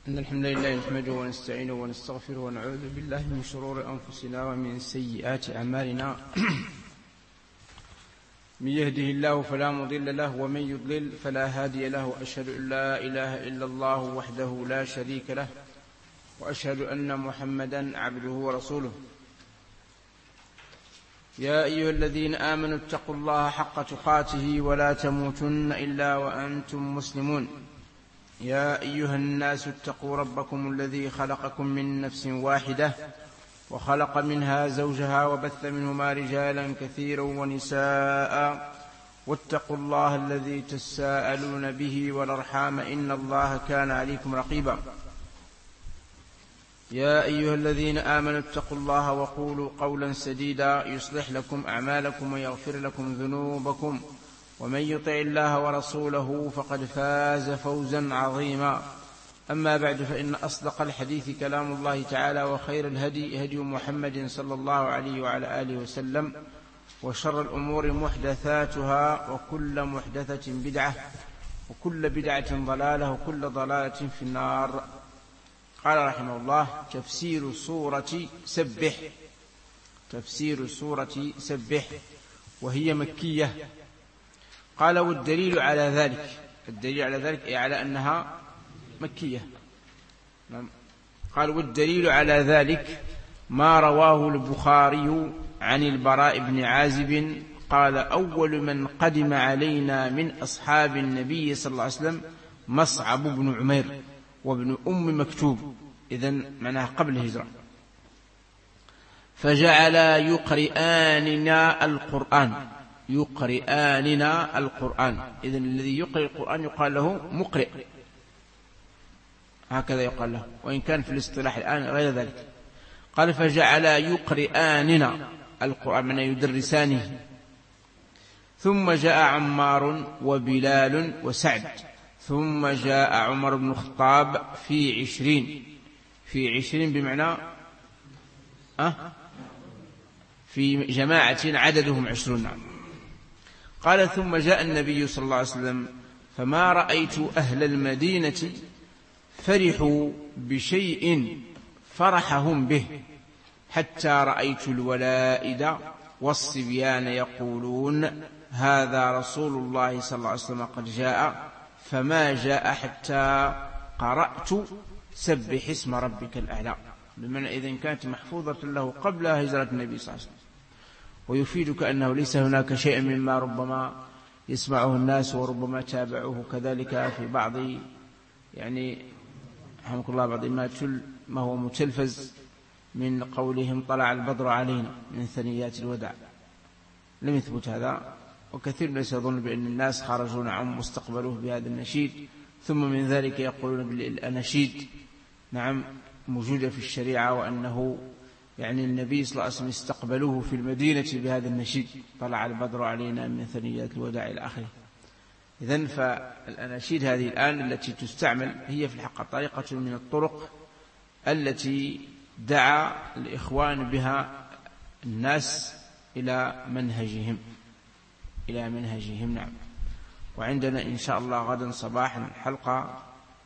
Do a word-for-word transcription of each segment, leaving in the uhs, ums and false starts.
إن الحمد لله نحمده ونستعينه ونستغفره ونعوذ بالله من شرور أنفسنا ومن سيئات أعمالنا. من يهده الله فلا مضل له ومن يضلل فلا هادي له، وأشهد أن لا إله إلا الله وحده لا شريك له، وأشهد أن محمدا عبده ورسوله. يا أيها الذين آمنوا اتقوا الله حق تقاته ولا تموتن إلا وأنتم مسلمون. يا أيها الناس اتقوا ربكم الذي خلقكم من نفس واحدة وخلق منها زوجها وبث منهما رجالا كثيرا ونساء، واتقوا الله الذي تساءلون به والأرحام إن الله كان عليكم رقيبا. يا أيها الذين آمنوا اتقوا الله وقولوا قولا سديدا يصلح لكم أعمالكم ويغفر لكم ذنوبكم، ومن يطع الله ورسوله فقد فاز فوزا عظيما. أما بعد، فإن أصدق الحديث كلام الله تعالى، وخير الهدي هدي محمد صلى الله عليه وعلى آله وسلم، وشر الأمور محدثاتها، وكل محدثة بدعة، وكل بدعة ضلالة، وكل ضلالة في النار. قال رحمه الله: تفسير سورة سبح. تفسير سورة سبح وهي مكية. قال: والدليل على ذلك، الدليل على ذلك أي على أنها مكية. قال: والدليل على ذلك ما رواه البخاري عن البراء بن عازب قال: أول من قدم علينا من أصحاب النبي صلى الله عليه وسلم مصعب بن عمير وابن أم مكتوب، إذن معناها قبل الهجرة، فجعلا يقرئاننا القرآن يقرئاننا القرآن إذن الذي يقرئ القرآن يقال له مقرئ، هكذا يقال له، وإن كان في الاصطلاح الآن غير ذلك. قال: فجعلا يقرئاننا القرآن من يدرسانه. ثم جاء عمار وبلال وسعد، ثم جاء عمر بن الخطاب في عشرين في عشرين بمعنى أه في جماعة عددهم عشرون. قال: ثم جاء النبي صلى الله عليه وسلم فما رأيت أهل المدينة فرحوا بشيء فرحهم به، حتى رأيت الولائد والصبيان يقولون: هذا رسول الله صلى الله عليه وسلم قد جاء، فما جاء حتى قرأت سبح اسم ربك الأعلى. بمعنى إذن كانت محفوظة له قبل هجرة النبي صلى الله عليه وسلم. ويفيدك أنه ليس هناك شيء مما ربما يسمعه الناس وربما تابعوه كذلك في بعض يعني رحمك الله بعض ما, ما هو متلفز من قولهم طلع البدر علينا من ثنيات الوداع، لم يثبت هذا. وكثير ليس يظن بأن الناس خرجون عن مستقبله بهذا النشيد، ثم من ذلك يقولون بالأناشيد نعم موجودة في الشريعة، وأنه يعني النبي صلى الله عليه وسلم استقبلوه في المدينة بهذا النشيد: طلع البدر علينا من ثنيات الوداع إلى آخره. إذن فالأناشيد هذه الآن التي تستعمل هي في الحقيقة طريقة من الطرق التي دعا الإخوان بها الناس إلى منهجهم إلى منهجهم نعم. وعندنا إن شاء الله غدا صباحا حلقة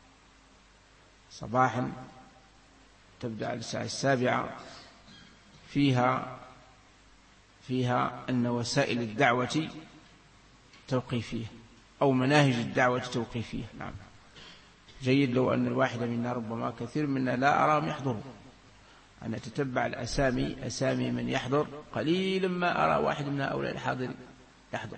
صباحا تبدأ على الساعة السابعة، فيها فيها أن وسائل الدعوة توقيفية أو مناهج الدعوة توقيفية. نعم، جيد لو أن الواحد منا ربما كثير منا لا أرى يحضر، أن أتتبع الأسامي أسامي من يحضر، قليلا ما أرى واحد من هؤلاء الحاضرين يحضر.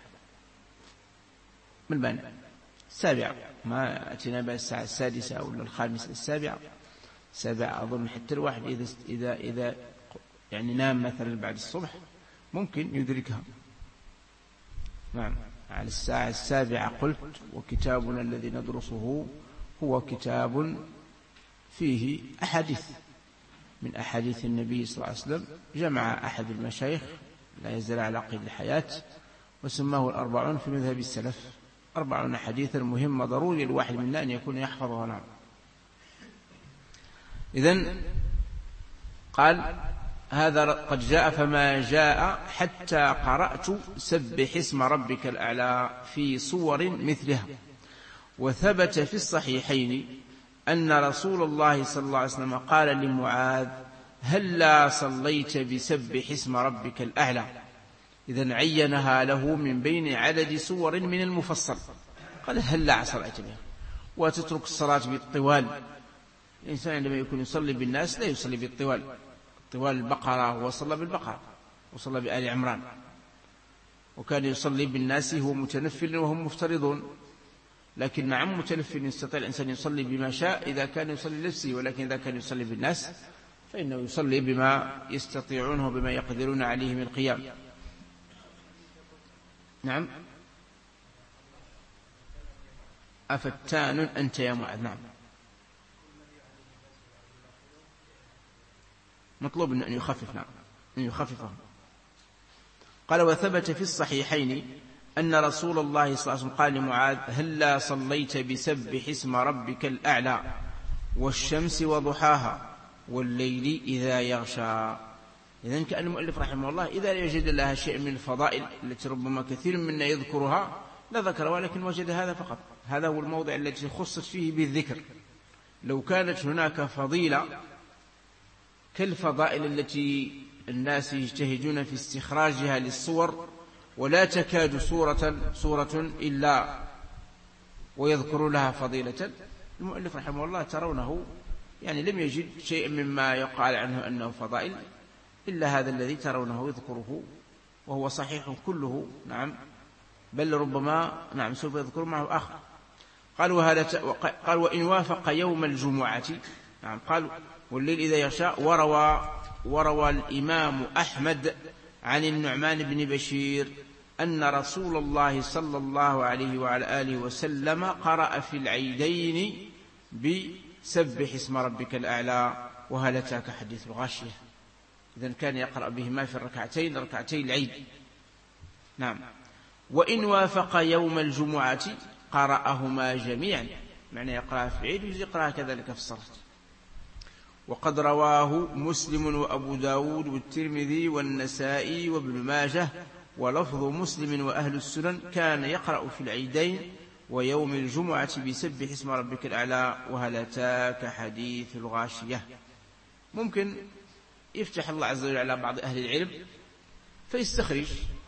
من بين السابعة ما أتينا بها الساعة السادسة أو الخامسة، السابعة سابعة أظن، حتى الواحد إذا إذا إذا يعني نام مثلا بعد الصبح ممكن يدركها. نعم، على الساعة السابعة قلت: وكتابنا الذي ندرسه هو كتاب فيه أحاديث من أحاديث النبي صلى الله عليه وسلم، جمع أحد المشايخ لا يزال على قيد الحياة وسماه الأربعون في مذهب السلف، أربعون حديثا مهمة ضروري الواحد منا أن يكون يحفظها. نعم. إذن قال: هذا قد جاء فما جاء حتى قرأت سبح اسم ربك الأعلى في صور مثلها. وثبت في الصحيحين أن رسول الله صلى الله عليه وسلم قال لمعاذ هلا صليت بسبح اسم ربك الأعلى، إذن عينها له من بين عدد سور من المفصل، قال هلا صليت بها. وتترك الصلاة بالطوال، الإنسان عندما يكون يصلي بالناس لا يصلي بالطوال، طوال البقرة وصلى بالبقرة وصلى بآل عمران، وكان يصلي بالناس هو متنفل وهم مفترضون. لكن نعم متنفل يستطيع الإنسان يصلي بما شاء إذا كان يصلي لنفسه، ولكن إذا كان يصلي بالناس فإنه يصلي بما يستطيعونه بما يقدرون عليه من القيام. نعم أفتان أنت يا معاذ. نعم مطلوب أن يخفف. نعم أن يخففه. قال وثبت في الصحيحين أن رسول الله صلى الله عليه وسلم قال لمعاذ هلا صليت بسبح اسم ربك الأعلى والشمس وضحاها والليل إذا يغشى. إذن كأن المؤلف رحمه الله إذا يجد لها شيء من الفضائل التي ربما كثير منا يذكرها لا ذكر، ولكن وجد هذا فقط، هذا هو الموضع الذي خصت فيه بالذكر. لو كانت هناك فضيلة كالفضائل التي الناس يجتهدون في استخراجها للصور ولا تكاد سورة, سورة إلا ويذكر لها فضيلة، المؤلف رحمه الله ترونه يعني لم يجد شيء مما يقال عنه أنه فضائل إلا هذا الذي ترونه يذكره، وهو صحيح كله. نعم بل ربما نعم سوف يذكر معه آخر. قال وهذا قال وإن وافق يوم الجمعة. نعم قال والليل إذا يغشى. وروى وروى الإمام أحمد عن النعمان بن بشير أن رسول الله صلى الله عليه وعلى آله وسلم قرأ في العيدين بسبح اسم ربك الأعلى وهل أتاك حديث الغاشية. إذن كان يقرأ بهما في الركعتين ركعتي العيد. نعم وإن وافق يوم الجمعة قرأهما جميعا، معنى يقرأ في العيد ويقرأ كذلك في الصلاة. وقد رواه مسلم وأبو داود والترمذي والنسائي وابن ماجه، ولفظ مسلم وأهل السنن كان يقرأ في العيدين ويوم الجمعة بسبح اسم ربك الأعلى وهل أتاك حديث الغاشية. ممكن يفتح الله عز وجل على بعض أهل العلم فيستخرج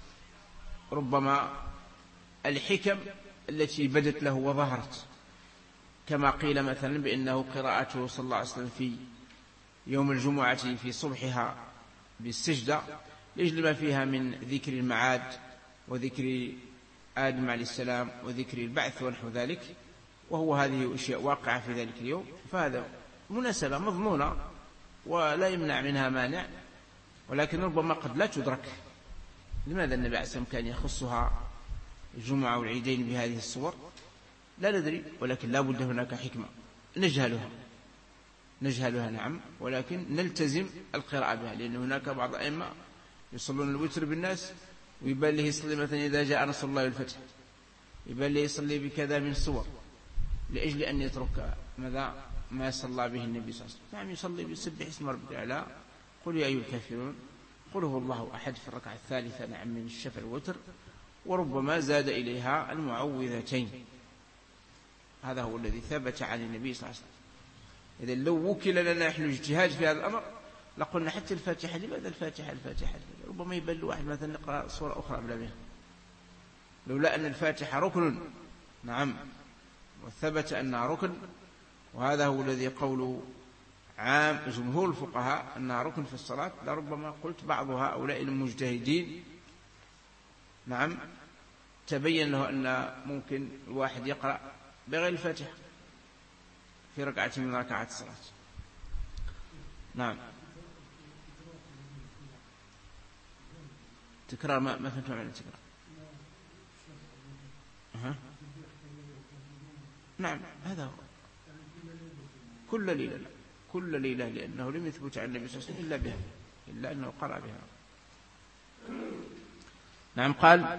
ربما الحكم التي بدت له وظهرت، كما قيل مثلا بأنه قراءته صلى الله عليه وسلم في يوم الجمعة في صبحها بالسجدة لأجل ما فيها من ذكر المعاد وذكر آدم عليه السلام وذكر البعث ونحو ذلك، وهو هذه أشياء واقعة في ذلك اليوم، فهذا مناسبة مضمونة ولا يمنع منها مانع، ولكن ربما قد لا تدرك. لماذا النبي عليه السلام كان يخصها الجمعة والعيدين بهذه الصور؟ لا ندري، ولكن لا بد هناك حكمة نجهلها نجهلها نعم، ولكن نلتزم القراءة بها، لأن هناك بعض أئمة يصلون الوتر بالناس ويبان له يصلي مثلا إذا جاء نصر الله والفتح، يبان له يصلي بكذا من الصور لأجل أن يترك ماذا ما صلى به النبي صلى الله عليه وسلم. نعم يصلي بسبح اسم ربك الأعلى، قل يا أيها الكافرون، قل هو الله أحد في الركعة الثالثة نعم من الشفع والوتر، وربما زاد إليها المعوذتين. هذا هو الذي ثبت عن النبي صلى الله عليه وسلم. إذا لو وكل لنا نحن اجتهاد في هذا الأمر لقلنا حتى الفاتحة، لماذا الفاتحة الفاتحة ربما يبان واحد مثلا يقرأ صورة أخرى بلا بها، لولا أن الفاتحة ركن نعم وثبت أنها ركن، وهذا هو الذي قول عام جمهور الفقهاء أنها ركن في الصلاة، لربما قلت بعض هؤلاء المجتهدين نعم تبين له أن ممكن الواحد يقرأ بغير الفاتحة في ركعة من ركعات الصلاة. نعم تكرار ما ما فهمت معنى تكرار. أه. نعم هذا هو كل ليلة، لا كل ليلة، لأنه لم يثبت عن النبي صلى الله عليه وسلم إلا بها، إلا أنه قرأ بها. نعم قال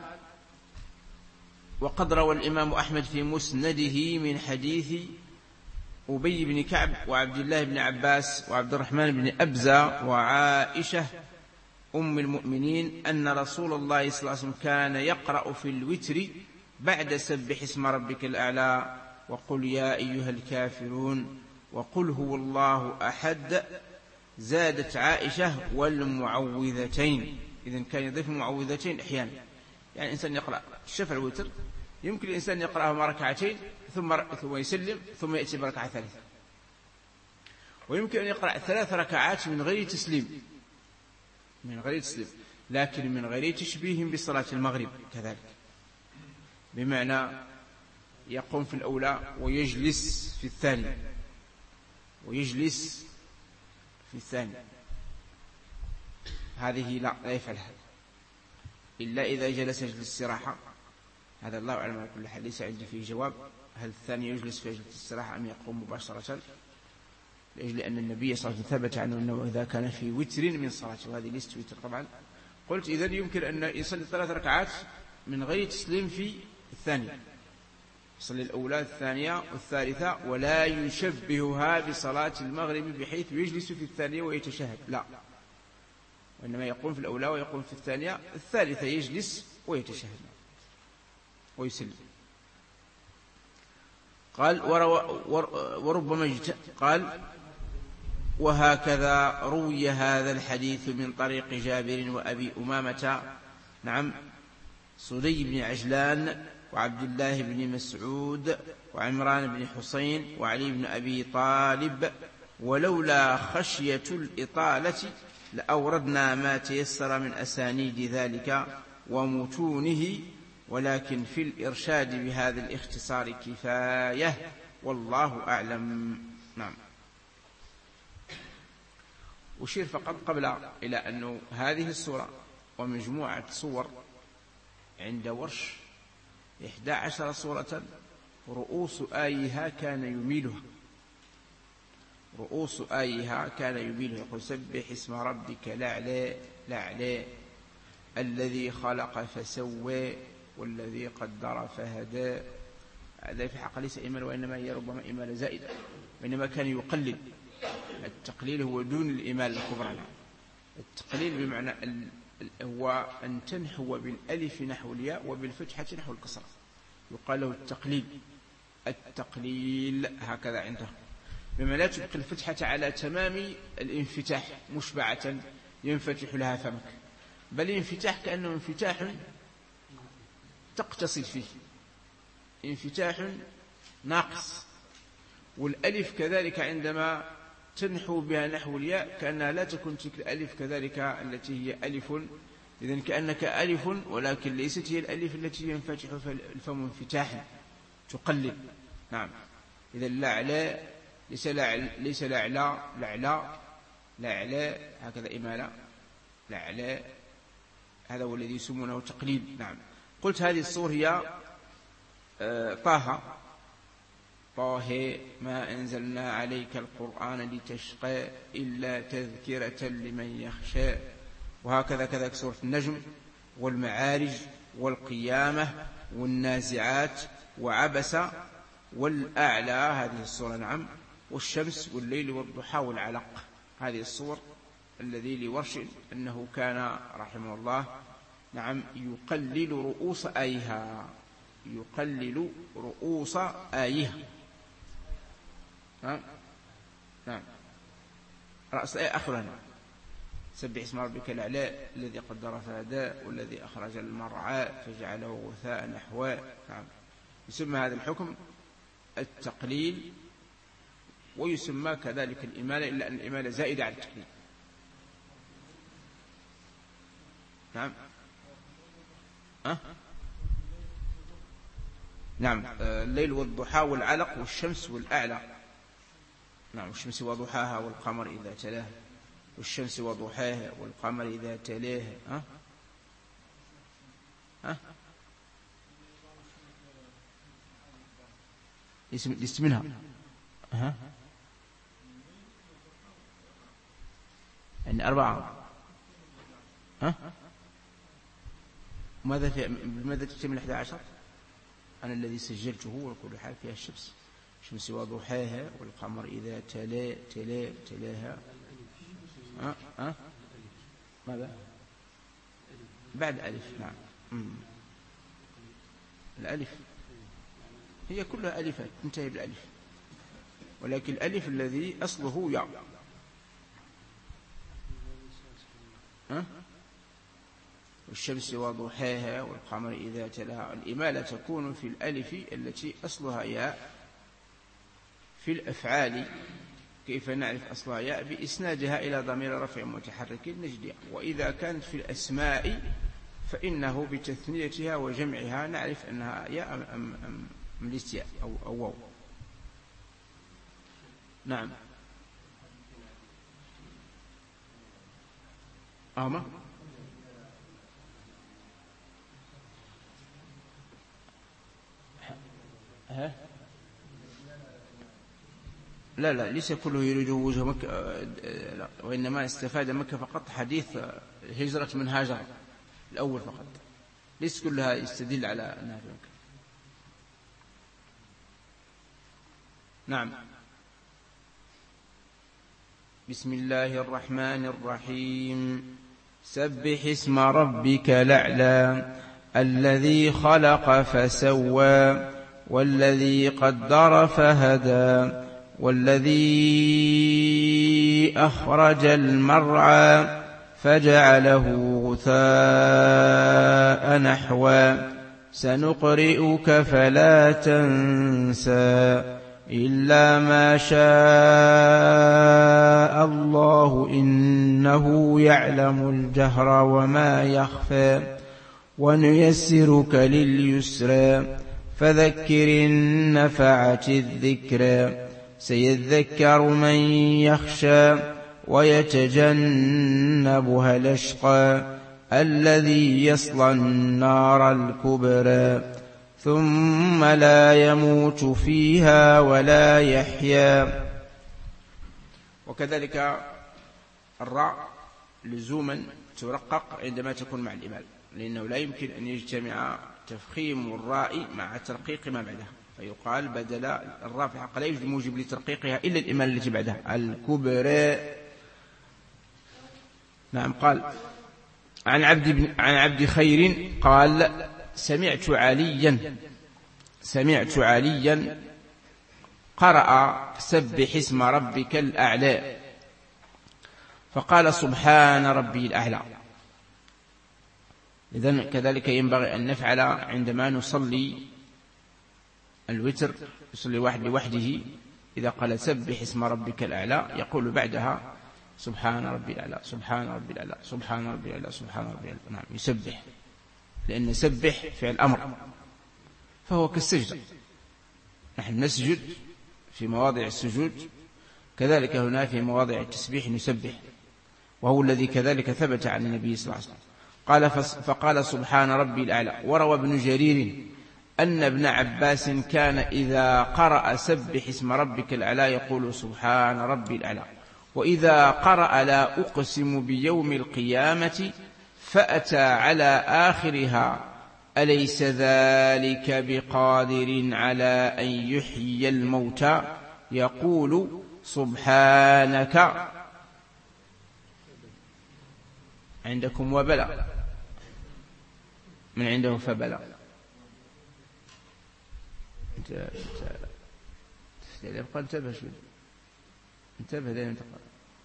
وقد روى الإمام أحمد في مسنده من حديث أبي بن كعب وعبد الله بن عباس وعبد الرحمن بن أبزة وعائشة أم المؤمنين أن رسول الله صلى الله عليه وسلم كان يقرأ في الوتر بعد سبح اسم ربك الأعلى وقل يا أيها الكافرون وقل هو الله أحد زادت عائشة والمعوذتين. إذن كان يضيف المعوذتين أحيانا، يعني الإنسان يقرأ الشفع الوتر يمكن الإنسان يقرأهما ركعتين ثم ثم يسلم ثم يأتي بركعة ثالثة، ويمكن أن يقرأ ثلاث ركعات من غير تسليم من غير تسليم لكن من غير تشبيه بصلاة المغرب كذلك، بمعنى يقوم في الأولى ويجلس في الثاني ويجلس في الثاني، هذه لا لا يفعلها إلا إذا جلس جلس استراحة. هذا الله أعلم على كل حال، ليس عندي فيه جواب هل الثاني يجلس في جلس الاستراحة أم يقوم مباشرة، لأجل أن النبي صلى الله عليه وسلم ثبت عنه أنه إذا كان في وتر من صلاته، وهذه ليست وتر طبعا. قلت إذن يمكن أن يصلي ثلاث ركعات من غير تسليم في الثانية، يصلي الأولى الثانية والثالثة، ولا يشبهها بصلاة المغرب بحيث يجلس في الثانية ويتشهد، لا، وإنما يقوم في الأولى ويقوم في الثانية، الثالثة يجلس ويتشهد ويسلم. قال وربما جت قال وهكذا روي هذا الحديث من طريق جابر وأبي أمامة، نعم، صدي بن عجلان وعبد الله بن مسعود وعمران بن حسين وعلي بن أبي طالب، ولولا خشية الإطالة لأوردنا ما تيسر من أسانيد ذلك ومتونه، ولكن في الإرشاد بهذا الاختصار كفاية والله أعلم. نعم. أشير فقط قبل إلى أن هذه السورة ومجموعة صور عند ورش إحدى عشر سورة رؤوس آيها كان يميلها رؤوس آيها كان يميلها يقول سبح اسم ربك الأعلى الأعلى الذي خلق فسوى والذي قدر فهدى. هذا في حق ليس إيمان، وإنما هي ربما إيمان زائدة، وإنما كان يقلل. التقليل هو دون الإيمان الكبرى. التقليل بمعنى هو أن تنحو بالألف نحو الياء وبالفتحة نحو الكسرة، يقال له التقليل. التقليل هكذا عنده، بما لا تبقي الفتحة على تمام الانفتاح مشبعة ينفتح لها فمك، بل انفتاح كأنه انفتاح تقتصد فيه، انفتاح ناقص. والألف كذلك عندما تنحو بها نحو الياء كأنها لا تكون تلك الألف كذلك التي هي ألف، إذن كأنك ألف ولكن ليست هي الألف التي ينفتح الفم انفتاحا تقلل. نعم. إذا الأعلى ليس ليس الأعلى الأعلى الأعلى هكذا إمالة الأعلى، هذا هو الذي يسمونه تقليل. نعم. قلت هذه الصور هي طه طه ما أنزلنا عليك القرآن لتشقى إلا تذكرة لمن يخشى، وهكذا كذلك سورة النجم والمعارج والقيامة والنازعات وعبس والأعلى، هذه الصورة. نعم. والشمس والليل والضحى والعلق، هذه الصور الذي لورش أنه كان رحمه الله، نعم، يقلل رؤوس آيها يقلل رؤوس آيها. نعم. نعم. رأس آية أخرى سبح اسم ربك الأعلى الذي قدر فهدى والذي أخرج المرعى فجعله غثاء نحوا. نعم. يسمى هذا الحكم التقليل، ويسمى كذلك الإمالة، إلا أن الإمالة زائدة على التقليل. نعم. أه؟ نعم. الليل والضحى والعلق والشمس والأعلى. نعم. والشمس وضحاها والقمر إذا تلاها والشمس وضحاها والقمر إذا تلاها. ها ها اسم اسم منها. ها يعني أربعة. ها ماذا في ماذا تتم الأحد عشر؟ أنا الذي سجلته وكل حال فيها الشمس الشمس وضحاها والقمر إذا تلا تلا تلاها. أه؟ أه؟ ماذا بعد ألف؟ نعم. مم. الألف هي كلها ألفات تنتهي بالألف، ولكن الألف الذي أصله ياء. أه؟ والشمس وضحاها والقمر إذا تلاها. الإمالة تكون في الألف التي أصلها ياء في الأفعال. كيف نعرف أصلها ياء؟ بإسنادها إلى ضمير رفع متحرك نجدها. وإذا كانت في الأسماء فإنه بتثنيتها وجمعها نعرف أنها ياء أم, أم, أم ليست ياء أو, أو واو. نعم. أما ها؟ لا لا ليس كله يريد وجه مكة، لا، وإنما استفاد مكة فقط حديث هجرة من هاجر الأول فقط، ليس كلها يستدل على أنها في مكة. نعم. بسم الله الرحمن الرحيم. سبح اسم ربك الأعلى الذي خلق فسوى والذي قدر فهدى والذي أخرج المرعى فجعله غثاء نحوا سنقرئك فلا تنسى إلا ما شاء الله إنه يعلم الجهر وما يخفى ونيسرك لليسرى فذكر إن نفعت الذكرى سيذكر من يخشى ويتجنبها الأشقى الذي يصلى النار الكبرى ثم لا يموت فيها ولا يحيا. وكذلك الراء لزوما ترقق عندما تكون مع الإمال، لأنه لا يمكن أن يجتمع تفخيم الراء مع ترقيق ما بعدها، فيقال بدل الراء في حق لا يوجد موجب لترقيقها إلا الإمال التي بعدها الكبرى. نعم. قال عن عبد, عن عبد خير قال سمعت عليا سمعت عليا قرأ سبح اسم ربك الأعلى فقال سبحان ربي الأعلى. إذن كذلك ينبغي أن نفعل عندما نصلي الوتر، يصلي واحد لوحده، إذا قال سبح اسم ربك الأعلى يقول بعدها سبحان ربي الأعلى سبحان ربي الأعلى سبحان ربي الأعلى سبحان ربي الأعلى. نعم، يسبح، لأن سبح فعل أمر فهو كالسجدة، نحن نسجد في مواضع السجود، كذلك هنا في مواضع التسبيح نسبح، وهو الذي كذلك ثبت عن النبي صلى الله عليه وسلم. قال فقال سبحان ربي الأعلى. وروى ابن جرير أن ابن عباس كان إذا قرأ سبح اسم ربك الأعلى يقول سبحان ربي الأعلى، وإذا قرأ لا أقسم بيوم القيامة فأتى على آخرها أليس ذلك بقادر على أن يحيي الموتى يقول سبحانك. عندكم وبلى، من عنده فبلى. انت انت يبقى انتبه شوي، انتبه لين انتقل.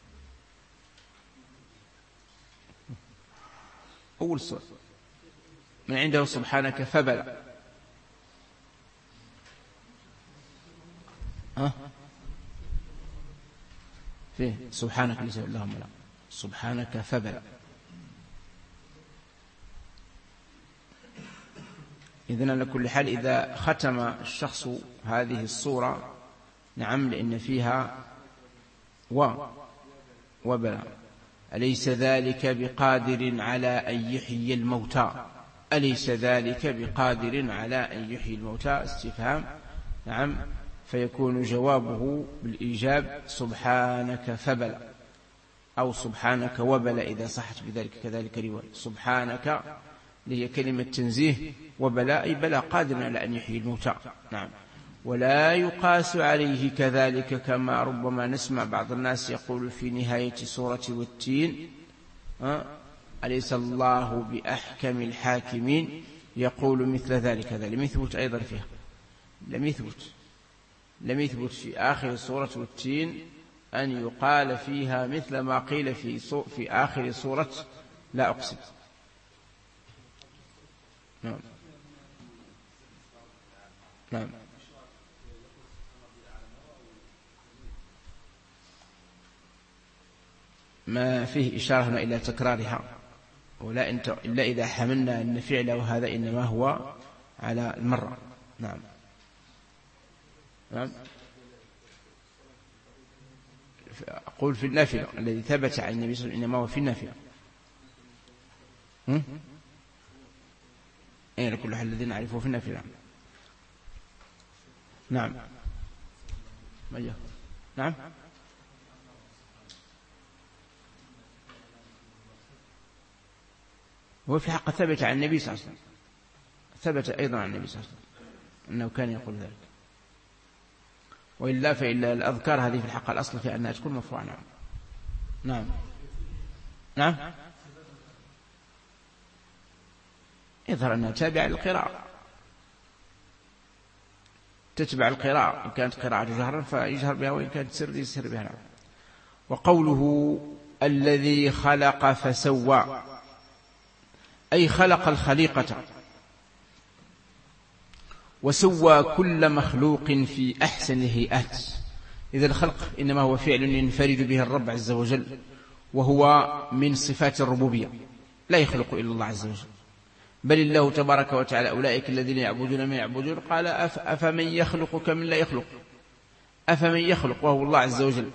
أول سؤال من عنده سبحانك فبلى. ها فيه سبحانك ليس اللهم لا سبحانك فبلى. إذن على كل حال إذا ختم الشخص هذه الصورة، نعم، لأن فيها و وبلى. أليس ذلك بقادر على أن يحيي الموتى، أليس ذلك بقادر على أن يحيي الموتى استفهام، نعم، فيكون جوابه بالإيجاب سبحانك فبلى أو سبحانك وبلى إذا صحت بذلك. كذلك رواية سبحانك هي كلمة تنزيه، وبلى أي بلى قادر على أن يحيي الموتى. نعم. ولا يقاس عليه كذلك كما ربما نسمع بعض الناس يقول في نهاية سورة والتين أليس الله بأحكم الحاكمين، يقول مثل ذلك. هذا لم يثبت أيضا فيها، لم يثبت. لم يثبت في آخر سورة التين أن يقال فيها مثل ما قيل في في آخر سورة لا أقسم. نعم نعم ما فيه إشارة إلى تكرارها، ولا إلا إذا حملنا أن فعله هذا إنما هو على المرة. نعم نعم أقول في النافلة الذي ثبت عن النبي صلى الله عليه وسلم إنما هو في النافلة. أين كل حال الذين نعرفه في النافلة. نعم ما نعم هو في حق ثبت عن النبي صلى الله عليه وسلم، ثبت أيضا عن النبي صلى الله عليه وسلم أنه كان يقول ذلك، وإلا فإلا الأذكار هذه في الحق الأصل في أنها تكون مرفوعة. نعم نعم نعم يظهر أنها تابعة للقراءة، تتبع القراءة، إن كانت قراءة جهرا فيجهر بها، وإن كانت سر يسر بها. نعم. وقوله الذي خلق فسوى أي خلق الخليقة وسوى كل مخلوق في أحسن الهيئات. إذا الخلق إنما هو فعل ينفرد به الرب عز وجل، وهو من صفات الربوبية، لا يخلق إلا الله عز وجل، بل الله تبارك وتعالى أولئك الذين يعبدون من يعبدون قال أفمن يخلق كمن لا يخلق، أفمن يخلق وهو الله عز وجل،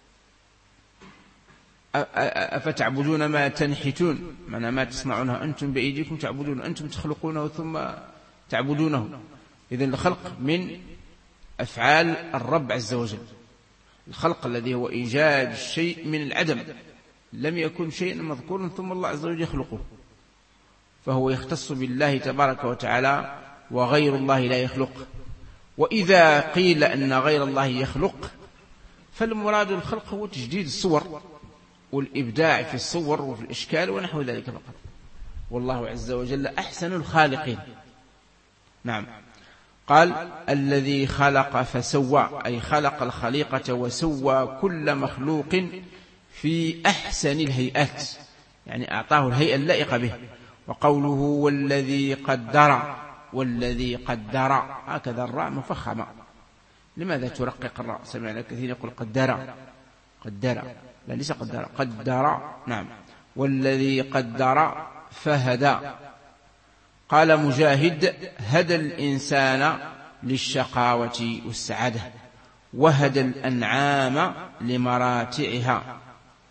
أفتعبدون ما تنحتون، معنى ما تصنعونه أنتم بأيديكم تعبدون، أنتم تخلقونه ثم تعبدونه. إذن الخلق من أفعال الرب عز وجل، الخلق الذي هو إيجاد شيء من العدم، لم يكن شيء مذكور ثم الله عز وجل يخلقه، فهو يختص بالله تبارك وتعالى، وغير الله لا يخلق. وإذا قيل أن غير الله يخلق فالمراد الخلق هو تجديد الصور والإبداع في الصور وفي الإشكال ونحو ذلك فقط، والله عز وجل أحسن الخالقين. نعم. قال الذي خلق فسوى أي خلق الخليقة وسوى كل مخلوق في أحسن الهيئات، يعني أعطاه الهيئة اللائقة به. وقوله والذي قدر، والذي قدر هكذا الراء مفخمة، لماذا ترقق الراء؟ سمعنا كثير يقول قدر قدر، لا ليس قدر قدر. نعم. والذي قدر فهدى. قال مجاهد هدى الإنسان للشقاوة والسعادة، وهدى الأنعام لمراتعها.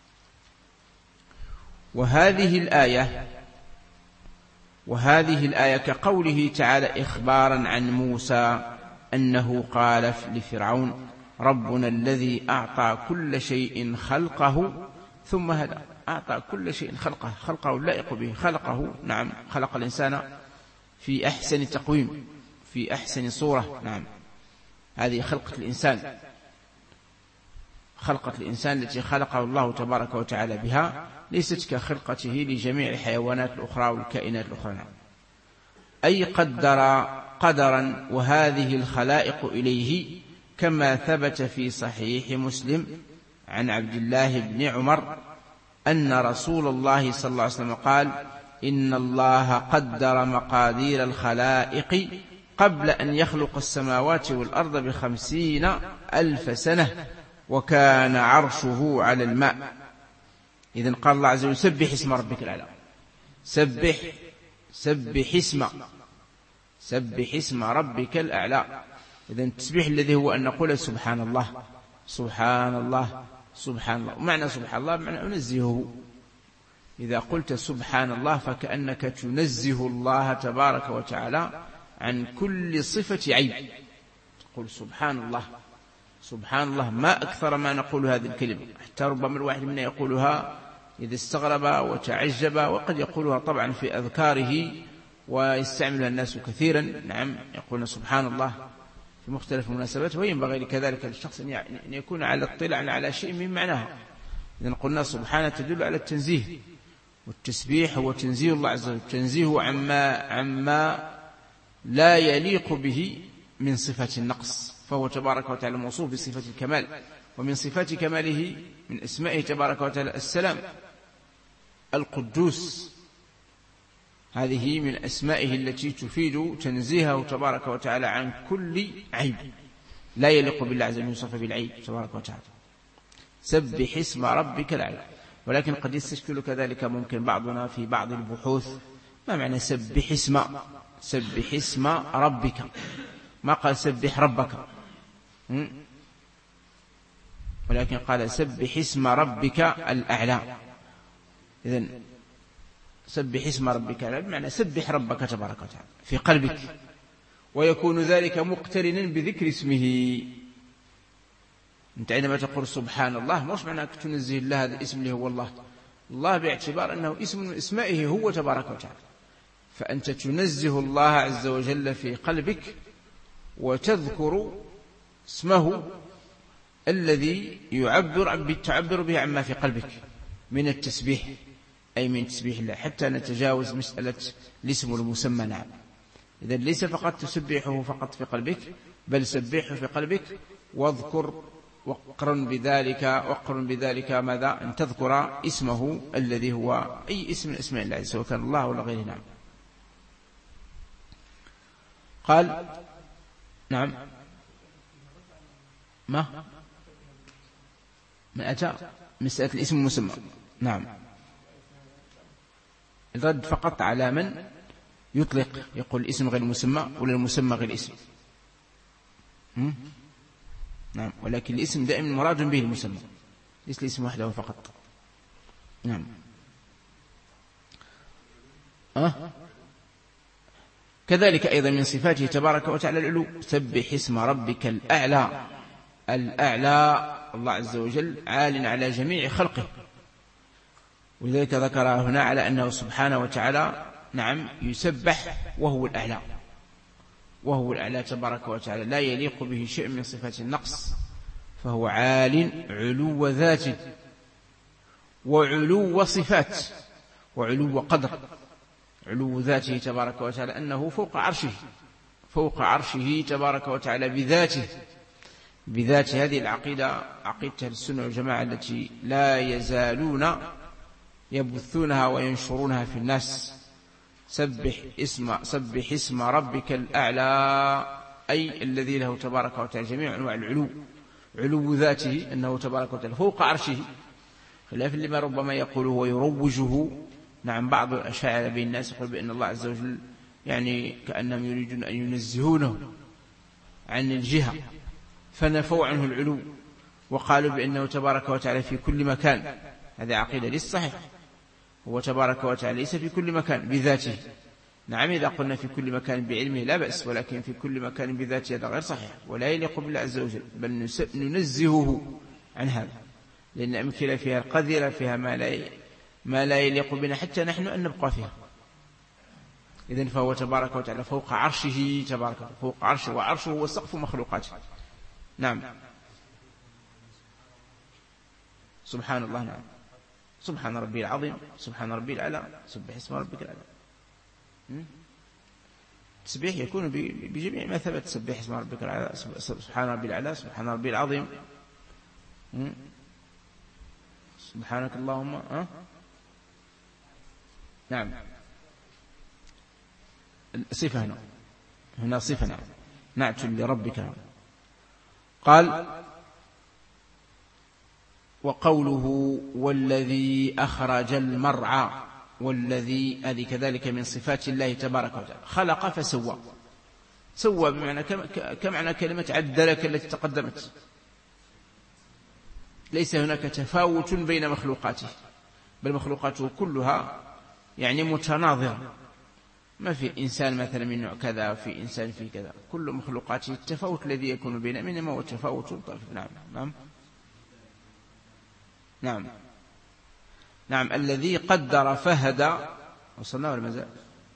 وهذه الآية وهذه الآية كقوله تعالى إخبارا عن موسى أنه قال لفرعون ربنا الذي أعطى كل شيء خلقه ثم هدى. أعطى كل شيء خلقه، خلقه اللائق به، خلقه. نعم. خلق الإنسان في أحسن تقويم، في أحسن صورة. نعم. هذه خلقة الإنسان، خلقة الإنسان التي خلقه الله تبارك وتعالى بها ليست كخلقته لجميع الحيوانات الأخرى والكائنات الأخرى. نعم. أي قدر قدرا، وهذه الخلائق إليه، كما ثبت في صحيح مسلم عن عبد الله بن عمر أن رسول الله صلى الله عليه وسلم قال إن الله قدر مقادير الخلائق قبل أن يخلق السماوات والأرض بخمسين ألف سنة، وكان عرشه على الماء. إذن قال الله عز وجل سبح اسم ربك الأعلى، سبح سبح اسم سبح اسم ربك الأعلى. إذن التسبيح الذي هو أن نقول سبحان الله سبحان الله سبحان الله. ومعنى سبحان الله معنى أنزهه. إذا قلت سبحان الله فكأنك تنزه الله تبارك وتعالى عن كل صفة عيب. تقول سبحان الله سبحان الله. ما أكثر ما نقول هذه الكلمة، حتى ربما الواحد منا يقولها إذا استغرب وتعجب، وقد يقولها طبعا في أذكاره ويستعملها الناس كثيرا. نعم. يقولون سبحان الله في مختلف المناسبات، وينبغي كذلك للشخص أن يكون على اطلاع على شيء من معناها. إذن قلنا سبحانه تدل على التنزيه، والتسبيح هو تنزيه الله عز وجل، تنزيه عما, عما لا يليق به من صفة النقص فهو تبارك وتعالى موصوف بصفة الكمال، ومن صفات كماله من اسمائه تبارك وتعالى السلام، القدوس، هذه من أسمائه التي تفيد تنزيهه تبارك وتعالى عن كل عيب، لا يليق بالله عز وجل يوصف بالعيب تبارك وتعالى. سبح اسم ربك الأعلى. ولكن قد يستشكل كذلك ممكن بعضنا في بعض البحوث، ما معنى سبح اسم سبح اسم ربك، ما قال سبح ربك، ولكن قال سبح اسم ربك الأعلى. إذن سبح اسم ربك الأعلى بمعنى سبح ربك تبارك وتعالى في قلبك، ويكون ذلك مقترنا بذكر اسمه. أنت عندما تقول سبحان الله مش معنى تنزه الله هذا الاسم اللي هو الله، الله باعتبار أنه اسم من اسمائه هو تبارك وتعالى، فأنت تنزه الله عز وجل في قلبك وتذكر اسمه الذي يعبر تعبر به عما في قلبك من التسبيح، أي من تسبيح الله، حتى نتجاوز مسألة الاسم المسمى. نعم، إذا ليس فقط تسبحه فقط في قلبك، بل سبحه في قلبك واذكر وقرن بذلك وقرن بذلك ماذا؟ أن تذكر اسمه الذي هو أي اسم من اسماء الله سواء كان الله ولا غيره. نعم. قال نعم ما من أتى مسألة الاسم المسمى. نعم، الرد فقط على من يطلق يقول الاسم غير المسمى ولا المسمى غير الاسم. نعم، ولكن الاسم دائما مراد به المسمى، ليس الاسم وحده فقط. نعم. أه؟ كذلك أيضا من صفاته تبارك وتعالى العلو. سبح اسم ربك الأعلى. الأعلى الله عز وجل عال على جميع خلقه، ولذلك ذكر هنا على أنه سبحانه وتعالى نعم يسبح وهو الأعلى، وهو الأعلى تبارك وتعالى، لا يليق به شيء من صفات النقص، فهو عال علو ذاته وعلو صفات وعلو قدر. علو ذاته تبارك وتعالى أنه فوق عرشه، فوق عرشه تبارك وتعالى بذاته بذاته. هذه العقيدة عقيدة السنة والجماعة التي لا يزالون يبثونها وينشرونها في الناس. سبح اسم سبح اسم ربك الأعلى، أي الذي له تبارك وتعالى جميع أنواع العلو، علو ذاته أنه تبارك وتعالى فوق عرشه، خلاف لما ربما يقوله ويروجه. نعم، بعض الأشاعرة بين الناس يقول بأن الله عز وجل يعني كأنهم يريدون أن ينزهونه عن الجهة فنفوا عنه العلو، وقالوا بأنه تبارك وتعالى في كل مكان. هذه عقيدة ليس صحيح، هو تبارك وتعالى ليس في كل مكان بذاته. نعم، إذا قلنا في كل مكان بعلمه لا بأس، ولكن في كل مكان بذاته هذا غير صحيح ولا يليق بالله عز وجل، بل ننزهه عن هذا، لأن أمثلة فيها القذرة، فيها ما لا ما لا يليق بنا حتى نحن أن نبقى فيها. إذن فهو تبارك وتعالى فوق عرشه، تبارك فوق عرشه، وعرشه هو سقف مخلوقاته. نعم، سبحان الله. نعم، سبحان ربي العظيم، سبحان ربي الأعلى، سبح اسم ربك الأعلى. التسبيح يكون بجميع ما ثبت. سبح اسم ربك الأعلى، سبحان ربي الأعلى، سبحان ربي العظيم، سبحانك اللهم. أه؟ نعم، صفة هنا هنا صفة. نعم، نعت لربك. قال وقوله والذي أخرج المرعى، والذي هذه كذلك من صفات الله تبارك وتعالى. خلق فسوى، سوى بمعنى كمعنى كلمة عدلك التي تقدمت. ليس هناك تفاوت بين مخلوقاته، بل مخلوقاته كلها يعني متناظرة، ما في إنسان مثلا من نوع كذا وفي إنسان في كذا، كل مخلوقاته التفاوت الذي يكون بين منهما هو تفاوت طيف. نعم نعم نعم نعم الذي قدر فهدى. وصلنا ولا مازال؟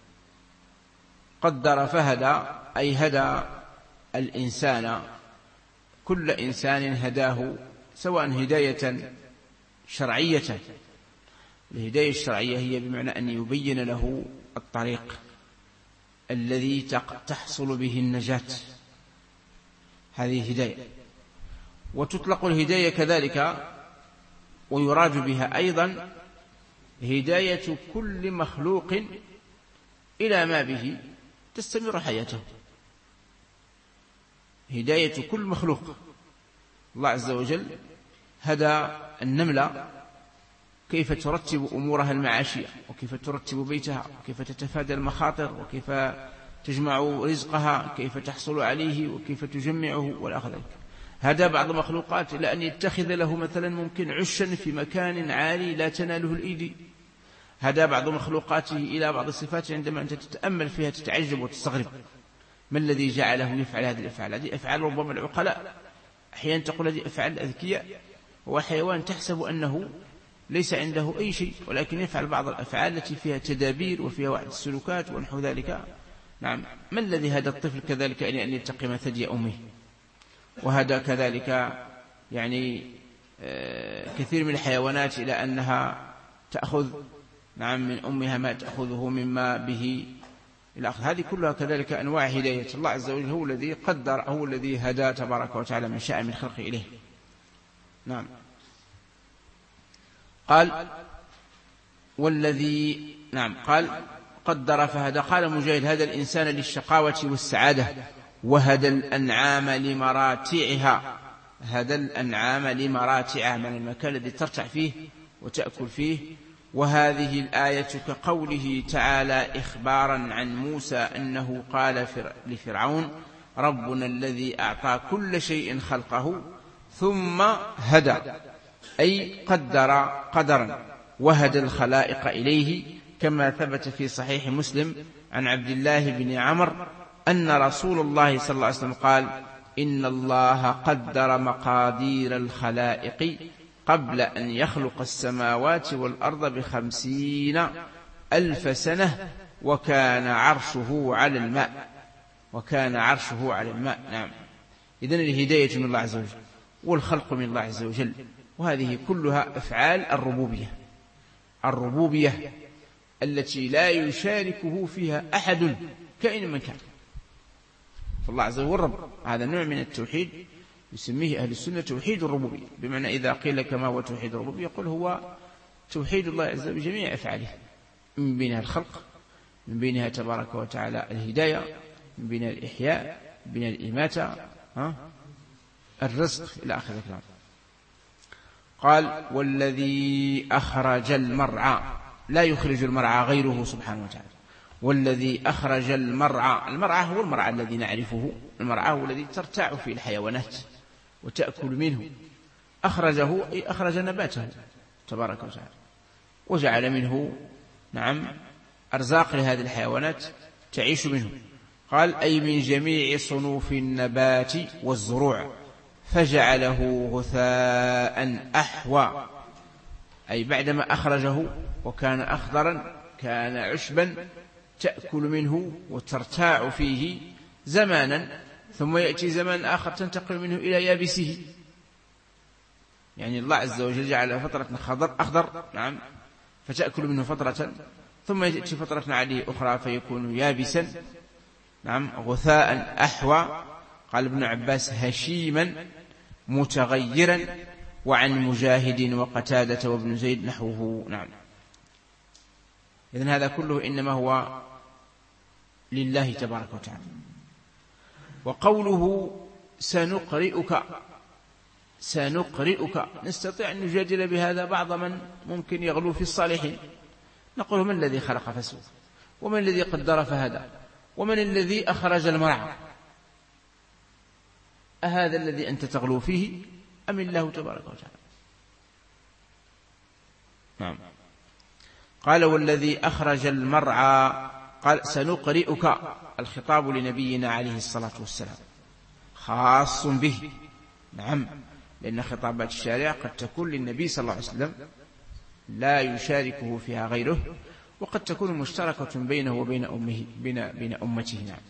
قدر فهدى أي هدى الإنسان، كل إنسان هداه، سواء هداية شرعية. الهداية الشرعية هي بمعنى أن يبين له الطريق الذي تحصل به النجاة، هذه هداية. وتطلق الهداية كذلك ويراد بها أيضا هداية كل مخلوق إلى ما به تستمر حياته. هداية كل مخلوق. الله عز وجل هدى النملة كيف ترتب أمورها المعاشية، وكيف ترتب بيتها، وكيف تتفادى المخاطر، وكيف تجمع رزقها، كيف تحصل عليه، وكيف تجمعه والآخر. هدى بعض المخلوقات إلى أن يتخذ له مثلا ممكن عشا في مكان عالي لا تناله الإيدي. هدى بعض مخلوقاته إلى بعض الصفات عندما أنت تتأمل فيها تتعجب وتستغرب، ما الذي جعله يفعل هذه الأفعال؟ هذه أفعال ربما العقلاء، أحيانا تقول هذه أفعال الأذكياء، هو حيوان تحسب أنه ليس عنده أي شيء، ولكن يفعل بعض الأفعال التي فيها تدابير وفيها وعد السلوكات ونحو ذلك. نعم، ما الذي هدى الطفل كذلك أن يتقم ثدي أمه؟ وهدى كذلك يعني كثير من الحيوانات إلى أنها تأخذ نعم من أمها ما تأخذه مما به إلى آخره. هذه كلها كذلك أنواع هداية. الله عز وجل هو الذي قدر، هو الذي هدى تبارك وتعالى من شاء من خلقه إليه. نعم. قال والذي نعم قال قدر فهدى. قال مجاهد هدى الإنسان للشقاوة والسعادة، وهدى الأنعام لمراتعها. هدى الأنعام لمراتعها من المكان الذي ترتع فيه وتأكل فيه. وهذه الآية كقوله تعالى إخبارا عن موسى أنه قال لفرعون ربنا الذي أعطى كل شيء خلقه ثم هدى، أي قدر قدرا وهدى الخلائق إليه، كما ثبت في صحيح مسلم عن عبد الله بن عمرو أن رسول الله صلى الله عليه وسلم قال إن الله قدر مقادير الخلائق قبل أن يخلق السماوات والأرض بخمسين ألف سنة وكان عرشه على الماء. وكان عرشه على الماء. نعم. إذن الهداية من الله عز وجل والخلق من الله عز وجل، وهذه كلها أفعال الربوبية. الربوبية التي لا يشاركه فيها أحد كائن من كان. فالله عز وجل رب. هذا نوع من التوحيد يسميه أهل السنة توحيد الربوبية، بمعنى إذا قيل كما هو توحيد الربوبية يقول هو توحيد الله عز وجل بجميع أفعاله، من بينها الخلق، من بينها تبارك وتعالى الهداية، من بينها الإحياء، من بينها الإماتة، ها؟ الرزق إلى آخر الكلام. قال والذي أخرج المرعى، لا يخرج المرعى غيره سبحانه وتعالى. والذي أخرج المرعى، المرعى هو المرعى الذي نعرفه، المرعى هو الذي ترتاع فيه الحيوانات وتأكل منه. أخرجه أي أخرج نباته تبارك وتعالى، وجعل منه نعم أرزاق لهذه الحيوانات تعيش منه. قال أي من جميع صنوف النبات والزروع، فجعله غثاء أحوى، أي بعدما أخرجه وكان أخضرا كان عشبا تأكل منه وترتاع فيه زمانا، ثم يأتي زمان آخر تنتقل منه إلى يابسه. يعني الله عز وجل جعل فترة خضر أخضر نعم فتأكل منه فترة، ثم يأتي فترة عليه أخرى فيكون يابسا نعم غثاء أحوى. قال ابن عباس هشيما متغيرا، وعن مجاهد وقتادة وابن زيد نحوه. نعم. إذن هذا كله إنما هو لله تبارك وتعالى. وقوله سنقرئك، سنقرئك نستطيع أن نجادل بهذا بعض من ممكن يغلو في الصالحين، نقول من الذي خلق فسوى، ومن الذي قدر فهدى، ومن الذي أخرج المرعى، أهذا الذي أنت تغلو فيه أم الله تبارك وتعالى؟ نعم. قال والذي أخرج المرعى، قال سنقرئك، الخطاب لنبينا عليه الصلاة والسلام خاص به. نعم، لأن خطابات الشارع قد تكون للنبي صلى الله عليه وسلم لا يشاركه فيها غيره، وقد تكون مشتركة بينه وبين أمه بين, بين أمته. نعم.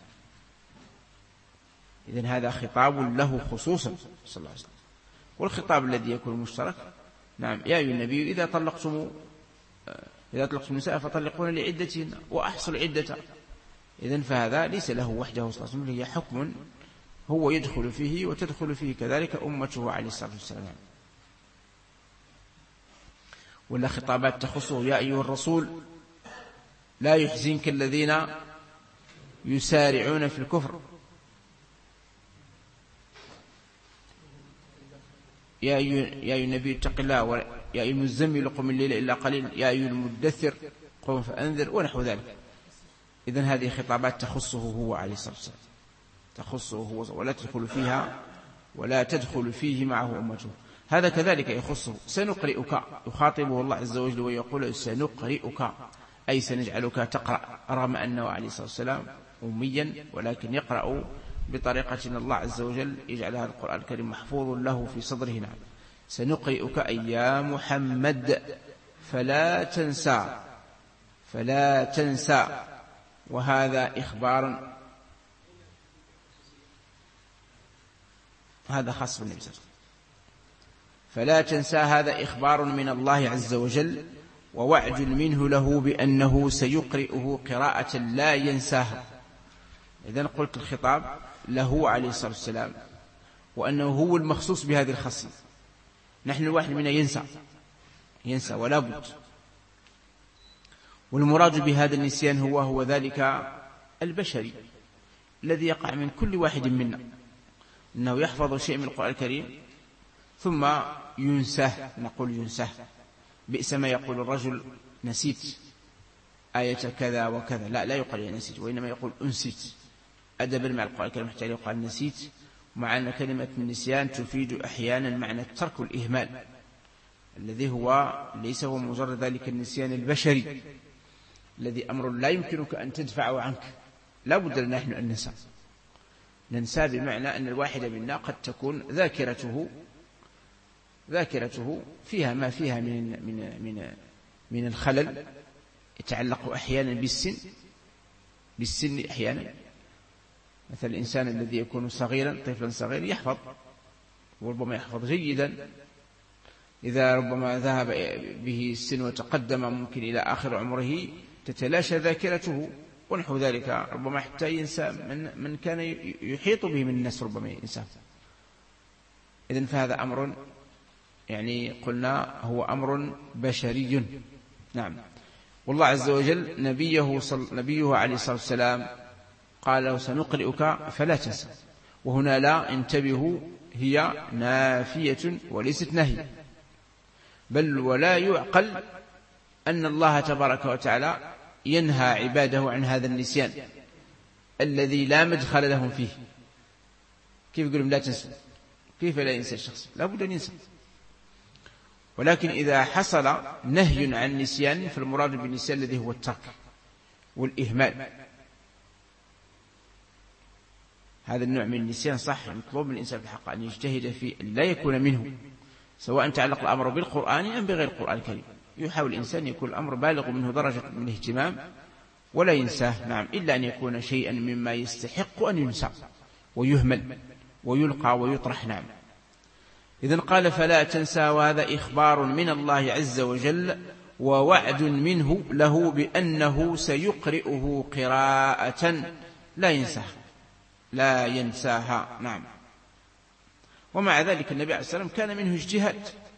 إذن هذا خطاب له خصوصا صلى الله عليه وسلم. والخطاب الذي يكون مشترك نعم يا أيها النبي إذا طلقتم إذا طلقتم النساء فطلقون لعدتهن وأحصوا العدة. إذن فهذا ليس له وحده صلى الله عليه وسلم، هي حكم هو يدخل فيه وتدخل فيه كذلك أمته عليه الصلاة والسلام. ولا خطابات تخصه: يا أيها الرسول لا يحزنك الذين يسارعون في الكفر، يا أيها النبي اتق الله، يا أيها المزمل قم الليل إلا قليل، يا أيها المدثر قم فأنذر، ونحو ذلك. إذن هذه خطابات تخصه هو عليه الصلاة والسلام، تخصه هو، ولا تدخل فيها ولا تدخل فيه معه أمته. هذا كذلك يخصه: سنقرئك، يخاطبه الله عز وجل ويقول سنقرئك، أي سنجعلك تقرأ، رغم أنه عليه الصلاة والسلام أميا ولكن يقرأ بطريقة الله عز وجل يجعل هذا القرآن الكريم محفوظ له في صدره. نعم. سنقرئك أي يا محمد فلا تنسى، فلا تنسى، وهذا إخبار، هذا خاص بالنبي صلى الله عليه وسلم. فلا تنسى هذا إخبار من الله عز وجل ووعد منه له بأنه سيقرئه قراءة لا ينساها. إذن قلت الخطاب له عليه الصلاة والسلام، وأنه هو المخصوص بهذه الخاصية. نحن الواحد منا ينسى ينسى ولا بد، والمراد بهذا النسيان هو هو ذلك البشري الذي يقع من كل واحد منا، أنه يحفظ شيء من القرآن الكريم ثم ينساه. نقول ينساه، بئس ما يقول الرجل نسيت آية كذا وكذا، لا لا يقال نسيت، وإنما يقول أنسيت. أدبا مع القرآن الكريم حتى يقال نسيت، مع أن كلمة النسيان تفيد أحيانا معنى الترك والإهمال، الذي هو ليس هو مجرد ذلك النسيان البشري الذي أمر لا يمكنك أن تدفعه عنك، لا بد لنا نحن أن ننسى. ننسى بمعنى أن الواحد منا قد تكون ذاكرته ذاكرته فيها ما فيها من من من من الخلل، يتعلق أحيانا بالسن بالسن أحيانا. مثل الإنسان الذي يكون صغيرا، طفلا صغيرا، يحفظ وربما يحفظ جيدا، إذا ربما ذهب به السن وتقدم ممكن إلى آخر عمره تتلاشى ذاكرته ونحو ذلك، ربما حتى ينسى من, من كان يحيط به من الناس، ربما ينسى. إذن فهذا أمر يعني قلنا هو أمر بشري. نعم. والله عز وجل نبيه, نبيه عليه الصلاة والسلام قال له سنقرئك فلا تنسى، وهنا لا انتبهوا هي نافية وليست نهي، بل ولا يعقل أن الله تبارك وتعالى ينهى عباده عن هذا النسيان الذي لا مدخل لهم فيه. كيف يقولون لا تنسوا؟ كيف لا ينسى الشخص؟ لا بد أن ينسى. ولكن إذا حصل نهي عن النسيان فالمراد بالنسيان الذي هو الترك والإهمال. هذا النوع من النسيان صح مطلوب من الإنسان بالحق أن يجتهد فيه لا يكون منه، سواء تعلق الأمر بالقرآن أم بغير القرآن الكريم. يحاول الإنسان يكون الأمر بالغ منه درجة من الاهتمام ولا ينساه. نعم. إلا أن يكون شيئا مما يستحق أن ينسى ويهمل ويلقى ويطرح. نعم. إذن قال فلا تنسى، وهذا إخبار من الله عز وجل ووعد منه له بأنه سيقرئه قراءة لا ينساها لا ينساها. نعم. ومع ذلك النبي عليه الصلاة والسلام كان منه اجتهاد،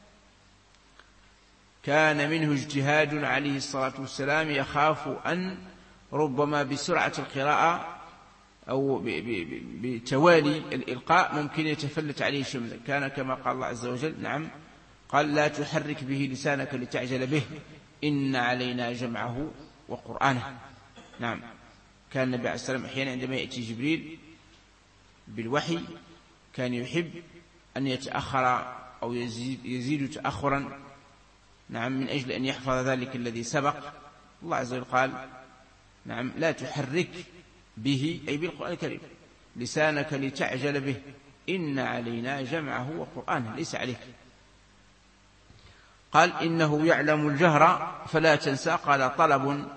كان منه اجتهاد عليه الصلاة والسلام، يخاف أن ربما بسرعة القراءة أو بتوالي الإلقاء ممكن يتفلت عليه شيء. كان كما قال الله عز وجل. نعم. قال لا تحرك به لسانك لتعجل به إن علينا جمعه وقرآنه. نعم. كان النبي عليه الصلاة والسلام أحيانا عندما يأتي جبريل بالوحي كان يحب أن يتأخر أو يزيد, يزيد تأخرا. نعم. من أجل أن يحفظ ذلك الذي سبق. الله عز وجل قال نعم لا تحرك به أي بالقرآن الكريم لسانك لتعجل به إن علينا جمعه وقرآنه، ليس عليك. قال إنه يعلم الجهر فلا تنسى، قال طلب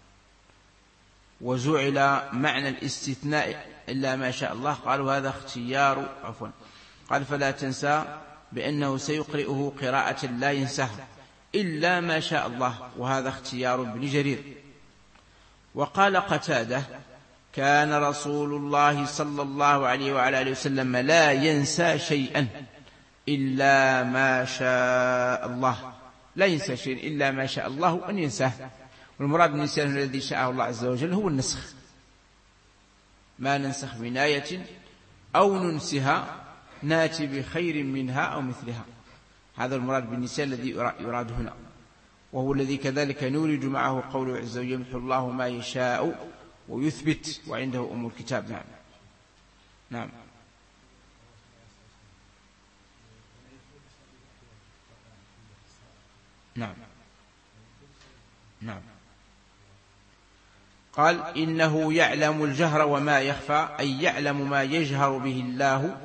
وجعل معنى الاستثناء إلا ما شاء الله، قالوا هذا اختيار. عفوا. قال فلا تنسى بأنه سيقرئه قراءة لا ينساها إلا ما شاء الله، وهذا اختيار ابن جرير. وقال قتادة كان رسول الله صلى الله عليه وعلى آله وسلم لا ينسى شيئا إلا ما شاء الله، لا ينسى شيئا إلا ما شاء الله أن ينساه. والمراد بالنسيان الذي شاءه الله عز وجل هو النسخ، ما ننسخ من آية أو ننسها ناتي بخير منها أو مثلها. هذا المراد بالنسيان الذي يراد هنا، وهو الذي كذلك نورج معه قوله عز وجل يمحو الله ما يشاء ويثبت وعنده أم الكتاب. نعم نعم نعم نعم قال إنه يعلم الجهر وما يخفى، أي يعلم ما يجهر به الله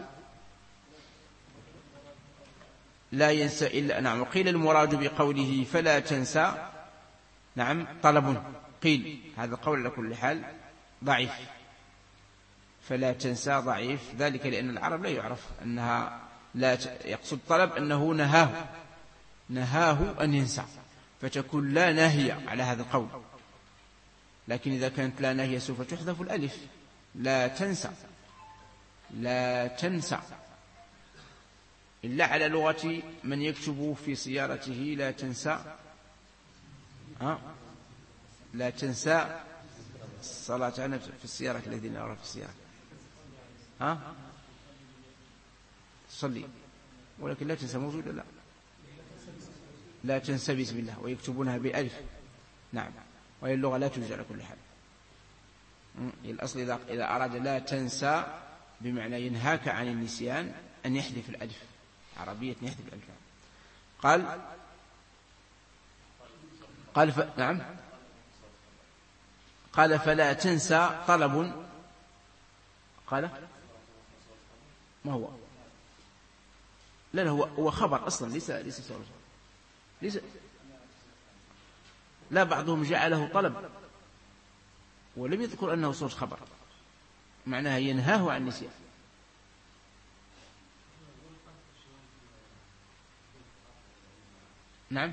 لا ينسى إلا. نعم. وقيل المراد بقوله فلا تنسى نعم طلب، قيل هذا القول على كل حال ضعيف، فلا تنسى ضعيف، ذلك لأن العرب لا يعرف أنها لا يقصد طلب أنه نهاه نهاه أن ينسى، فتكون لا ناهية على هذا القول. لكن إذا كانت لا ناهية سوف تحذف الألف، لا تنسى لا تنسى، إلا على لغة من يكتب في سيارته لا تنسى ها لا تنسى الصلاة على في السيارة الذين يرى في السيارة ها صلي، ولكن لا تنسى موجودة، لا لا تنسى بسم الله ويكتبونها بألف. نعم. وهي اللغة لا توجد على كل حال. الأصل إذا إذا أراد لا تنسى بمعنى ينهاك عن النسيان أن يحذف الألف، عربية يحذف الألف. قال قال ف... نعم قال فلا تنسى طلب، قال ما هو لا لا هو هو خبر أصلا، ليس ليس سؤال، ليس لا بعضهم جعله طلب ولم يذكر أنه صوت خبر، معناها ينهاه عن النسيان. نعم.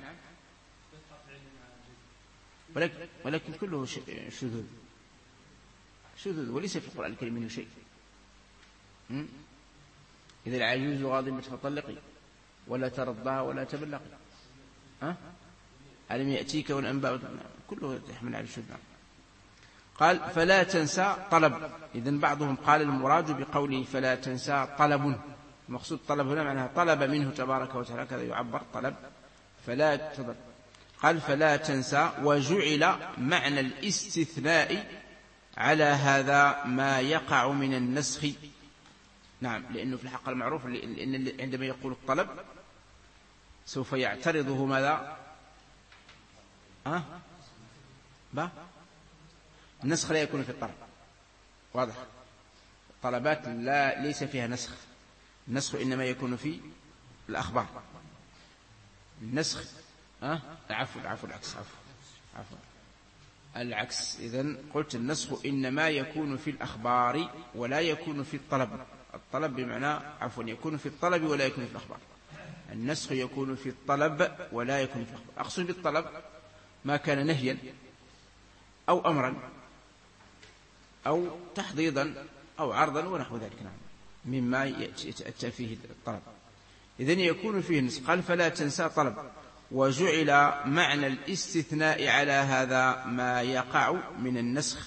ولكن, ولكن كله شذوذ شذوذ وليس في القرآن الكريم منه شيء. إذا العجوز غاضبة فطلقي ولا ترضها ولا تبلقي، ها ألم يأتيك والأنباء، كله يحمل على الشذوذ. قال فلا تنسى طلب، إذن بعضهم قال المراد بقوله فلا تنسى طلب، المقصود طلب هنا معناها طلب منه تبارك وتعالى، كذا يعبر طلب فلا تضر. قال فلا تنسى، وجعل معنى الاستثناء على هذا ما يقع من النسخ. نعم، لأنه في الحق المعروف لأن عندما يقول الطلب سوف يعترضه ماذا؟ أه؟ با النسخ لا يكون في الطلب، واضح؟ الطلبات لا ليس فيها نسخ، النسخ إنما يكون في الأخبار. النسخ أه؟ عفوا عفوا العكس عفوا عفوا العكس. إذن قلت النسخ إنما يكون في الأخبار ولا يكون في الطلب. الطلب بمعنى عفوا يكون في الطلب ولا يكون في الأخبار، النسخ يكون في الطلب ولا يكون في الأخبار. أقصد بالطلب ما كان نهيا أو أمرا أو تحضيضا أو عرضا ونحو ذلك، نعم، مما يتأتى فيه الطلب. إذن يكون فيه النسخ. قال فلا تنسى طلب، وجعل معنى الاستثناء على هذا ما يقع من النسخ،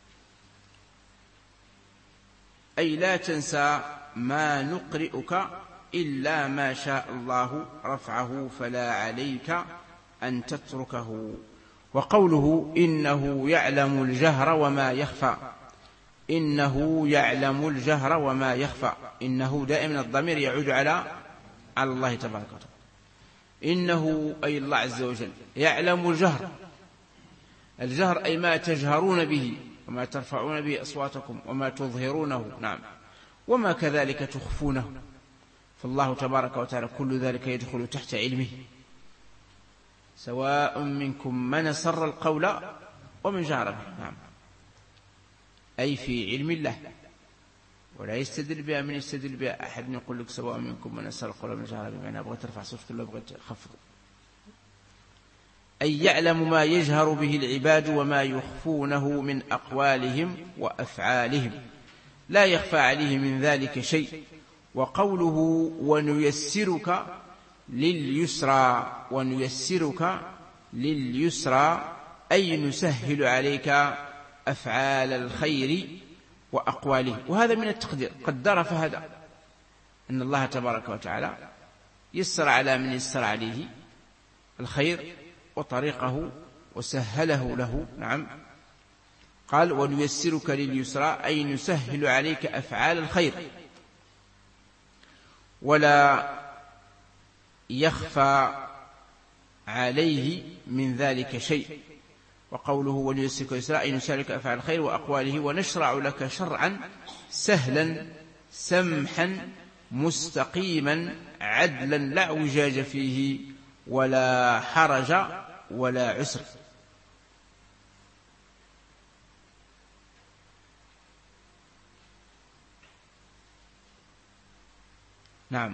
أي لا تنسى ما نقرئك إلا ما شاء الله رفعه فلا عليك أن تتركه. وقوله إنه يعلم الجهر وما يخفى، إنه يعلم الجهر وما يخفى، إنه دائما الضمير يعود على على الله تبارك وتعالى. إنه أي الله عز وجل يعلم الجهر، الجهر أي ما تجهرون به وما ترفعون به أصواتكم وما تظهرونه، نعم، وما كذلك تخفونه، فالله تبارك وتعالى كل ذلك يدخل تحت علمه. سواء منكم من سر القول ومن جهر به، نعم، أي في علم الله، ولا يستدل بها من يستدل بها أحد يقول لك سواء منكم من سر القول ومن جهر به، معنى أبغى ترفع صوتك ولا أبغى تخفض. أي يعلم ما يجهر به العباد وما يخفونه من أقوالهم وأفعالهم، لا يخفى عليه من ذلك شيء. وقوله ونيسرك لليسرى، ونيسرك لليسرى أي نسهل عليك أفعال الخير وأقواله. وهذا من التقدير، قدر فهذا، أن الله تبارك وتعالى يسر على من يسر عليه الخير وطريقه وسهله له. نعم، قال ونيسرك لليسرى أي نسهل عليك أفعال الخير ولا يخفى عليه من ذلك شيء. وقوله ونيسرك لليسرى أي نسهل عليك أفعال الخير وأقواله، ونشرع لك شرعا سهلا سمحا مستقيما عدلا لا اعوجاج فيه ولا حرج ولا عسر. نعم.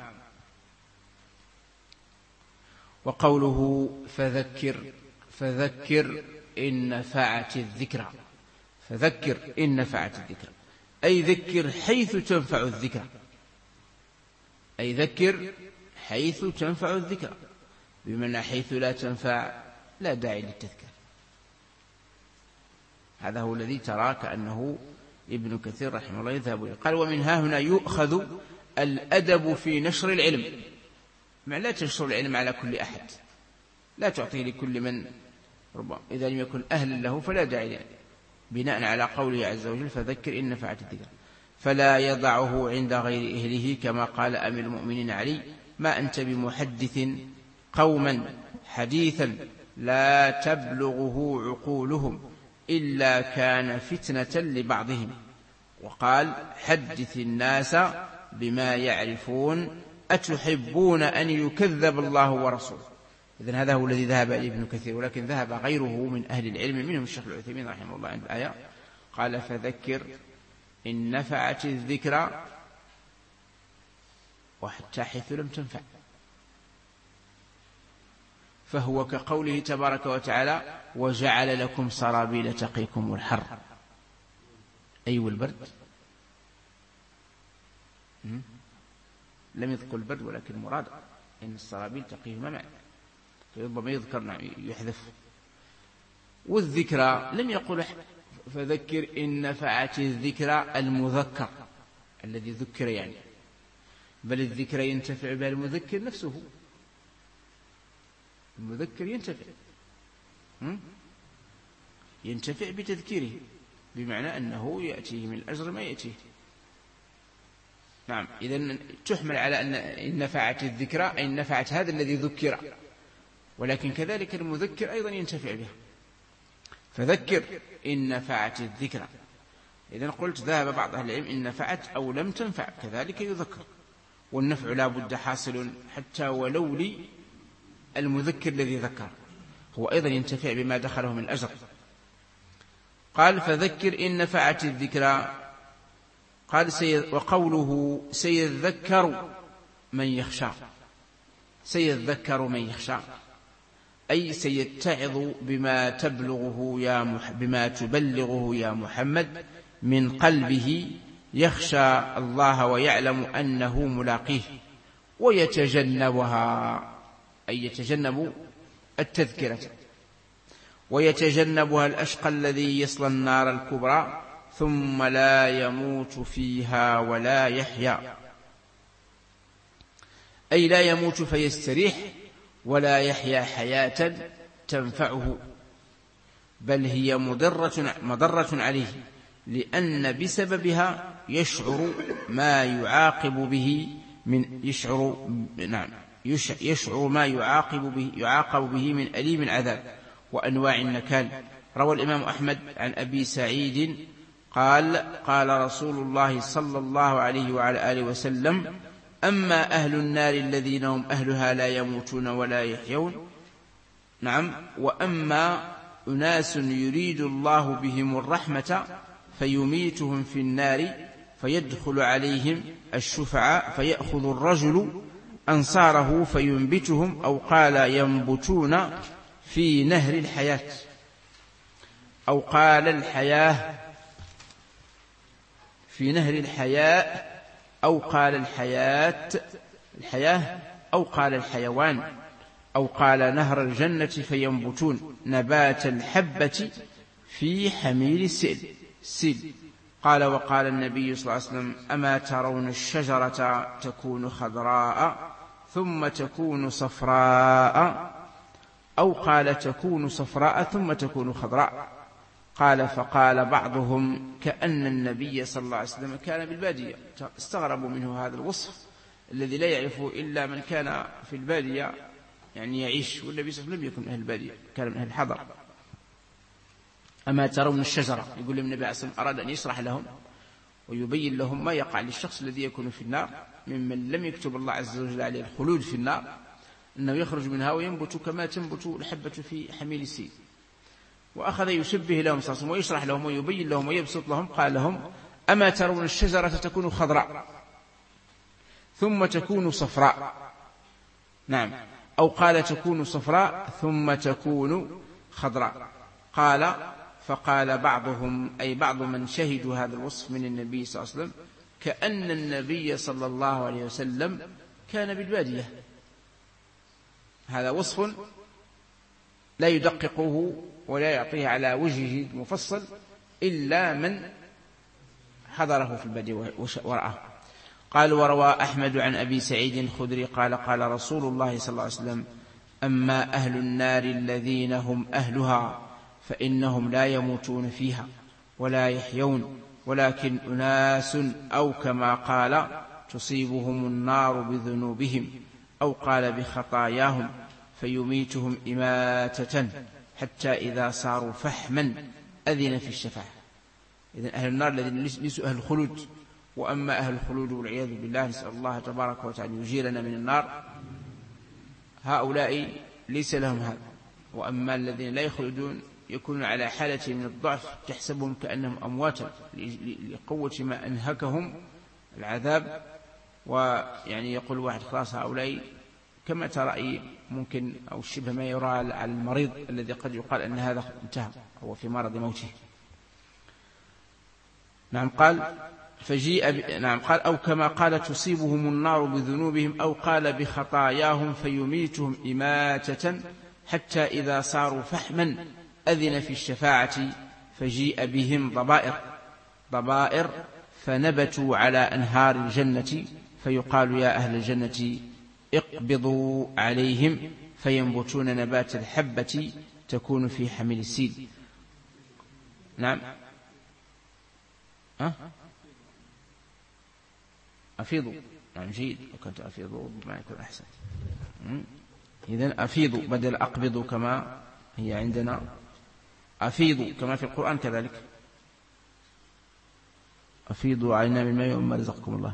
وقوله فذكر، فذكر إن نفعت الذكرى، فذكر إن نفعت الذكرى أي ذكر حيث تنفع الذكرى، أي ذكر حيث تنفع الذكرى، بمعنى حيث لا تنفع لا داعي للتذكير. هذا هو الذي ترى كأنه ابن كثير رحمه الله يذهب إليه. قال ومنها هنا يؤخذ الأدب في نشر العلم، معنى لا تنشر العلم على كل أحد، لا تعطيه لكل من ربما إذا لم يكن أهلا له فلا داعي له، بناء على قوله عز وجل فذكر إن نفعت الذكرى. فلا يضعه عند غير أهله كما قال أمير المؤمنين علي ما أنت بمحدث قوما حديثا لا تبلغه عقولهم إلا كان فتنة لبعضهم. وقال حدث الناس بما يعرفون أتحبون أن يكذب الله ورسوله. إذن هذا هو الذي ذهب إليه ابن كثير، ولكن ذهب غيره من أهل العلم منهم الشيخ العثيمين رحمه الله عند الآية، قال فذكر إن نفعت الذكرى وحتى حيث لم تنفع، فهو كقوله تبارك وتعالى وجعل لكم سرابيل تقيكم الحر، أي والبرد، لم يذكر البرد ولكن المراد إن السرابيل تقيهما معا، فربما يذكر نعم يحذف. والذكرى لم يقل فذكر إن نفعت الذكرى المذكر الذي ذكر يعني، بل الذكرى ينتفع بها المذكر نفسه، المذكر ينتفع ينتفع بتذكيره، بمعنى أنه يأتيه من الأجر ما يأتيه. نعم، إذن تحمل على أن إن نفعت الذكرى أي نفعت هذا الذي ذكر، ولكن كذلك المذكر أيضا ينتفع به. فذكر إن نفعت الذكرى، إذن قلت ذهب بعض أهل العلم إن نفعت أو لم تنفع كذلك يذكر، والنفع لا بد حاصل حتى ولو لي المذكر الذي ذكر هو أيضا ينتفع بما دخله من الأجر. قال فذكر إن نفعت الذكرى. قال سيذ وقوله سيذكر من يخشى، سيذكر من يخشى أي سيتعظ بما تبلغه يا مح بما تبلغه يا محمد من قلبه، يخشى الله ويعلم أنه ملاقيه، ويتجنبها أي يتجنب التذكرة، ويتجنبها الأشقى الذي يصلى النار الكبرى ثم لا يموت فيها ولا يحيا، أي لا يموت فيستريح ولا يحيا حياة تنفعه، بل هي مضرة, مضرة عليه، لأن بسببها يشعر ما يعاقب به من يشعر نعم يشعر ما يعاقب به يعاقب به من أليم عذاب وأنواع النكال. روى الإمام أحمد عن أبي سعيد قال قال رسول الله صلى الله عليه وعلى آله وسلم أما أهل النار الذين هم أهلها لا يموتون ولا يحيون، نعم، وأما أناس يريد الله بهم الرحمة فيميتهم في النار فيدخل عليهم الشفعاء فيأخذ الرجل أنصاره فينبتهم، أو قال ينبتون في نهر الحياة، أو قال الحياة في نهر الحياة، أو قال الحياة الحياة، أو قال الحيوان، أو قال نهر الجنة فينبتون نبات الحبة في حميل السيل السيل. قال وقال النبي صلى الله عليه وسلم أما ترون الشجرة تكون خضراء ثم تكون صفراء، أو قال تكون صفراء ثم تكون خضراء. قال فقال بعضهم كأن النبي صلى الله عليه وسلم كان بالبادية. استغربوا منه هذا الوصف الذي لا يعرفه إلا من كان في البادية، يعني يعيش، والنبي صلى الله عليه وسلم لم يكن من أهل البادية، كان من أهل الحضر. أما ترون الشجرة، يقول لهم النبي عليه الصلاة والسلام أراد أن يشرح لهم ويبين لهم ما يقع للشخص الذي يكون في النار ممن لم يكتب الله عز وجل عليه الخلود في النار، أنه يخرج منها وينبت كما تنبت الحبة في حميل السيل. وأخذ يشبه لهم صلى الله عليه وسلم ويشرح لهم ويبين لهم ويبسط لهم. قال لهم أما ترون الشجرة تكون خضراء ثم تكون صفراء، نعم، أو قال تكون صفراء ثم تكون خضراء. قال فقال بعضهم، أي بعض من شهدوا هذا الوصف من النبي صلى الله عليه وسلم، كأن النبي صلى الله عليه وسلم كان بالبادية. هذا وصف لا يدققه ولا يعطيه على وجهه المفصل إلا من حضره في البادية ورآه. قال وروى أحمد عن أبي سعيد الخدري قال قال رسول الله صلى الله عليه وسلم أما أهل النار الذين هم أهلها فإنهم لا يموتون فيها ولا يحيون، ولكن أناس أو كما قال تصيبهم النار بذنوبهم، أو قال بخطاياهم فيميتهم إماتة حتى إذا صاروا فحما أذن في الشفاعة. إذن أهل النار الذين ليسوا أهل الخلود. وأما أهل الخلود والعياذ بالله، نسأل الله تبارك وتعالى يجيرنا من النار، هؤلاء ليس لهم هذا. وأما الذين لا يخلدون يكونون على حالة من الضعف تحسبهم كأنهم أمواتا لقوة ما أنهكهم العذاب. ويعني يقول واحد خلاص هؤلاء كما ترى ممكن أو شبه ما يرى على المريض الذي قد يقال أن هذا انتهى هو في مرض موته. نعم قال فجيء ب... نعم قال أو كما قال تصيبهم النار بذنوبهم، أو قال بخطاياهم فيميتهم إماتة حتى إذا صاروا فحما أذن في الشفاعة فجيء بهم ضبائر ضبائر فنبتوا على أنهار الجنة فيقال يا أهل الجنة اقبضوا عليهم فينبتون نبات الحبة تكون في حمل السيل. نعم أه؟ أفيضوا، نعم جيد، وكنت أفيضوا بما يكون أحسن. إذن أفيضوا بدل أقبضوا كما هي عندنا، أفيضوا كما في القرآن كذلك، أفيضوا علينا من الماء ومما رزقكم الله.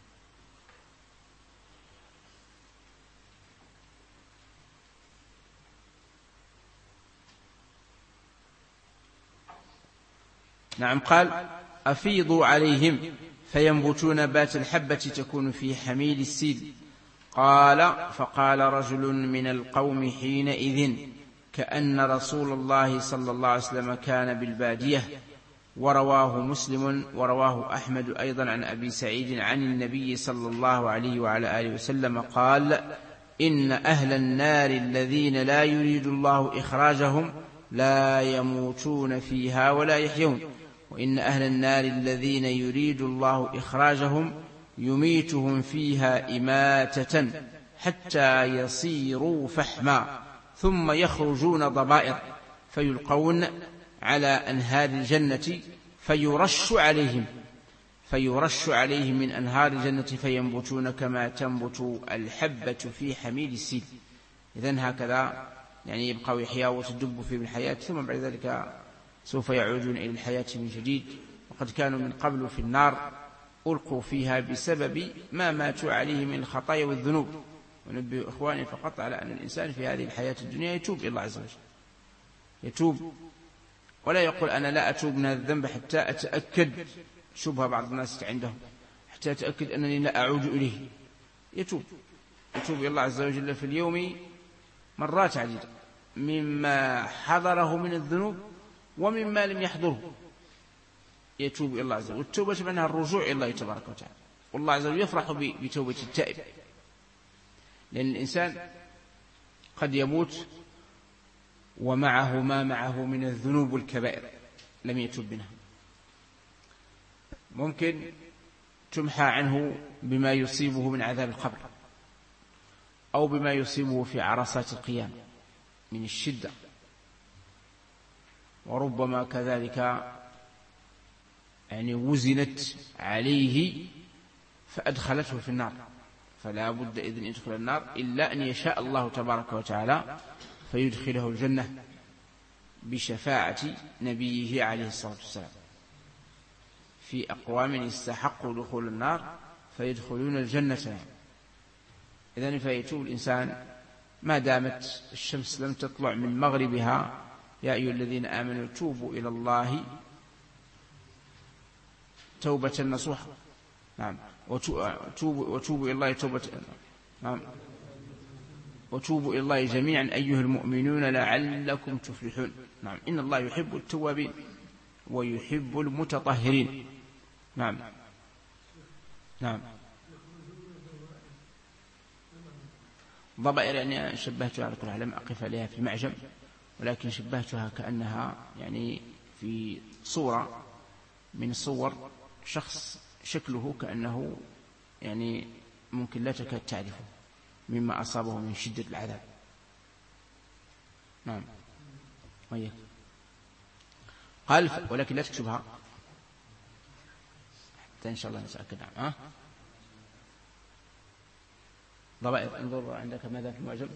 نعم قال أفيضوا عليهم فينبتون نبات الحبة تكون في حميل السيل. قال فقال رجل من القوم حينئذ كأن رسول الله صلى الله عليه وسلم كان بالبادية. ورواه مسلم ورواه أحمد أيضا عن أبي سعيد عن النبي صلى الله عليه وعلى آله وسلم قال إن أهل النار الذين لا يريد الله إخراجهم لا يموتون فيها ولا يحيون، وإن أهل النار الذين يريد الله إخراجهم يميتهم فيها إماتة حتى يصيروا فحما ثم يخرجون ضبائر فيلقون على أنهار الجنة فيرش عليهم فيرش عليهم من أنهار الجنة فينبتون كما تنبت الحبة في حميل السيل. إذن هكذا يعني يبقى يحيا وتدب في الحياة، ثم بعد ذلك سوف يعودون إلى الحياة من جديد. وقد كانوا من قبل في النار ألقوا فيها بسبب ما ماتوا عليه من الخطايا والذنوب. ونبه إخواني فقط على أن الإنسان في هذه الحياة الدنيا يتوب إلى الله عز وجل، يتوب ولا يقول أنا لا أتوب من الذنب حتى أتأكد، شبه بعض الناس عندهم، حتى أتأكد أنني لا أعود إليه. يتوب يتوب إلى الله عز وجل في اليوم مرات عديدة، مما حضره من الذنوب ومما لم يحضره يتوب إلى الله عز وجل. والتوبة معناها الرجوع إلى الله تبارك وتعالى، والله عز وجل يفرح بتوبة التائب، لأن الإنسان قد يموت ومعه ما معه من الذنوب والكبائر لم يتوب منها، ممكن تمحى عنه بما يصيبه من عذاب القبر أو بما يصيبه في عرصات القيامة من الشدة، وربما كذلك يعني وزنت عليه فأدخلته في النار، فلا بد إذن يدخل النار إلا أن يشاء الله تبارك وتعالى فيدخله الجنة بشفاعة نبيه عليه الصلاة والسلام. في أقوام يستحقوا دخول النار فيدخلون الجنة. إذن فيتوب الإنسان ما دامت الشمس لم تطلع من مغربها. يا أيها الذين آمنوا توبوا إلى الله توبة نصوحة. نعم. وتوبوا وتوبوا إلى الله توبة. نعم. وتوبوا إلى الله جميعا أيها المؤمنون لعلكم تفلحون. نعم. إن الله يحب التوابين ويحب المتطهرين. نعم. نعم. ضبائر يعني شبهتها على كل حال، لم أقف عليها في معجم، ولكن شبهتها كأنها يعني في صورة من صور شخص شكله كأنه يعني ممكن لا تكاد تعرفه مما أصابه من شدة العذاب. نعم. وياك. قال ولكن لا تكتبها حتى إن شاء الله نتأكد. نعم. ها ضبائر انظر عندك ماذا في المعجم.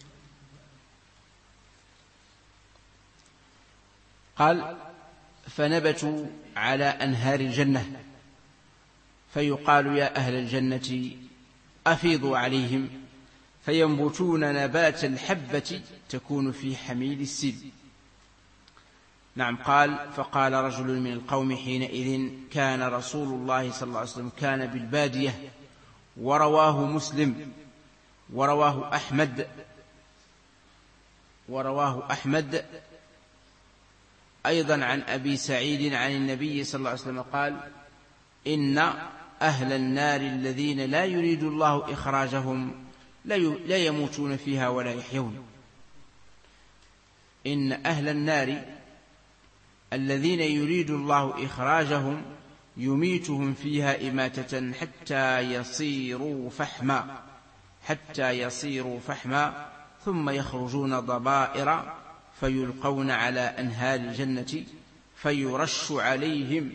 قال فنبتوا على أنهار الجنة فيقال يا أهل الجنة أفيضوا عليهم فينبتون نبات الحبة تكون في حميل السيل. نعم. قال فقال رجل من القوم حينئذ كان رسول الله صلى الله عليه وسلم كان بالبادية. ورواه مسلم ورواه أحمد ورواه أحمد أيضا عن أبي سعيد عن النبي صلى الله عليه وسلم قال إن أهل النار الذين لا يريد الله إخراجهم لا يموتون فيها ولا يحيون. إن أهل النار الذين يريد الله إخراجهم يميتهم فيها إماتة حتى يصيروا فحما حتى يصيروا فحما ثم يخرجون ضبائر فيلقون على أنهار الجنة فيرش عليهم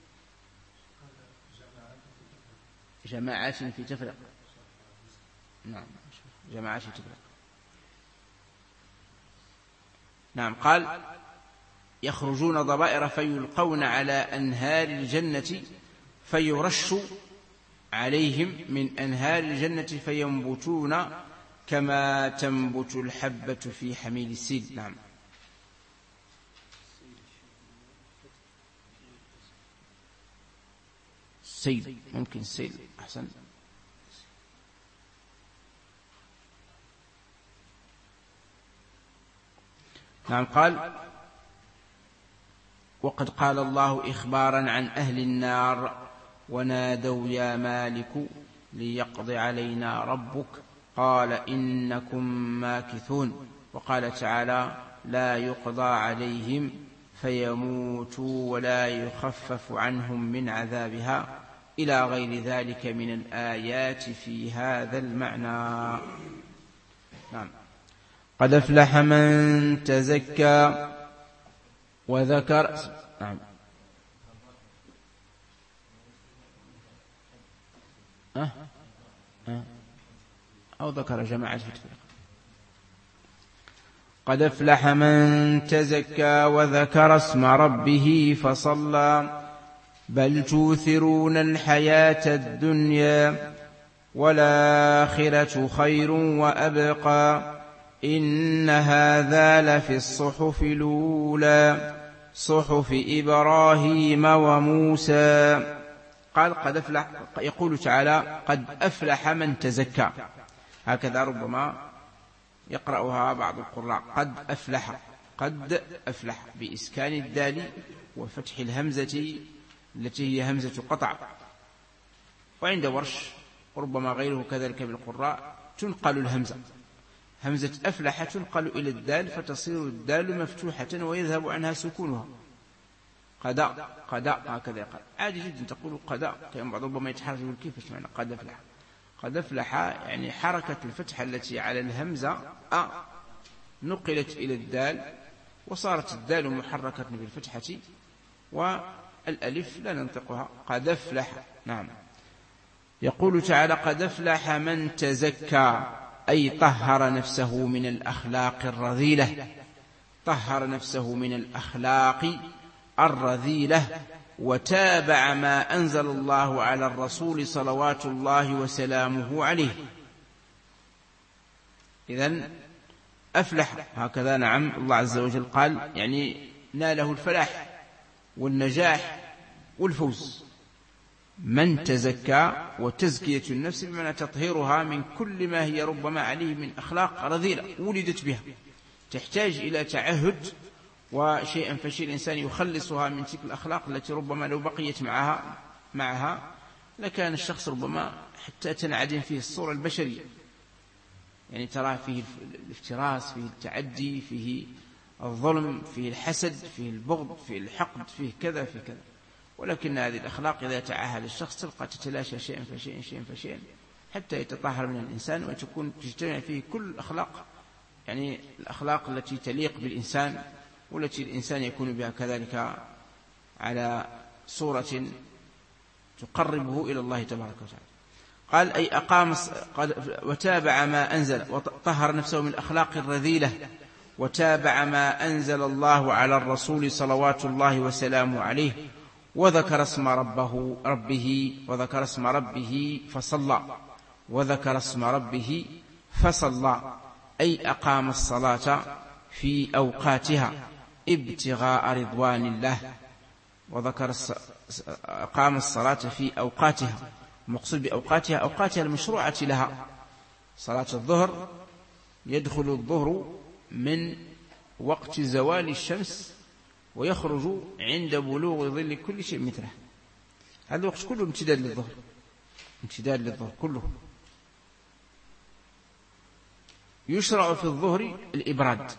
جماعات في تفرق. نعم. جماعات في تفرق. نعم. قال يخرجون ضبائر فيلقون على أنهار الجنة فيرش عليهم من أنهار الجنة فينبتون كما تنبت الحبة في حميل السيل. نعم. سيل ممكن سيل أحسن. نعم. قال وقد قال الله إخبارا عن أهل النار ونادوا يا مالك ليقض علينا ربك قال إنكم ماكثون. وقال تعالى لا يقضى عليهم فيموتوا ولا يخفف عنهم من عذابها إلى غير ذلك من الآيات في هذا المعنى. نعم. قد أفلح من تزكى وذكر. نعم. أه؟ أه؟ أو ذكر جماعة في الفرق. قد أفلح من تزكى وذكر اسم ربه فصلى بل توثرون الحياة الدنيا والآخرة خير وأبقى إن هذا لفي الصحف الأولى صحف إبراهيم وموسى. قال قد أفلح. يقول تعالى قد أفلح من تزكى. هكذا ربما يقرأها بعض القراء قد أفلح، قد أفلح بإسكان الدال وفتح الهمزة التي هي همزة قطع. وعند ورش ربما غيره كذلك بالقراء تنقل الهمزة، همزة أفلح تنقل إلى الدال فتصير الدال مفتوحة ويذهب عنها سكونها. قداء قداء هكذا يقال عادي جدا تقول قداء، كان بعض ربما يتحرك يقول كيف ايش معنى قد أفلح؟ قد أفلح يعني حركة الفتحة التي على الهمزة أ نقلت إلى الدال وصارت الدال محركة بالفتحة والألف لا ننطقها. قد أفلح. نعم. يقول تعالى قد أفلح من تزكى أي طهر نفسه من الأخلاق الرذيلة، طهر نفسه من الأخلاق الرذيلة وتابع ما أنزل الله على الرسول صلوات الله وسلامه عليه. إذن أفلح هكذا. نعم الله عز وجل قال يعني ناله الفلاح والنجاح والفوز. من تزكى، وتزكية النفس بمعنى تطهيرها من كل ما هي ربما عليه من أخلاق رذيلة ولدت بها تحتاج إلى تعهد، وشيئا فشيء الإنسان يخلصها من تلك الأخلاق التي ربما لو بقيت معها معها لكان الشخص ربما حتى تنعدم فيه الصورة البشرية، يعني ترى فيه الافتراس، فيه التعدي، فيه الظلم، فيه الحسد، فيه البغض، فيه الحقد، فيه كذا فيه كذا. ولكن هذه الأخلاق إذا تعاهد الشخص تلقى تتلاشى شيئا فشيئا شيئا فشيئا حتى يتطهر من الإنسان وتكون تجتمع فيه كل الأخلاق، يعني الأخلاق التي تليق بالإنسان والتي الإنسان يكون بها كذلك على صورة تقربه إلى الله تبارك وتعالى. قال أي أقام وتابع ما أنزل وطهر نفسه من الأخلاق الرذيلة وتابع ما أنزل الله على الرسول صلوات الله وسلامه عليه وذكر اسم ربه ربه وذكر اسم ربه فصلى وذكر اسم ربه فصلى أي أقام الصلاة في أوقاتها ابتغاء رضوان الله. وذكر أقام الصلاة في أوقاتها، المقصود بأوقاتها أوقاتها المشروعة لها. صلاة الظهر يدخل الظهر من وقت زوال الشمس ويخرج عند بلوغ ظل كل شيء مثله. هذا الوقت كله امتداد للظهر، امتداد للظهر كله. يشرع في الظهر الإبراد،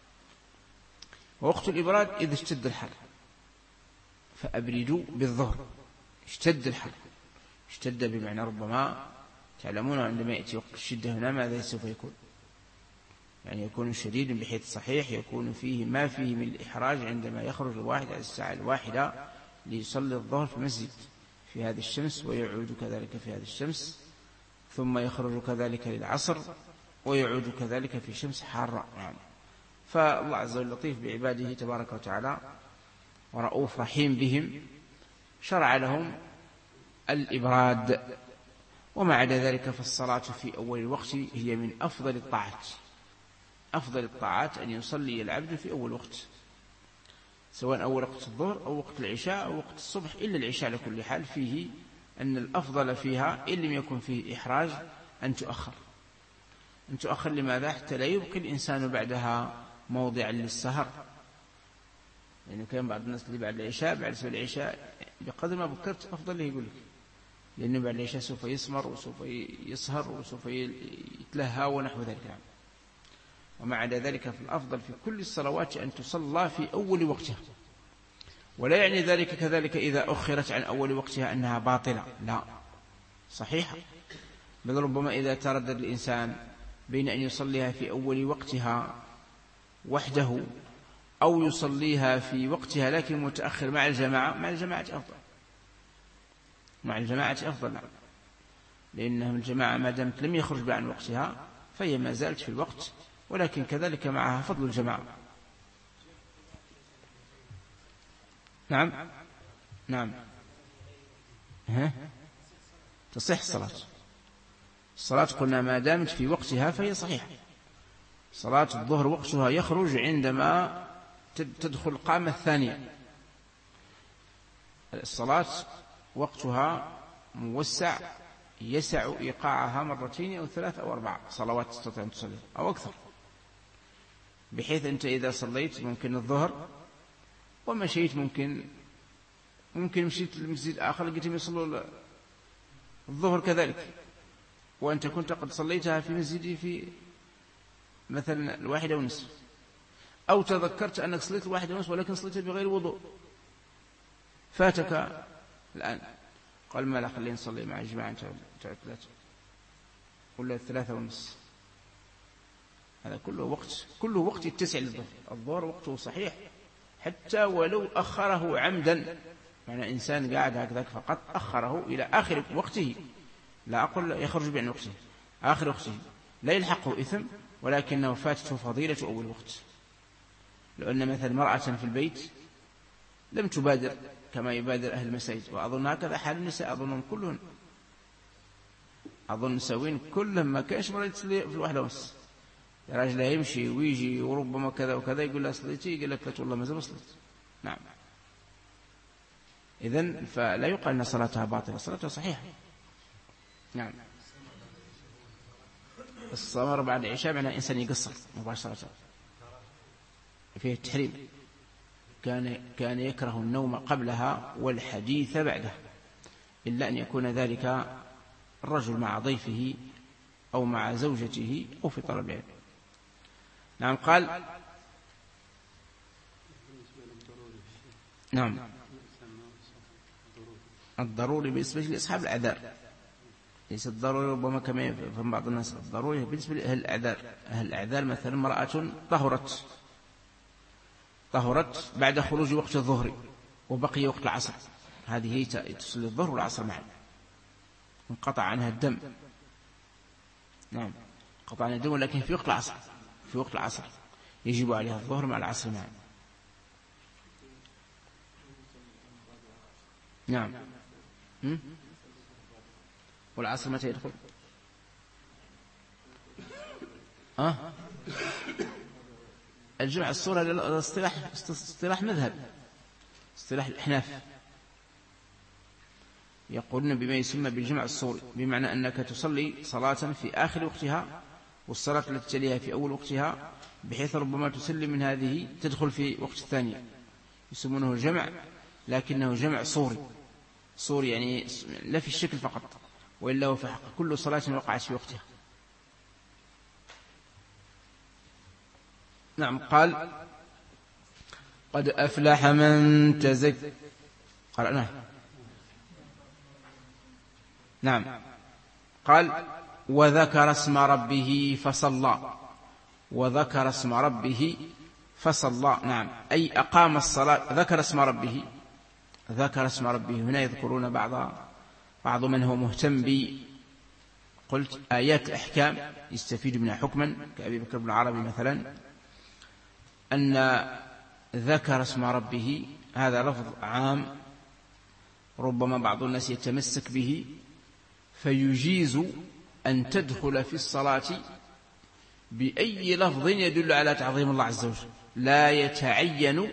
ووقت الإبراد إذا اشتد الحر فأبردوا بالظهر. اشتد الحر، اشتد بمعنى ربما تعلمون عندما يأتي وقت الشدة هنا ماذا سوف يكون، يعني يكون شديد بحيث صحيح يكون فيه ما فيه من الإحراج عندما يخرج الواحد على الساعة الواحدة ليصلي الظهر في المسجد في هذه الشمس ويعود كذلك في هذه الشمس، ثم يخرج كذلك للعصر ويعود كذلك في شمس حارة. يعني فالله عز وجل لطيف بعباده تبارك وتعالى ورؤوف رحيم بهم، شرع لهم الإبراد. وما عدا ذلك فالصلاة في أول الوقت هي من أفضل الطاعات. أفضل الطاعات أن يصلي العبد في أول وقت، سواء أول وقت الظهر أو وقت العشاء أو وقت الصبح، إلا العشاء لكل حال فيه أن الأفضل فيها إن لم يكن فيه إحراج أن تؤخر. أن تؤخر لماذا؟ حتى لا يبقي الإنسان بعدها موضعا للسهر. يعني كان بعض الناس اللي بعد العشاء بعد سوى العشاء بقدر ما بكرت أفضل له يقول لك، لأنه بعد العشاء سوف يسمر وسوف يسهر وسوف يتلهى ونحو ذلك. وما عدا ذلك في الأفضل في كل الصلوات أن تصلى في أول وقتها، ولا يعني ذلك كذلك إذا أخرت عن أول وقتها أنها باطلة، لا، صحيحة. بل ربما إذا تردد الإنسان بين أن يصليها في أول وقتها وحده أو يصليها في وقتها لكن متأخر مع الجماعة، مع الجماعة أفضل، مع الجماعة أفضل، لأنهم الجماعة ما دامت لم يخرج عن وقتها فهي ما زالت في الوقت، ولكن كذلك معها فضل الجماعة. نعم نعم ها تصح الصلاة. الصلاة قلنا ما دامت في وقتها فهي صحيحة. صلاة الظهر وقتها يخرج عندما تدخل القامة الثانية. الصلاة وقتها موسع يسع إيقاعها مرتين أو ثلاث أو أربع صلوات تستطيع أن تصلي أو أكثر، بحيث أنت إذا صليت ممكن الظهر ومشيت ممكن ممكن مشيت للمسجد آخر لقيتهم يصلوا الظهر كذلك، وأنت كنت قد صليتها في مسجدي في مثلا الواحدة ونصف، أو تذكرت أنك صليت الواحدة ونصف ولكن صليت بغير وضوء فاتك الآن، قال ما لا خلينا نصلي مع الجماعة تعد ثلاثة ولا ثلاثة ونصف. هذا كله وقت كله وقت يتسع للظهر. الظهر وقته صحيح حتى ولو أخره عمدا، معنى إنسان قاعد هكذا فقط أخره إلى آخر وقته، لا أقول يخرج بعن وقته، آخر وقته لا يلحقه إثم، ولكنه فاتته فضيلة أول وقت. لو أن مثلا مرأة في البيت لم تبادر كما يبادر أهل المساجد، وأظن هكذا حال النساء، أظنهم كلهم أظن مساوين كلهم ما كانش مرة تصلي في الواحدة ونص، يا راجل يمشي ويجي وربما كذا وكذا يقول لها صليتي، يقول لك لا والله ما زال صليت. نعم. إذن فلا يقال أن صلاتها باطلة، صلاتها صحيحة. نعم. الصلاة بعد العشاء معنى إنسان يقصر مباشرة فيه التحريم، كان كان يكره النوم قبلها والحديث بعده، إلا أن يكون ذلك الرجل مع ضيفه أو مع زوجته أو في طلب العلم. نعم. قال نعم الضروري بالنسبة لأصحاب الأعذار، ليس الضروري ربما كما يفهم بعض الناس، الضروري بالنسبة لأهل الأعذار. أهل الأعذار مثلا امرأة طهرت طهرت بعد خروج وقت الظهر وبقي وقت العصر، هذه هي تصلي الظهر والعصر معا، انقطع عنها الدم. نعم انقطع عنها الدم، ولكن في وقت العصر في وقت العصر يجب عليها الظهر مع العصر معا. نعم. م? والعصر متى يدخل؟ أه؟ الجمع الصورة الاصطلاح اصطلاح مذهب، اصطلاح الأحناف، يقولون بما يسمى بالجمع الصوري، بمعنى أنك تصلي صلاة في آخر وقتها والصلاة التي تليها في أول وقتها، بحيث ربما تسلم من هذه تدخل في وقت الثانية، يسمونه جمع، لكنه جمع صوري. صوري يعني لا في الشكل فقط، وإلا هو في حق كل صلاة وقعت في وقتها. نعم. قال قد أفلح من تزكى. قرأناه. نعم. قال وذكر اسم ربه فصلى، وذكر اسم ربه فصلى. نعم أي أقام الصلاة، ذكر اسم ربه، ذكر اسم ربه. هنا يذكرون بعض بعض من هو مهتم ب قلت آيات الأحكام يستفيد منها حكما، كأبي بكر بن عربي مثلا، أن ذكر اسم ربه هذا لفظ عام، ربما بعض الناس يتمسك به فيجيز أن تدخل في الصلاة بأي لفظ يدل على تعظيم الله عز وجل، لا يتعين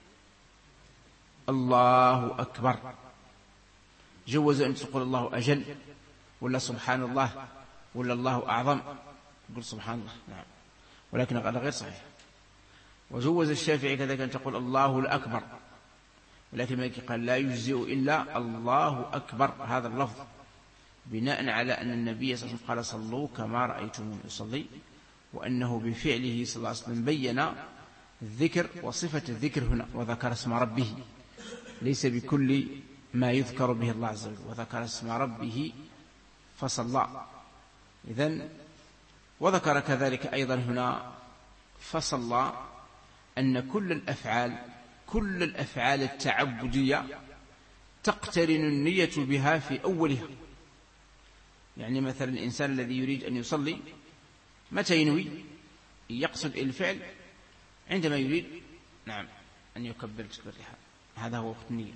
الله أكبر. جوز أن تقول الله أجل، ولا سبحان الله، ولا الله أعظم، تقول سبحان الله. نعم. ولكن هذا غير صحيح. وجوز الشافعي كذلك أن تقول الله الأكبر، ولكن مالك قال لا يجزئ إلا الله أكبر هذا اللفظ، بناء على أن النبي صلى الله عليه وسلم قال صلوا كما رأيتم يصلي، وأنه بفعله صلى الله عليه وسلم بين الذكر وصفة الذكر هنا، وذكر اسم ربه، ليس بكل ما يذكر به الله عز وجل، وذكر اسم ربه فصلى. إذن وذكر كذلك أيضا هنا فصلى أن كل الأفعال كل الأفعال التعبدية تقترن النية بها في أولها. يعني مثلا الإنسان الذي يريد أن يصلي متى ينوي؟ يقصد الفعل عندما يريد نعم أن يكبر تكبير الإحرام، هذا هو وقت النية.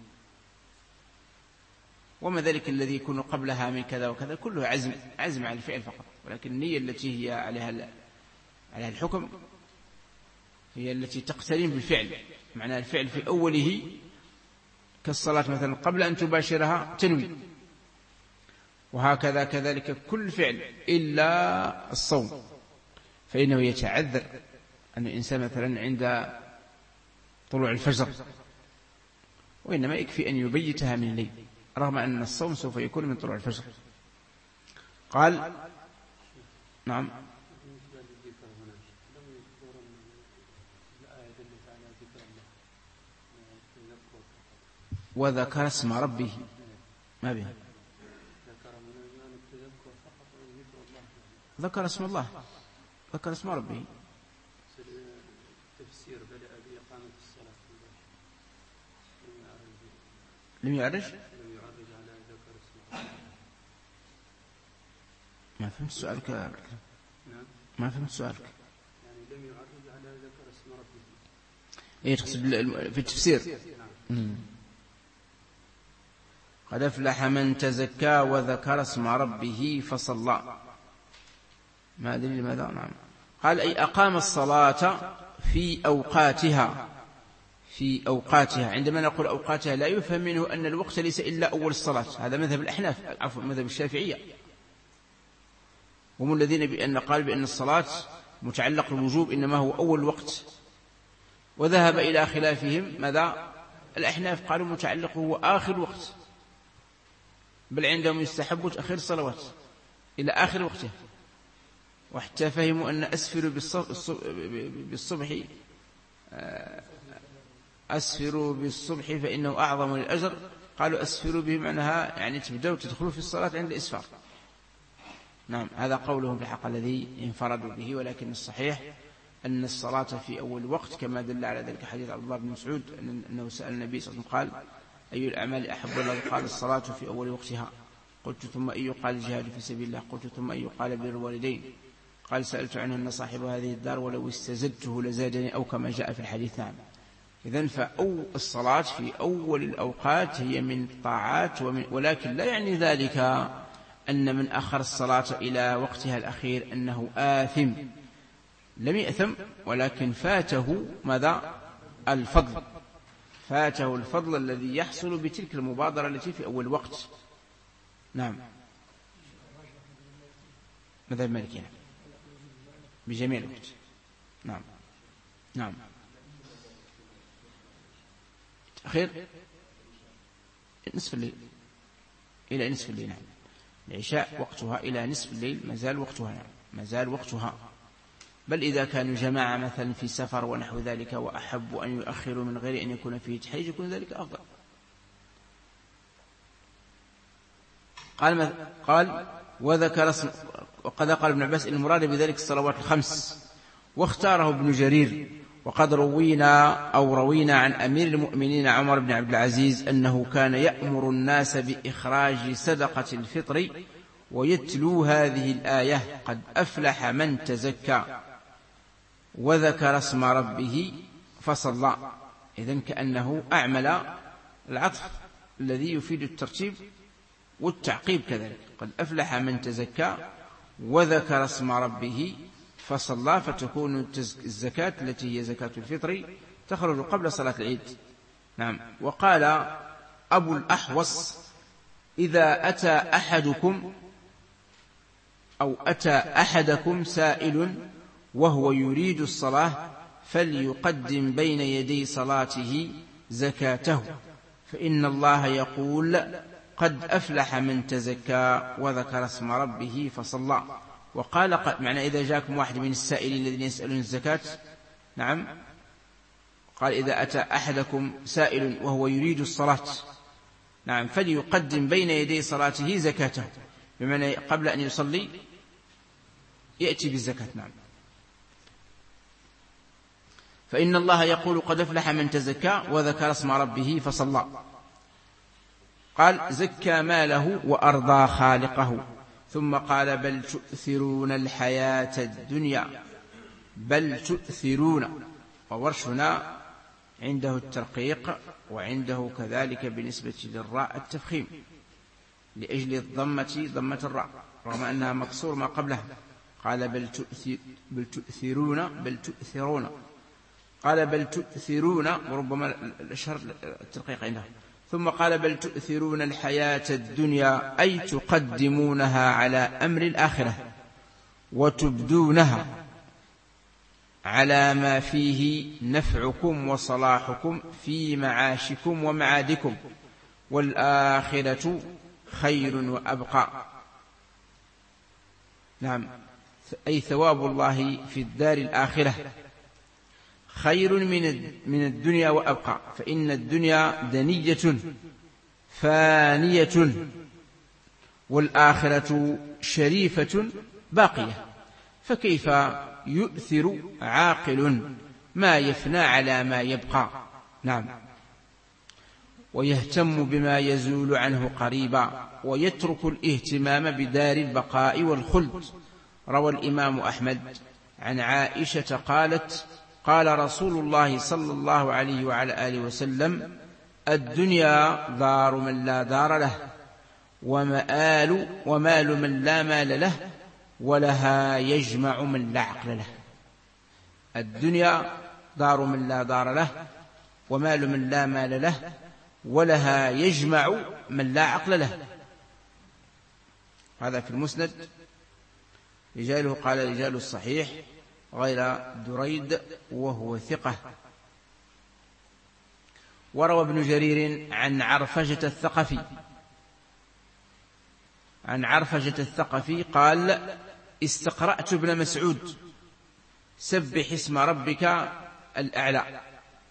وما ذلك الذي يكون قبلها من كذا وكذا كله عزم عزم على الفعل فقط، ولكن النية التي هي عليها عليها الحكم هي التي تقترن بالفعل، معنى الفعل في أوله كالصلاة مثلا قبل أن تباشرها تنوي، وهكذا كذلك كل فعل إلا الصوم، فإنه يتعذر أن الإنسان مثلا عند طلوع الفجر، وإنما يكفي أن يبيتها من الليل، رغم أن الصوم سوف يكون من طلوع الفجر. قال نعم. وذكر اسم ربه ما به، ذكر اسم الله، ذكر اسم ربه. تفسير بدأ بإقامة الصلاة لم يعرج لم يعرج على ذكر اسم الله. ما فهمت سؤالك. نعم ما فهمت سؤالك. يعني لم يعرج على ذكر اسم ربه. ايه تقصد في التفسير؟ نعم. قد أفلح من تزكى وذكر اسم ربه فصلى. ما أدري لماذا. نعم. قال أي أقام الصلاة في أوقاتها، في أوقاتها. عندما نقول أوقاتها لا يفهم منه أن الوقت ليس إلا أول الصلاة، هذا مذهب الأحناف، عفوا مذهب الشافعية، هم الذين بأن قال بأن الصلاة متعلق الوجوب إنما هو أول وقت، وذهب إلى خلافهم ماذا الأحناف، قالوا متعلق هو آخر وقت، بل عندهم يستحب تأخير الصلوات إلى آخر وقته. وحتى فهموا أن أسفروا بالصبح أسفروا بالصبح فإنه أعظم للأجر، قالوا أسفروا به معناها يعني تبدأوا تدخلوا في الصلاة عند الإسفار. نعم، هذا قولهم في الحق الذي انفردوا به، ولكن الصحيح أن الصلاة في أول وقت، كما دل على ذلك حديث عبد الله بن مسعود أنه سأل النبي صلى الله عليه وسلم قال أي الأعمال أحب الله؟ قال الصلاة في أول وقتها. قلت ثم أي؟ قال الجهاد في سبيل الله. قلت ثم أي؟ قال بر الوالدين. قال سألت عنهن صاحب هذه الدار ولو استزدته لزادني، أو كما جاء في الحديث. نعم. إذن فأو الصلاة في أول الأوقات هي من الطاعات، ومن ولكن لا يعني ذلك أن من أخر الصلاة إلى وقتها الأخير أنه آثم، لم يأثم، ولكن فاته ماذا؟ الفضل، فاته الفضل الذي يحصل بتلك المبادرة التي في أول وقت. نعم. مذهب مالك يعني بجميع الوقت. نعم. نعم. أخير نصف الليل إلى نصف الليل. نعم. العشاء وقتها إلى نصف الليل، مازال وقتها. نعم. مازال وقتها. بل إذا كانوا جماعة مثلا في سفر ونحو ذلك وأحبوا أن يؤخروا من غير أن يكون فيه تحريج، يكون ذلك أفضل. قال قال وذكر اسم، وقد قال ابن عباس المراد بذلك الصلوات الخمس، واختاره ابن جرير. وقد روينا أو روينا عن أمير المؤمنين عمر بن عبد العزيز أنه كان يأمر الناس بإخراج صدقة الفطر ويتلو هذه الآية قد أفلح من تزكى وذكر اسم ربه فصلى. إذن كأنه أعمل العطف الذي يفيد الترتيب والتعقيب كذلك، قد أفلح من تزكى وذكر اسم ربه فصلى، فتكون الزكاة التي هي زكاة الفطر تخرج قبل صلاة العيد. نعم. وقال أبو الأحوص إذا أتى أحدكم أو أتى أحدكم سائل وهو يريد الصلاة فليقدم بين يدي صلاته زكاته، فإن الله يقول قد أفلح من تزكى وذكر اسم ربه فصلى. وقال معنى إذا جاءكم واحد من السائلين الذين يسألون الزكاة. نعم. قال إذا أتى أحدكم سائل وهو يريد الصلاة، نعم، فليقدم بين يدي صلاته زكاته، بمعنى قبل أن يصلي يأتي بالزكاة. نعم. فإن الله يقول قد أفلح من تزكى وذكر اسم ربه فصلى. قال زكى ماله وأرضى خالقه. ثم قال بل تؤثرون الحياة الدنيا، بل تؤثرون. وورشنا عنده الترقيق، وعنده كذلك بالنسبة للراء التفخيم لأجل الضمة ضمة الراء، رغم أنها مكسور ما قبلها. قال بل, تؤثر بل تؤثرون بل تؤثرون قال بل تؤثرون، وربما الأشهر الترقيق عنده. ثم قال بل تؤثرون الحياة الدنيا أي تقدمونها على أمر الآخرة وتبدونها على ما فيه نفعكم وصلاحكم في معاشكم ومعادكم، والآخرة خير وأبقى. نعم، أي ثواب الله في الدار الآخرة خير من الدنيا وأبقى، فإن الدنيا دنية فانية، والآخرة شريفة باقية، فكيف يؤثر عاقل ما يفنى على ما يبقى؟ نعم، ويهتم بما يزول عنه قريبا، ويترك الاهتمام بدار البقاء والخلد. روى الإمام أحمد عن عائشة قالت: قال رسول الله صلى الله عليه وعلى آله وسلم: الدنيا دار من لا دار له، ومآل ومال من لا مال له، ولها يجمع من لا عقل له. الدنيا دار من لا دار له، ومال من لا مال له، ولها يجمع من لا عقل له. هذا في المسند. رجاله قال رجال الصحيح غير دريد وهو ثقة. وروى ابن جرير عن عرفجة الثقفي عن عرفجة الثقفي قال: استقرأت ابن مسعود: سبح اسم ربك الأعلى،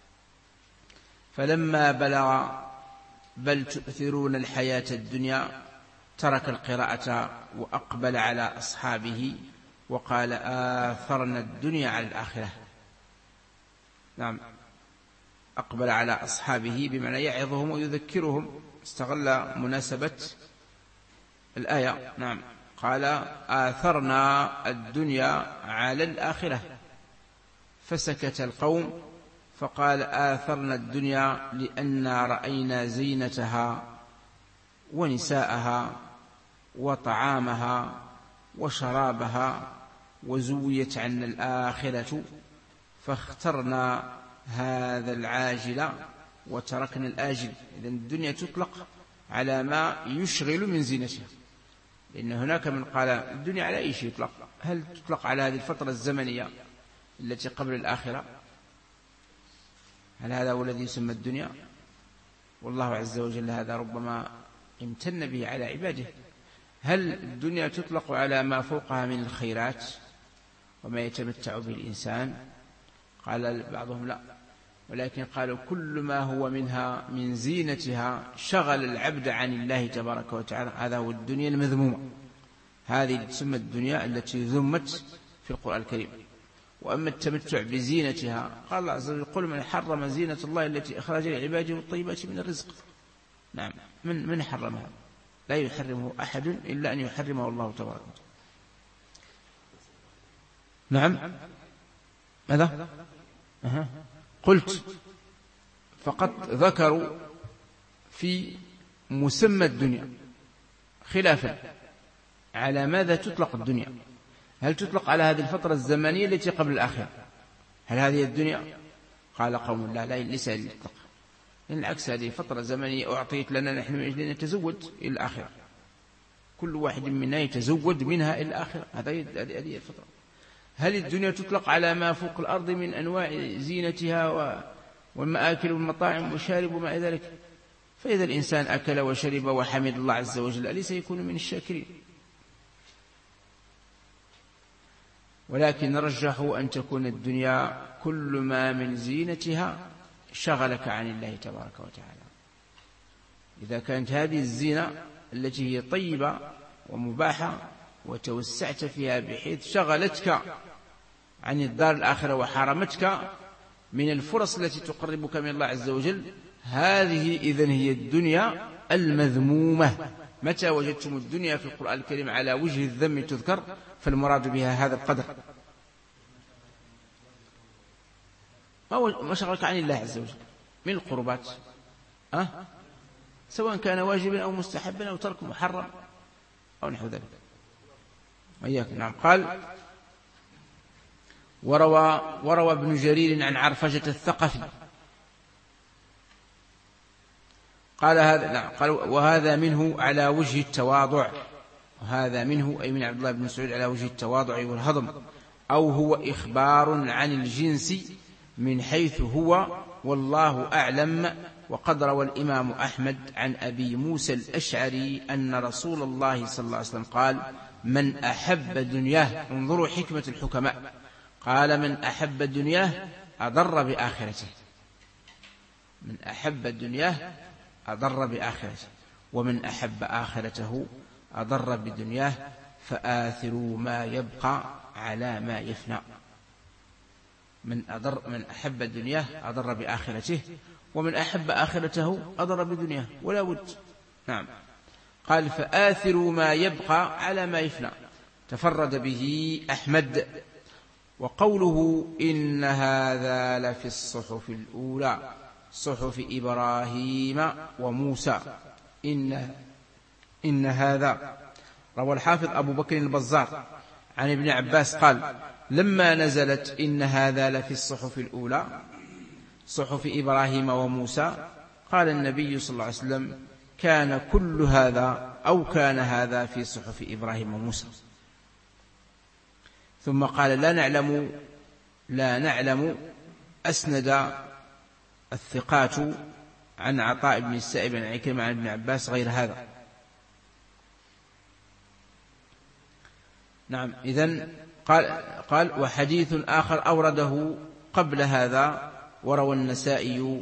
فلما بلغ بل تؤثرون الحياة الدنيا ترك القراءة وأقبل على أصحابه وقال: آثرنا الدنيا على الآخرة. نعم، أقبل على أصحابه بمعنى يعظهم ويذكرهم، استغل مناسبة الآية. نعم، قال: آثرنا الدنيا على الآخرة، فسكت القوم، فقال: آثرنا الدنيا لأننا رأينا زينتها ونساءها وطعامها وشرابها، وزويت عنا الآخرة، فاخترنا هذا العاجل وتركنا الآجل. إذن الدنيا تطلق على ما يشغل من زينتها، لأن هناك من قال الدنيا على أي شيء يطلق. هل تطلق على هذه الفترة الزمنية التي قبل الآخرة؟ هل هذا هو الذي يسمى الدنيا؟ والله عز وجل هذا ربما امتن به على عباده. هل الدنيا تطلق على ما فوقها من الخيرات وما يتمتع به الإنسان؟ قال بعضهم لا، ولكن قالوا كل ما هو منها من زينتها شغل العبد عن الله تبارك وتعالى، هذا هو الدنيا المذمومة. هذه تسمى الدنيا التي ذمت في القرآن الكريم. وأما التمتع بزينتها قال الله عز وجل: قل من حرم زينة الله التي أخرج لعباده والطيبات من الرزق. نعم، من من حرمها؟ لا يحرمه أحد إلا أن يحرمه الله تبارك وتعالى. نعم، ماذا؟ أه. قلت فقد ذكروا في مسمى الدنيا خلافا على ماذا تطلق الدنيا. هل تطلق على هذه الفترة الزمنية التي قبل الآخرة؟ هل هذه الدنيا؟ قال قوم لا، لا ليس يطلق، لأن العكس هذه فترة زمنية أعطيت لنا نحن من أجل أن نتزود إلى الآخرة، كل واحد منا يتزود منها إلى الآخرة، هذه هذه الفترة. هل الدنيا تطلق على ما فوق الأرض من أنواع زينتها والمآكل والمطاعم والشارب وما إلى ذلك؟ فإذا الإنسان أكل وشرب وحمد الله عز وجل أليس يكون من الشاكرين؟ ولكن رجحوا أن تكون الدنيا كل ما من زينتها شغلك عن الله تبارك وتعالى. إذا كانت هذه الزينة التي هي طيبة ومباحة وتوسعت فيها بحيث شغلتك عن الدار الآخرة وحرمتك من الفرص التي تقربك من الله عز وجل، هذه إذن هي الدنيا المذمومة. متى وجدتم الدنيا في القرآن الكريم على وجه الذم تذكر فالمراد بها هذا القدر، ما شغلك عن الله عز وجل من القربات، أه؟ سواء كان واجبا أو مستحبا أو ترك محرم أو نحو ذلك. إياك. نعم. قال: وروى, وروى ابن جرير عن عرفجة الثقفي قال هذا نعم قال وهذا منه على وجه التواضع، وهذا منه أي من عبد الله بن مسعود على وجه التواضع والهضم، أو هو إخبار عن الجنس من حيث هو، والله أعلم. وقد روى الإمام أحمد عن أبي موسى الأشعري أن رسول الله صلى الله عليه وسلم قال: من أحب دنياه، انظروا حكمة الحكماء، قال: من أحب دنياه أضر بآخرته، من أحب دنياه أضر بآخرته، ومن أحب آخرته أضر بدنياه، فآثروا ما يبقى على ما يفنى. من أضر من أحب دنياه أضر بآخرته، ومن أحب آخرته أضر بدنياه، ولا بد. نعم. قال: فآثروا ما يبقى على ما يفنى. تفرد به أحمد. وقوله إن هذا لفي الصحف الأولى صحف إبراهيم وموسى، إن إن هذا روى الحافظ أبو بكر البزار عن ابن عباس قال: لما نزلت إن هذا لفي الصحف الأولى صحف إبراهيم وموسى، قال النبي صلى الله عليه وسلم: كان كل هذا أو كان هذا في صحف إبراهيم وموسى. ثم قال: لا نعلم لا نعلم أسند الثقات عن عطاء بن السائب عن عكرمة عن ابن عباس غير هذا. نعم. إذن قال, قال وحديث آخر أورده قبل هذا، وروى النسائي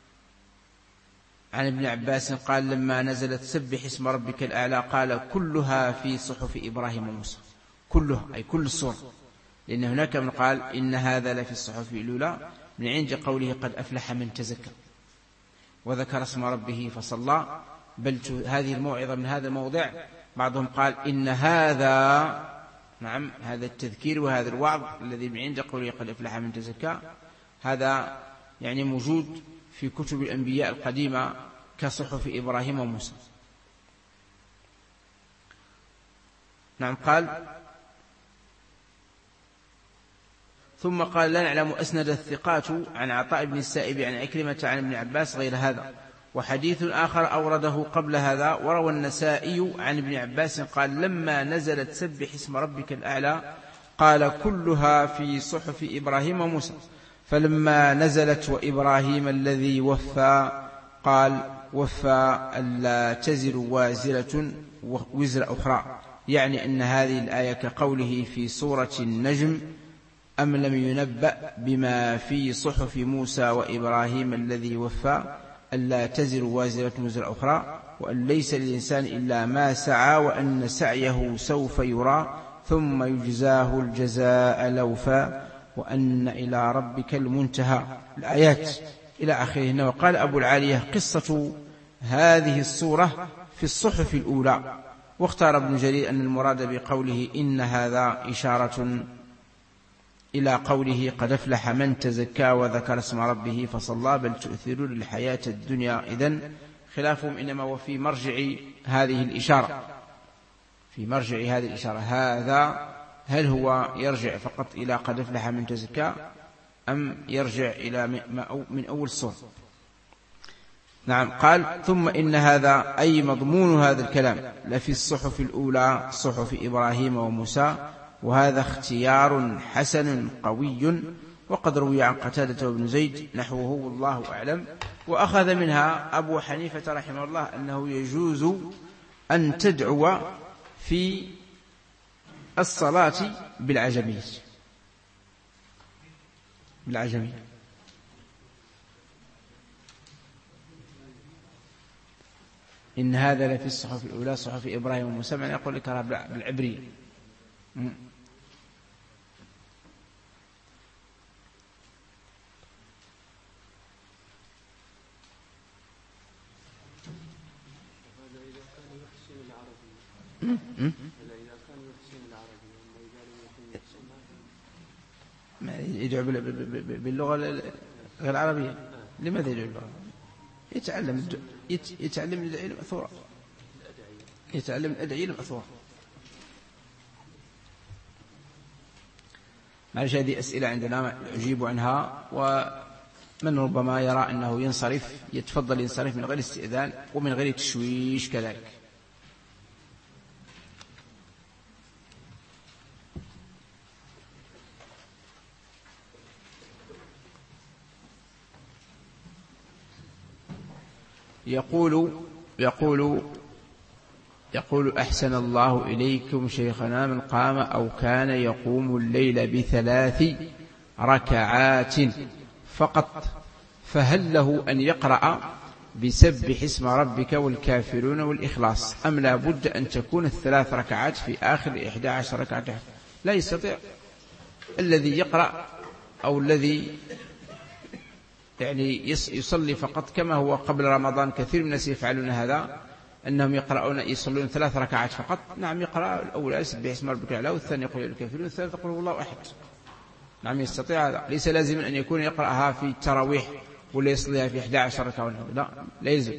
عن ابن عباس قال: لما نزلت سبح اسم ربك الأعلى، قال: كلها في صحف إبراهيم وموسى، كلها أي كل السور، لأن هناك من قال إن هذا لفي الصحف الأولى من عند قوله قد أفلح من تزكى وذكر اسم ربه فصلى، بل هذه الموعظة من هذا الموضع. بعضهم قال إن هذا، نعم، هذا التذكير وهذا الوعظ الذي من عند قوله قد أفلح من تزكى، هذا يعني موجود في كتب الأنبياء القديمة كصحف إبراهيم وموسى. نعم. قال: ثم قال: لا نعلم أسند الثقات عن عطاء بن السائب عن عكرمة عن ابن عباس غير هذا. وحديث آخر أورده قبل هذا، وروى النسائي عن ابن عباس قال: لما نزلت سبح اسم ربك الأعلى، قال: كلها في صحف إبراهيم وموسى، فلما نزلت وإبراهيم الذي وفى، قال: وفى ألا تزر وازرة وزر أخرى، يعني أن هذه الآية كقوله في سورة النجم: أم لم ينبأ بما في صحف موسى وإبراهيم الذي وفى ألا تزر وازرة وزر أخرى، وأن ليس للإنسان إلا ما سعى، وأن سعيه سوف يرى، ثم يجزاه الجزاء الأوفى، وأن إلى ربك المنتهى. الآيات إلى آخره. وقال أبو العالية: قصة هذه الصورة في الصحف الأولى. واختار ابن جرير أن المراد بقوله إن هذا إشارة إلى قوله قد أفلح من تزكى وذكر اسم ربه فصلى، بل تؤثرون الحياة الدنيا. إذن خلافهم إنما هو في مرجع هذه الإشارة، في مرجع هذه الإشارة. هذا هل هو يرجع فقط إلى قد أفلح من تزكى، أم يرجع إلى من أول سورة؟ نعم. قال: ثم إن هذا أي مضمون هذا الكلام لفي الصحف الأولى صحف إبراهيم وموسى، وهذا اختيار حسن قوي، وقد روي عن قتادة وابن زيد نحوه والله أعلم. وأخذ منها أبو حنيفة رحمه الله أنه يجوز أن تدعو في الصلاة بالعجمية بالعجمية إن هذا لفي الصحف الأولى صحف إبراهيم وموسى، من يقول لك بالعبرية. يدعو باللغة غير العربية. لماذا يدعو باللغة؟ يتعلم يتعلم الأدعية المأثورة، يتعلم الأدعية المأثورة. معلش هذه أسئلة عندنا أجيب عنها، ومن ربما يرى أنه ينصرف يتفضل ينصرف من غير استئذان ومن غير تشويش كذلك. يقول يقول يقول أحسن الله إليكم شيخنا من قام أو كان يقوم الليل بثلاث ركعات فقط فهل له أن يقرأ بسبح اسم ربك والكافرون والإخلاص أم لا بد أن تكون الثلاث ركعات في آخر إحدى عشر ركعة؟ لا يستطيع الذي يقرأ أو الذي يعني يصلي فقط كما هو قبل رمضان. كثير من الناس يفعلون هذا، أنهم يقرؤون يصلون ثلاث ركعات فقط. نعم، يقرأ الأول سبح اسم ربك الأعلى، والثاني يقول الكافرون، والثالث يقول الله أحد. نعم يستطيع هذا، ليس لازم أن يكون يقرأها في التراويح ولا يصليها في إحدى عشر ركعة، لا لا يلزم.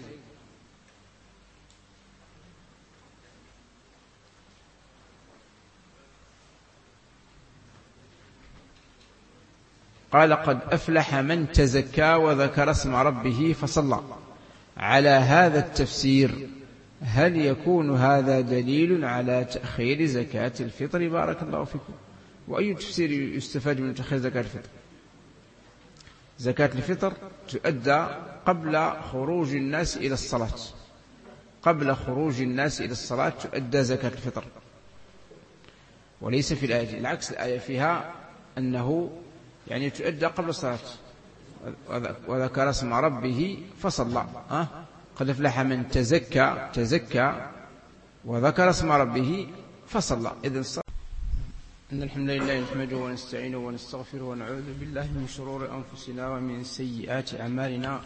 قال قد أفلح من تزكى وذكر اسم ربه فصلى. على هذا التفسير هل يكون هذا دليل على تأخير زكاة الفطر؟ بارك الله فيكم. وأي تفسير يستفاد من تأخير زكاة الفطر؟ زكاة الفطر تؤدى قبل خروج الناس إلى الصلاة، قبل خروج الناس إلى الصلاة تؤدى زكاة الفطر، وليس في الآية. العكس، الآية فيها أنه يعني تؤدى قبل الصلاة. وذكر اسم ربه فصلى. أه؟ قد أفلح من تزكى تزكى وذكر اسم ربه فصلى. إذن الصلاة. إن الحمد لله نحمده ونستعينه ونستغفره ونعوذ بالله من شرور أنفسنا ومن سيئات أعمالنا.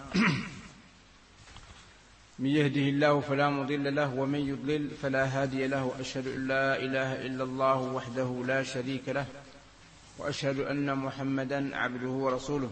من يهده الله فلا مضل له ومن يضلل فلا هادي له. أشهد أن لا إله إلا الله وحده لا شريك له، وأشهد أن محمدا عبده ورسوله.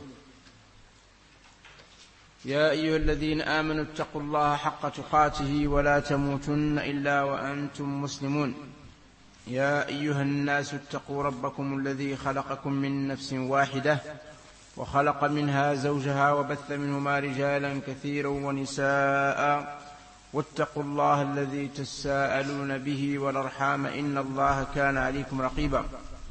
يا أيها الذين آمنوا اتقوا الله حق تقاته ولا تموتن إلا وأنتم مسلمون. يا أيها الناس اتقوا ربكم الذي خلقكم من نفس واحدة وخلق منها زوجها وبث منهما رجالا كثيرا ونساء، واتقوا الله الذي تساءلون به والأرحام إن الله كان عليكم رقيبا.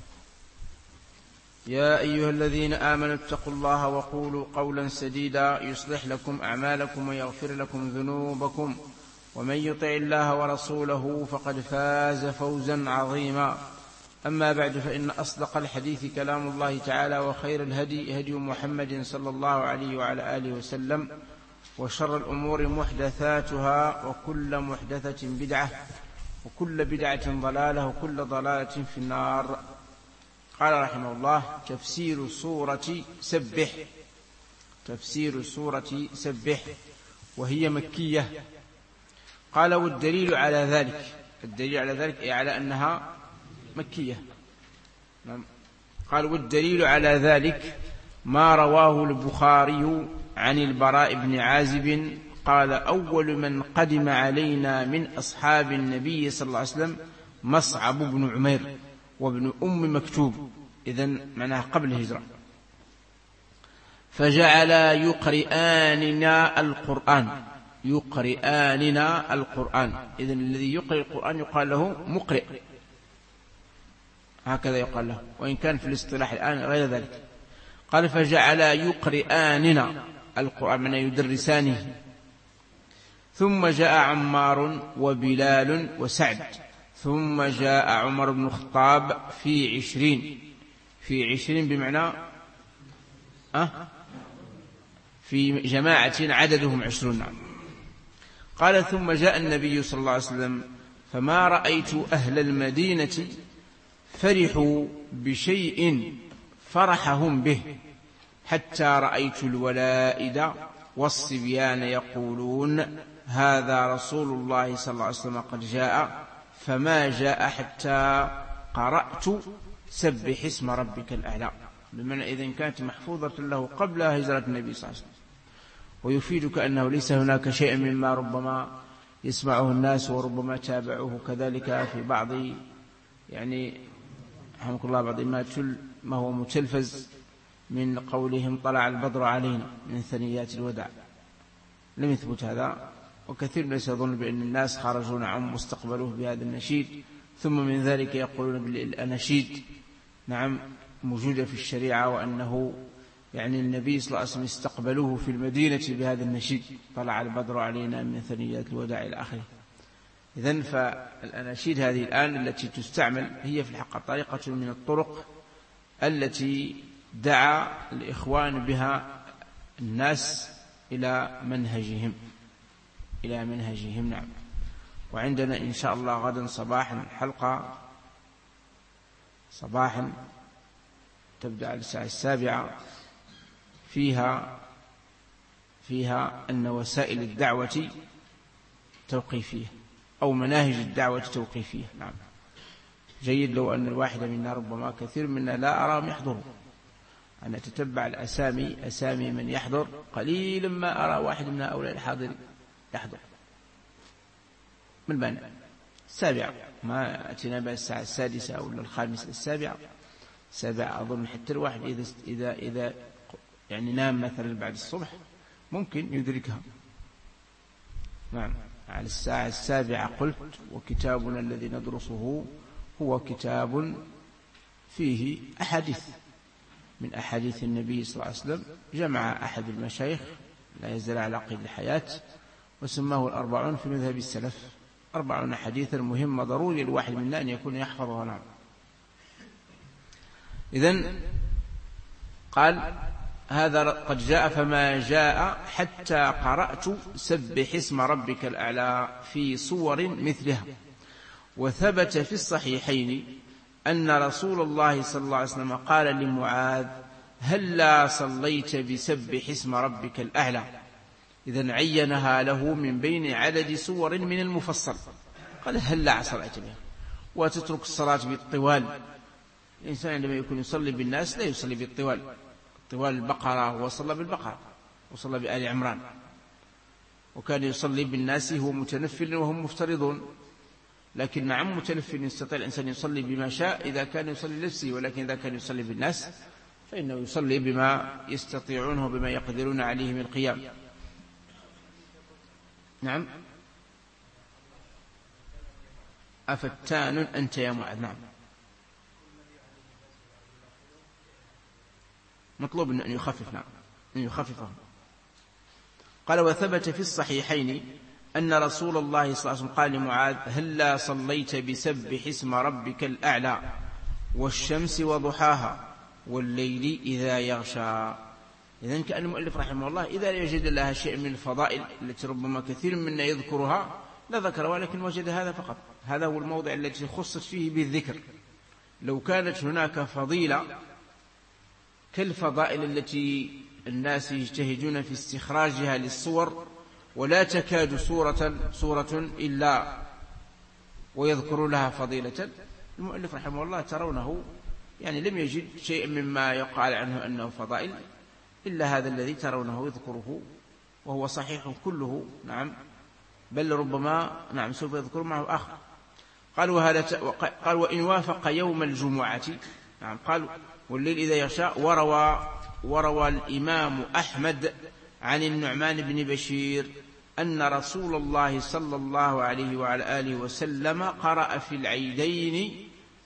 يا أيها الذين آمنوا اتقوا الله وقولوا قولا سديدا يصلح لكم أعمالكم ويغفر لكم ذنوبكم، ومن يطع الله ورسوله فقد فاز فوزا عظيما. أما بعد، فإن أصدق الحديث كلام الله تعالى، وخير الهدي هدي محمد صلى الله عليه وعلى آله وسلم، وشر الأمور محدثاتها، وكل محدثة بدعة، وكل بدعة ضلالة، وكل ضلالة في النار. قال رحمه الله: تفسير سورة سبح. تفسير سورة سبح وهي مكية. قال: والدليل على ذلك، الدليل على ذلك أي على أنها مكية. قال: والدليل على ذلك ما رواه البخاري عن البراء بن عازب قال: أول من قدم علينا من أصحاب النبي صلى الله عليه وسلم مصعب بن عمير وابن أم مكتوب، إذن معناها قبل الهجرة، فجعل يقرئاننا القرآن، يقرئاننا القرآن. إذن الذي يقرئ القرآن يقال له مقرئ، هكذا يقال له، وإن كان في الاصطلاح الآن غير ذلك. قال: فجعل يقرئاننا القرآن، من يدرسانه. ثم جاء عمار وبلال وسعد، ثم جاء عمر بن الخطاب في عشرين، في عشرين بمعنى أه في جماعة عددهم عشرون. قال: ثم جاء النبي صلى الله عليه وسلم فما رأيت أهل المدينة فرحوا بشيء فرحهم به حتى رأيت الولائد والصبيان يقولون: هذا رسول الله صلى الله عليه وسلم قد جاء، فما جاء حتى قرأت سبح اسم ربك الأعلى. بمعنى إذن كانت محفوظة له قبل هجرة النبي صلى الله عليه وسلم. ويفيدك أنه ليس هناك شيء مما ربما يسمعه الناس وربما تابعوه كذلك في بعض يعني رحمك الله بعض ما, ما هو متلفز من قولهم طلع البدر علينا من ثنيات الوداع، لم يثبت هذا. وكثير الناس يظن بأن الناس خرجون عن مستقبله بهذا النشيد، ثم من ذلك يقولون بالأناشيد نعم موجودة في الشريعة، وأنه يعني النبي صلى الله عليه وسلم استقبلوه في المدينة بهذا النشيد: طلع البدر علينا من ثنيات الوداع إلى آخره. إذن فالأناشيد هذه الآن التي تستعمل هي في الحقيقة طريقة من الطرق التي دعا الإخوان بها الناس إلى منهجهم إلى منهجهم نعم. وعندنا إن شاء الله غدا صباحا حلقة صباحا تبدأ على الساعة السابعة فيها فيها أن وسائل الدعوة توقيفية أو مناهج الدعوة توقيفية. نعم جيد لو أن الواحد منا ربما كثير منا لا أراهم يحضروا، أن أتتبع الأسامي أسامي من يحضر قليل ما أرى واحد من هؤلاء الحاضر يحضر. من المانع؟ السابعة ما أتينا بها الساعة السادسة أو الخامسة السابعة سابعة أظن حتى الواحد إذا إذا إذا يعني نام مثلا بعد الصبح ممكن يدركها. نعم على الساعة السابعة قلت. وكتابنا الذي ندرسه هو كتاب فيه أحاديث من أحاديث النبي صلى الله عليه وسلم، جمع أحد المشايخ لا يزال على قيد الحياة وسماه الأربعون في مذهب السلف. أربعون حديثا مهمة ضروري الواحد منا أن يكون يحفظها. نعم إذن قال هذا قد جاء فما جاء حتى قرأت سبح اسم ربك الأعلى في صور مثلها. وثبت في الصحيحين أن رسول الله صلى الله عليه وسلم قال لمعاذ: هلا صليت بسبح اسم ربك الأعلى؟ إذن عينها له من بين عدد صور من المفصل. قال: هلا صليت بها. وتترك الصلاة بالطوال. الإنسان عندما يكون يصلي بالناس لا يصلي بالطوال، طوال البقرة وصلى بالبقرة وصلى بآل عمران، وكان يصلي بالناس هو متنفل وهم مفترضون. لكن نعم متنفل يستطيع الإنسان يصلي بما شاء إذا كان يصلي لنفسه، ولكن إذا كان يصلي بالناس فإنه يصلي بما يستطيعونه بما يقدرون عليه من القيام. نعم أفتان أنت يا معاذ. نعم مطلوب أن يخفف. نعم أن يخففه. قال: وثبت في الصحيحين أن رسول الله صلى الله عليه وسلم قال لمعاذ: هلا صليت بسبح اسم ربك الأعلى والشمس وضحاها والليل إذا يغشى. إذن كأن المؤلف رحمه الله إذا يجد لها شيء من الفضائل التي ربما كثير منا يذكرها لا ذكر، ولكن وجد هذا فقط. هذا هو الموضع الذي خصت فيه بالذكر. لو كانت هناك فضيلة كالفضائل التي الناس يجتهدون في استخراجها للصور ولا تكاد سورة, سورة إلا ويذكر لها فضيلة، المؤلف رحمه الله ترونه يعني لم يجد شيء مما يقال عنه أنه فضائل إلا هذا الذي ترونه يذكره، وهو صحيح كله. نعم بل ربما نعم سوف يذكر معه آخر. قال وهذا قال: وإن وافق يوم الجمعة. نعم قال: والليل إذا يغشى. وروى وروى الإمام أحمد عن النعمان بن بشير أن رسول الله صلى الله عليه وعلى آله وسلم قرأ في العيدين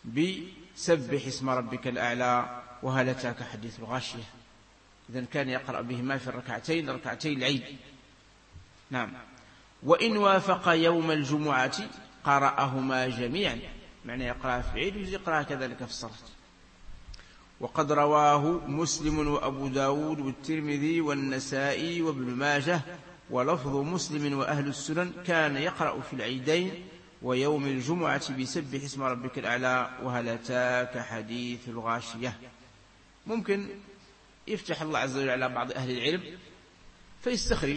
بسبح اسم ربك الأعلى وهل أتاك حديث الغاشية. إذن كان يقرأ بهما في الركعتين ركعتي العيد. نعم. وإن وافق يوم الجمعة قرأهما جميعا، معنى يقرأ في العيد ويقرأ كذلك في الصلاة. وقد رواه مسلم وأبو داود والترمذي والنسائي وابن ماجه، ولفظ مسلم وأهل السنن كان يقرأ في العيدين ويوم الجمعة بسبح اسم ربك الأعلى وهل أتاك حديث الغاشية. ممكن يفتح الله عز وجل على بعض أهل العلم فيستخرج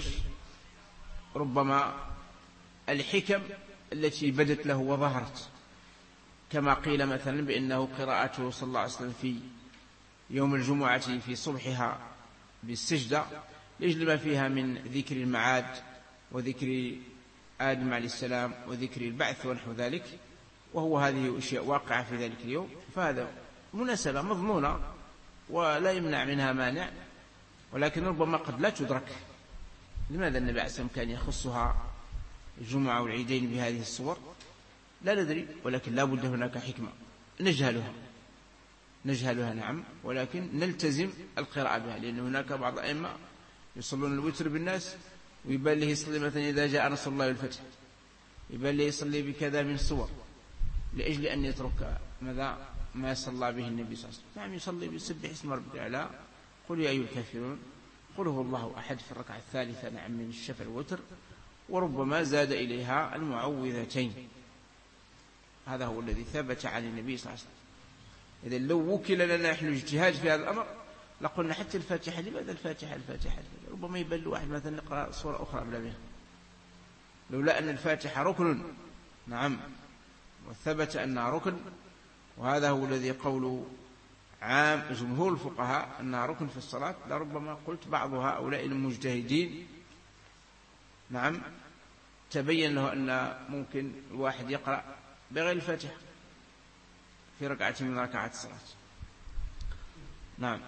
ربما الحكم التي بدت له وظهرت، كما قيل مثلا بأنه قراءته صلى الله عليه وسلم في يوم الجمعة في صبحها بالسجدة لأجل ما فيها من ذكر المعاد وذكر آدم عليه السلام وذكر البعث ونحو ذلك، وهو هذه أشياء واقعة في ذلك اليوم، فهذا مناسبة مضمونة ولا يمنع منها مانع، ولكن ربما قد لا تدرك. لماذا النبي عليه السلام كان يخصها الجمعة والعيدين بهذه الصور؟ لا ندري، ولكن لا بد هناك حكمة نجهلها نجهلها نعم، ولكن نلتزم القراءة بها، لأن هناك بعض الأئمة يصلون الوتر بالناس ويبان له يصلي مثلا إذا جاء نصر الله والفتح، يبان له يصلي بكذا من الصور لأجل أن يترك ماذا ما صلى به النبي صلى الله عليه وسلم. نعم يصلي بسبح اسم ربك الأعلى، قل يا أيها الكافرون، قل هو الله أحد في الركعة الثالثة نعم من الشفع الوتر، وربما زاد إليها المعوذتين. هذا هو الذي ثبت عن النبي صلى الله عليه وسلم. إذا لو وكل لنا نحن اجتهاد في هذا الأمر لقلنا حتى الفاتحة، لماذا الفاتحة الفاتحة ربما يبل واحد مثلا نقرأ صورة أخرى بلا بها، لولا أن الفاتحة ركن نعم وثبت أنها ركن، وهذا هو الذي قول عام جمهور الفقهاء أنها ركن في الصلاة، لربما قلت بعض هؤلاء المجتهدين نعم تبين له أن ممكن الواحد يقرأ بغير الفاتحة في ركعة من ركعات الصلاة. نعم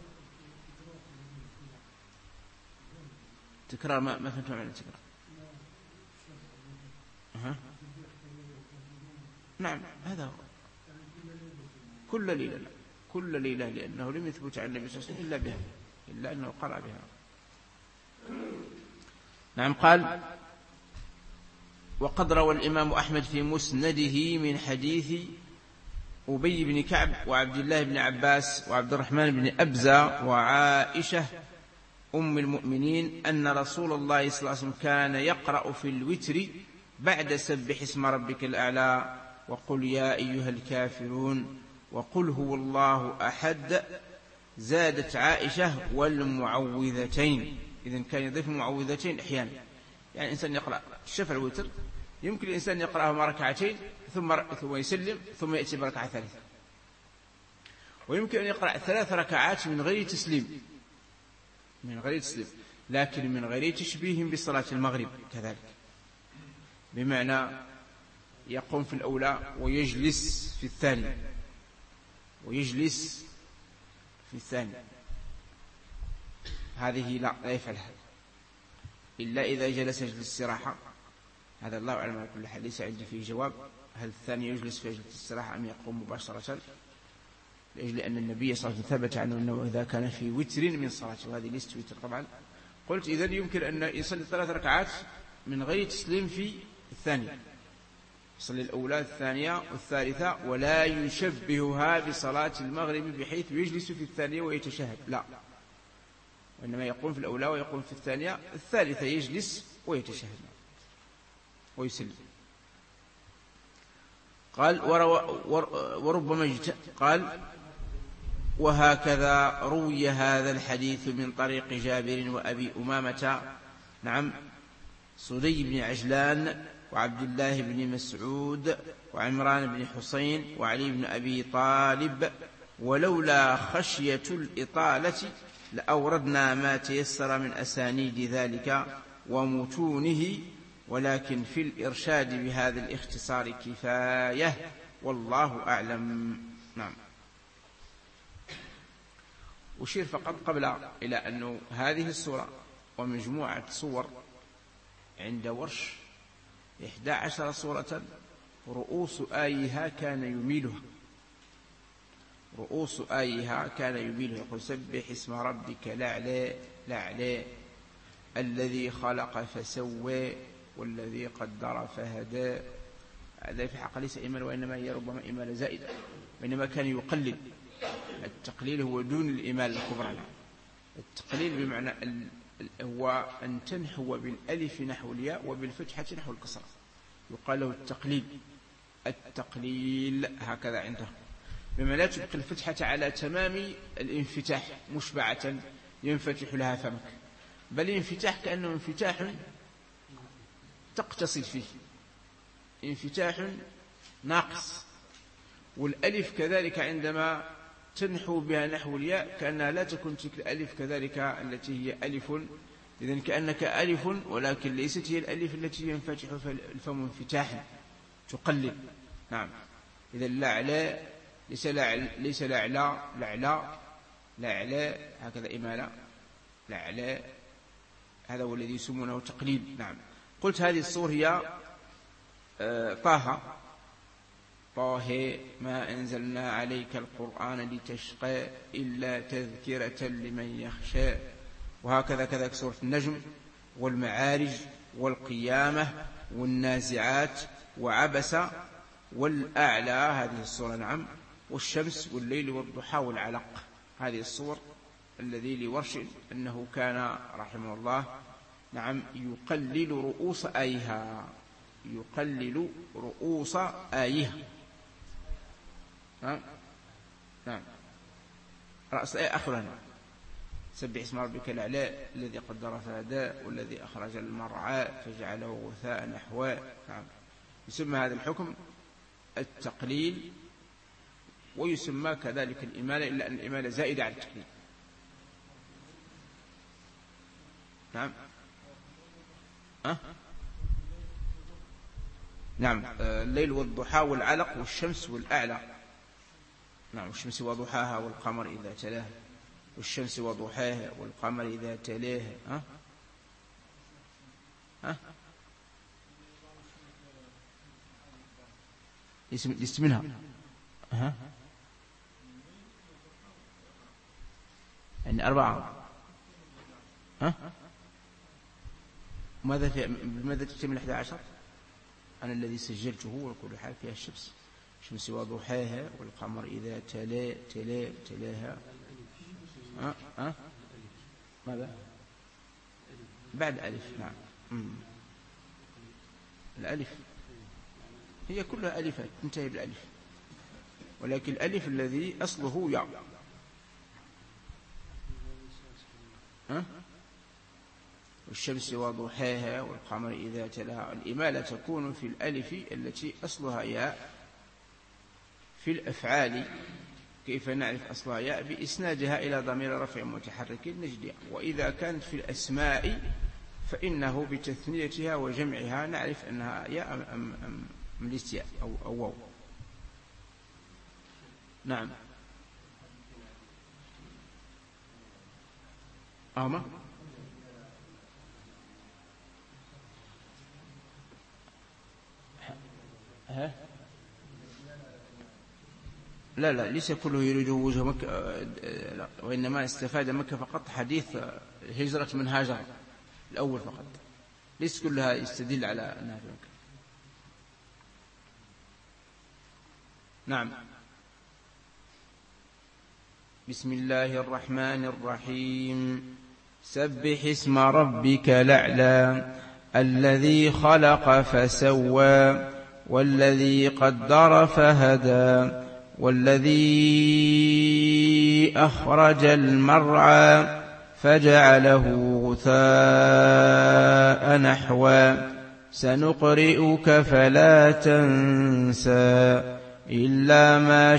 تكرار ما ما فهمت معنى تكرار. أه. نعم هذا هو كل ليلة، كل ليلة، لأنه لم يثبت عن النبي صلى الله عليه وسلم إلا بها، إلا أنه قرأ بها. نعم قال وقد روى الإمام أحمد في مسنده من حديث أبي بن كعب وعبد الله بن عباس وعبد الرحمن بن أبزة وعائشة أم المؤمنين أن رسول الله صلى الله عليه وسلم كان يقرأ في الوتر بعد سبح اسم ربك الأعلى وقل يا أيها الكافرون وقل هو الله أحد، زادت عائشة والمعوذتين. إذن كان يضيف المعوذتين أحيانا، يعني إنسان يقرأ الشفع الوتر يمكن الإنسان يقرأهما ركعتين ثم ثم يسلم ثم يأتي بركعة ثالثة، ويمكن أن يقرأ ثلاث ركعات من غير تسليم من غير تسليم لكن من غير تشبيه بصلاة المغرب كذلك، بمعنى يقوم في الأولى ويجلس في الثاني ويجلس في الثاني، هذه لا لا يفعلها إلا إذا جلس يجلس استراحة. هذا الله أعلم على كل حال، ليس عندي فيه جواب هل الثاني يجلس في جلسة الاستراحة أم يقوم مباشرة، لأجل أن النبي صلى الله عليه وسلم ثبت عنه أنه إذا كان في وتر من صلاته، وهذه ليست وتر طبعا. قلت إذن يمكن أن يصلي ثلاث ركعات من غير تسليم في الثانية، يصلي الأولى الثانية والثالثة ولا يشبهها بصلاة المغرب بحيث يجلس في الثانية ويتشهد، لا، وإنما يقوم في الأولى ويقوم في الثانية، الثالثة يجلس ويتشهد ويسلم. قال وربما جت قال وهكذا روي هذا الحديث من طريق جابر وأبي أمامة نعم صدي بن عجلان وعبد الله بن مسعود وعمران بن حسين وعلي بن أبي طالب، ولولا خشية الإطالة لأوردنا ما تيسر من أسانيد ذلك ومتونه، ولكن في الإرشاد بهذا الاختصار كفاية والله أعلم. نعم أشير فقط قبل إلى أن هذه السورة ومجموعة صور عند ورش إحدى عشر سورة رؤوس آيها كان يميلها رؤوس آيها كان يميلها يقول سبح اسم ربك الأعلى الأعلى الذي خلق فسوى والذي قدر فهدى. هذا في حق ليس إمال، وإنما هي ربما إمالة زائدة، وإنما كان يقلل. التقليل هو دون الإمال الكبرى. التقليل بمعنى هو أن تنحو بالألف نحو الياء وبالفتحة نحو الكسرة، يقال له التقليل. التقليل هكذا عنده، بما لا تبقي الفتحة على تمام الانفتاح مشبعة ينفتح لها فمك، بل انفتاح كأنه انفتاح تقتصد فيه، انفتاح ناقص. والألف كذلك عندما تنحو بها نحو الياء كأنها لا تكون تلك الألف كذلك التي هي ألف، إذن كأنك ألف ولكن ليست هي الألف التي ينفتح الفم انفتاحا تقلل. نعم إذا الأعلى ليس ليس الأعلى الأعلى الأعلى هكذا إمالة الأعلى، هذا هو الذي يسمونه تقليل. نعم قلت هذه الصور هي طه طه ما أنزلنا عليك القرآن لتشقى إلا تذكرة لمن يخشى. وهكذا كذلك سورة النجم والمعارج والقيامة والنازعات وعبس والأعلى، هذه الصورة نعم، والشمس والليل والضحى والعلق، هذه الصور الذي لورش أنه كان رحمه الله نعم يقلل رؤوس آيها، يقلل رؤوس آيها. نعم نعم رأس آية آخرها سبح اسم ربك الأعلى الذي قدر فهدى والذي أخرج المرعى فجعله غثاء نحوا. نعم يسمى هذا الحكم التقليل، ويسمى كذلك الإمالة، إلا أن الإمالة زائدة على التقليل. نعم أه؟ نعم الليل والضحى والعلق والشمس والأعلى. نعم والشمس وضحاها والقمر إذا تلاها، والشمس وضحاها والقمر إذا تلاها. ها ها اسم اسم منها ها يعني أربعة. ها ماذا في ماذا تتم الأحد عشر؟ أنا الذي سجلته وكل حال فيها الشمس، الشمس وضحاها والقمر إذا تلا تلا تلاها. أه؟ أه؟ ماذا بعد ألف؟ نعم مم. الألف هي كلها ألفات تنتهي بالألف، ولكن الألف الذي أصله ياء. أه؟ والشمس وضحاها والقمر إذا تلاها. الإمالة تكون في الألف التي أصلها ياء. في الأفعال كيف نعرف أصلها ياء؟ بإسنادها إلى ضمير رفع متحرك نجدها. وإذا كانت في الأسماء فإنه بتثنيتها وجمعها نعرف أنها ياء أم, أم, أم ليست ياء أو, أو واو. نعم أما ها لا لا ليس كله يريد وجه مكة، لا، وإنما استفاد مكة فقط حديث هجرة من هاجر الأول فقط، ليس كلها يستدل على أنها في مكة. نعم بسم الله الرحمن الرحيم. سبح اسم ربك الأعلى الذي خلق فسوى والذي قدر فهدى والذي أخرج المرعى فجعله غثاء نحوا. سنقرئك فلا تنسى إلا ما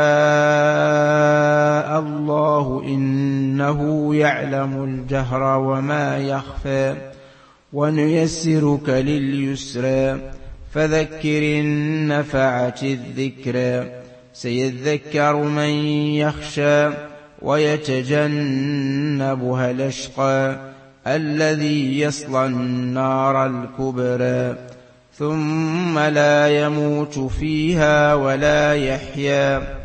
شاء الله إنه يعلم الجهر وما يخفى. ونيسرك لليسرى فذكر إن نفعت الذكرى. سيذكر من يخشى ويتجنبها الأشقى الذي يصلى النار الكبرى ثم لا يموت فيها ولا يحيا.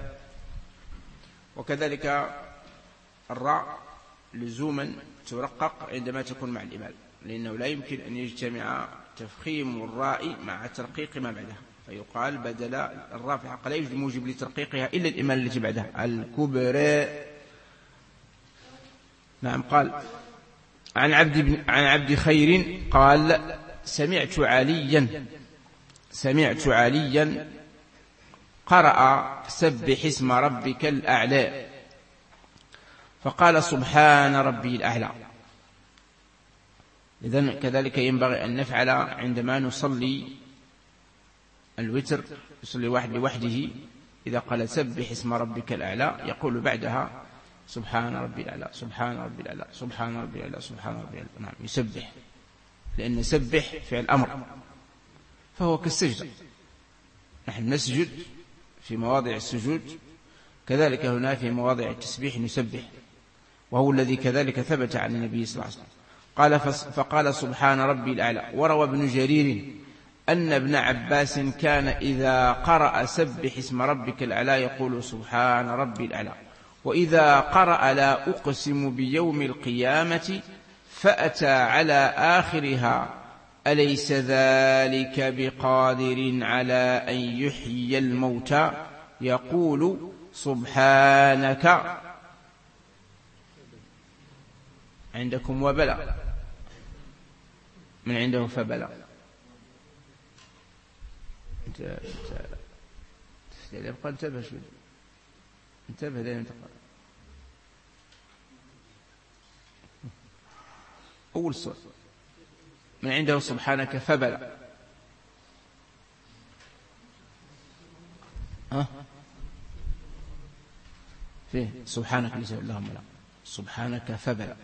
وكذلك الراء لزوما ترقق عندما تكون مع الإمال، لأنه لا يمكن أن يجتمع تفخيم الراء مع ترقيق ما بعدها، فيقال بدل الراء في حق لا يوجد موجب لترقيقها إلا الإمال التي بعدها الكبرى. نعم قال عن عبد, عن عبد خير قال سمعت عليا سمعت عليا قرأ سبح اسم ربك الأعلى فقال سبحان ربي الأعلى. إذن كذلك ينبغي أن نفعل عندما نصلي الوتر، يصلي واحد لوحده، إذا قال سبح اسم ربك الأعلى يقول بعدها سبحان ربي الأعلى سبحان ربي الأعلى سبحان ربي الأعلى سبحان ربي الأعلى. نعم يسبح، لأن سبح فعل أمر فهو كالسجدة، نحن نسجد في مواضع السجود، كذلك هنا في مواضع التسبيح نسبح، وهو الذي كذلك ثبت عن النبي صلى الله عليه وسلم. قال فقال سبحان ربي الأعلى. وروى ابن جرير أن ابن عباس كان إذا قرأ سبح اسم ربك الأعلى يقول سبحان ربي الأعلى، وإذا قرأ لا أقسم بيوم القيامة فأتى على آخرها أليس ذلك بقادر على أن يحيي الموتى يقول سبحانك. عندكم وبلى، من عنده فبلى. انت انت يبقى انتبه شوي، انتبه لين تقرأ أول سورة. من عنده سبحانك فبلى. ها فيه سبحانك ليس اللهم لا، سبحانك فبلى.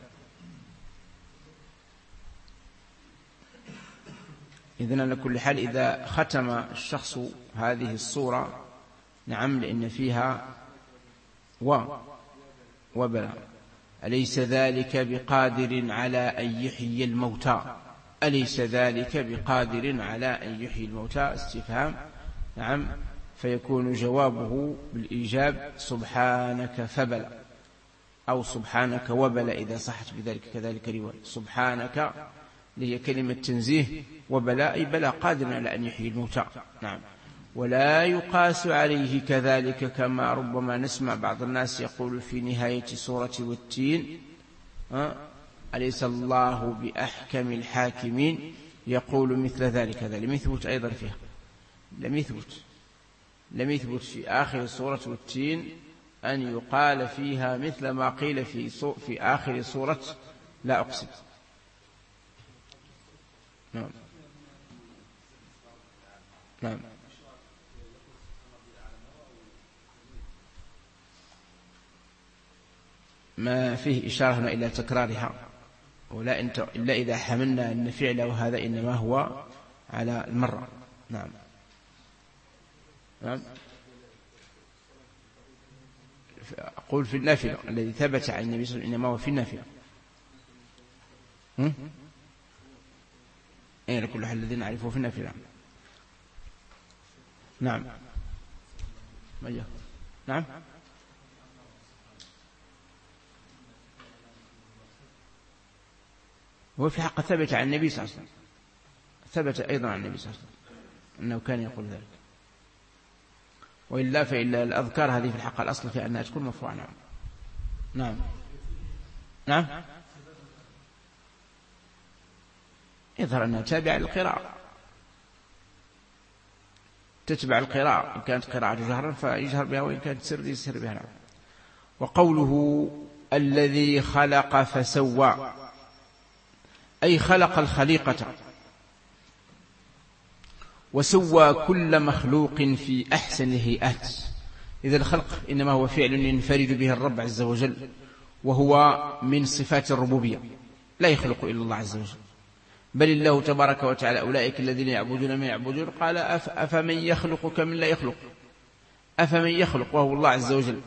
إذن على كل حال إذا ختم الشخص هذه الصورة، نعم، لأن فيها و وبلى. أليس ذلك بقادر على أن يحيي الموتى، أليس ذلك بقادر على أن يحيي الموتى استفهام، نعم، فيكون جوابه بالإيجاب سبحانك فبلى، أو سبحانك وبلى إذا صحت بذلك كذلك رواية. سبحانك هي كلمة تنزيه، وبلى أي بلى قادر على أن يحيي الموتى، نعم. ولا يقاس عليه كذلك كما ربما نسمع بعض الناس يقول في نهاية سورة والتين أليس الله بأحكم الحاكمين، يقول مثل ذلك. هذا لم يثبت أيضا فيها، لم يثبت لم يثبت في آخر سورة والتين أن يقال فيها مثل ما قيل في في آخر سورة لا أقسم. نعم نعم ما فيه إشارة إلى تكرارها، ولا إلا إذا حملنا أن فعله هذا إنما هو على المرة. نعم نعم أقول في النافلة الذي ثبت عن النبي صلى الله عليه وسلم إنما هو في النافلة. أين كل حال الذين نعرفه في النافلة. نعم ماذا؟ نعم هو في حق ثبت عن النبي صلى الله عليه وسلم، ثبت أيضا عن النبي صلى الله عليه وسلم أنه كان يقول ذلك، وإلا فإلا الأذكار هذه في الحق الأصل في أنها تكون مرفوعة. نعم نعم نعم يظهر أنها تابعة للقراءة، تتبع القراءة، إن كانت قراءة جهرا فيجهر بها، وإن كانت سر يسر بها. نعم. وقوله الذي خلق فسوى أي خلق الخليقة وسوى كل مخلوق في أحسن الهيئات. إذا الخلق إنما هو فعل ينفرد به الرب عز وجل، وهو من صفات الربوبية، لا يخلق إلا الله عز وجل، بل الله تبارك وتعالى أولئك الذين يعبدون ما يعبدون قال أفمن يخلق كمن لا يخلق، أفمن يخلق وهو الله عز وجل،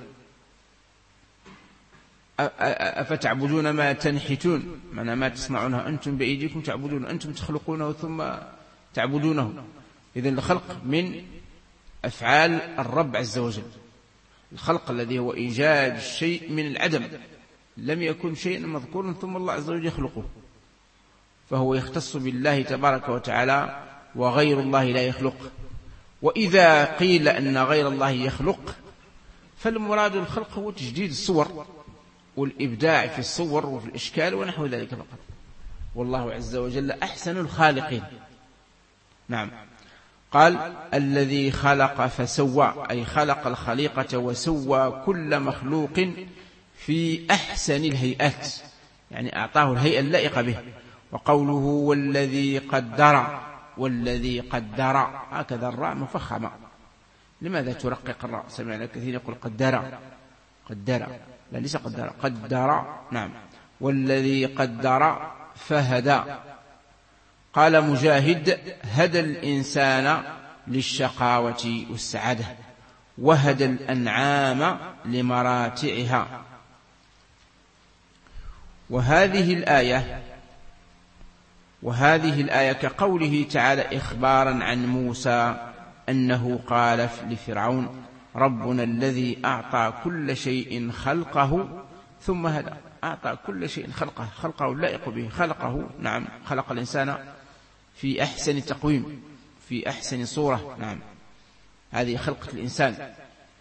أفتعبدون ما تنحتون، معنى ما تصنعونه أنتم بأيديكم تعبدون، أنتم تخلقونه ثم تعبدونه. إذن الخلق من أفعال الرب عز وجل، الخلق الذي هو إيجاد شيء من العدم، لم يكن شيء مذكور ثم الله عز وجل يخلقه، فهو يختص بالله تبارك وتعالى، وغير الله لا يخلق. وإذا قيل أن غير الله يخلق فالمراد الخلق هو تجديد الصور والإبداع في الصور وفي الإشكال ونحو ذلك فقط، والله عز وجل أحسن الخالقين. نعم. قال الذي خلق فسوى أي خلق الخليقة وسوى كل مخلوق في أحسن الهيئات، يعني أعطاه الهيئة اللائقة به. وقوله والذي قدر، والذي قدر هكذا الراء مفخمة، لماذا ترقق الراء؟ سمعنا كثير يقول قدر قدر، لا ليس قدر قدر. نعم. والذي قدر فهدى. قال مجاهد هدى الإنسان للشقاوة والسعادة، وهدى الأنعام وهذه الآية كقوله تعالى إخبارا عن موسى أنه قال لفرعون ربنا الذي أعطى كل شيء خلقه ثم هدى. أعطى كل شيء خلقه، خلقه اللائق به، خلقه نعم، خلق الإنسان في أحسن تقويم، في أحسن صورة. نعم، هذه خلقة الإنسان،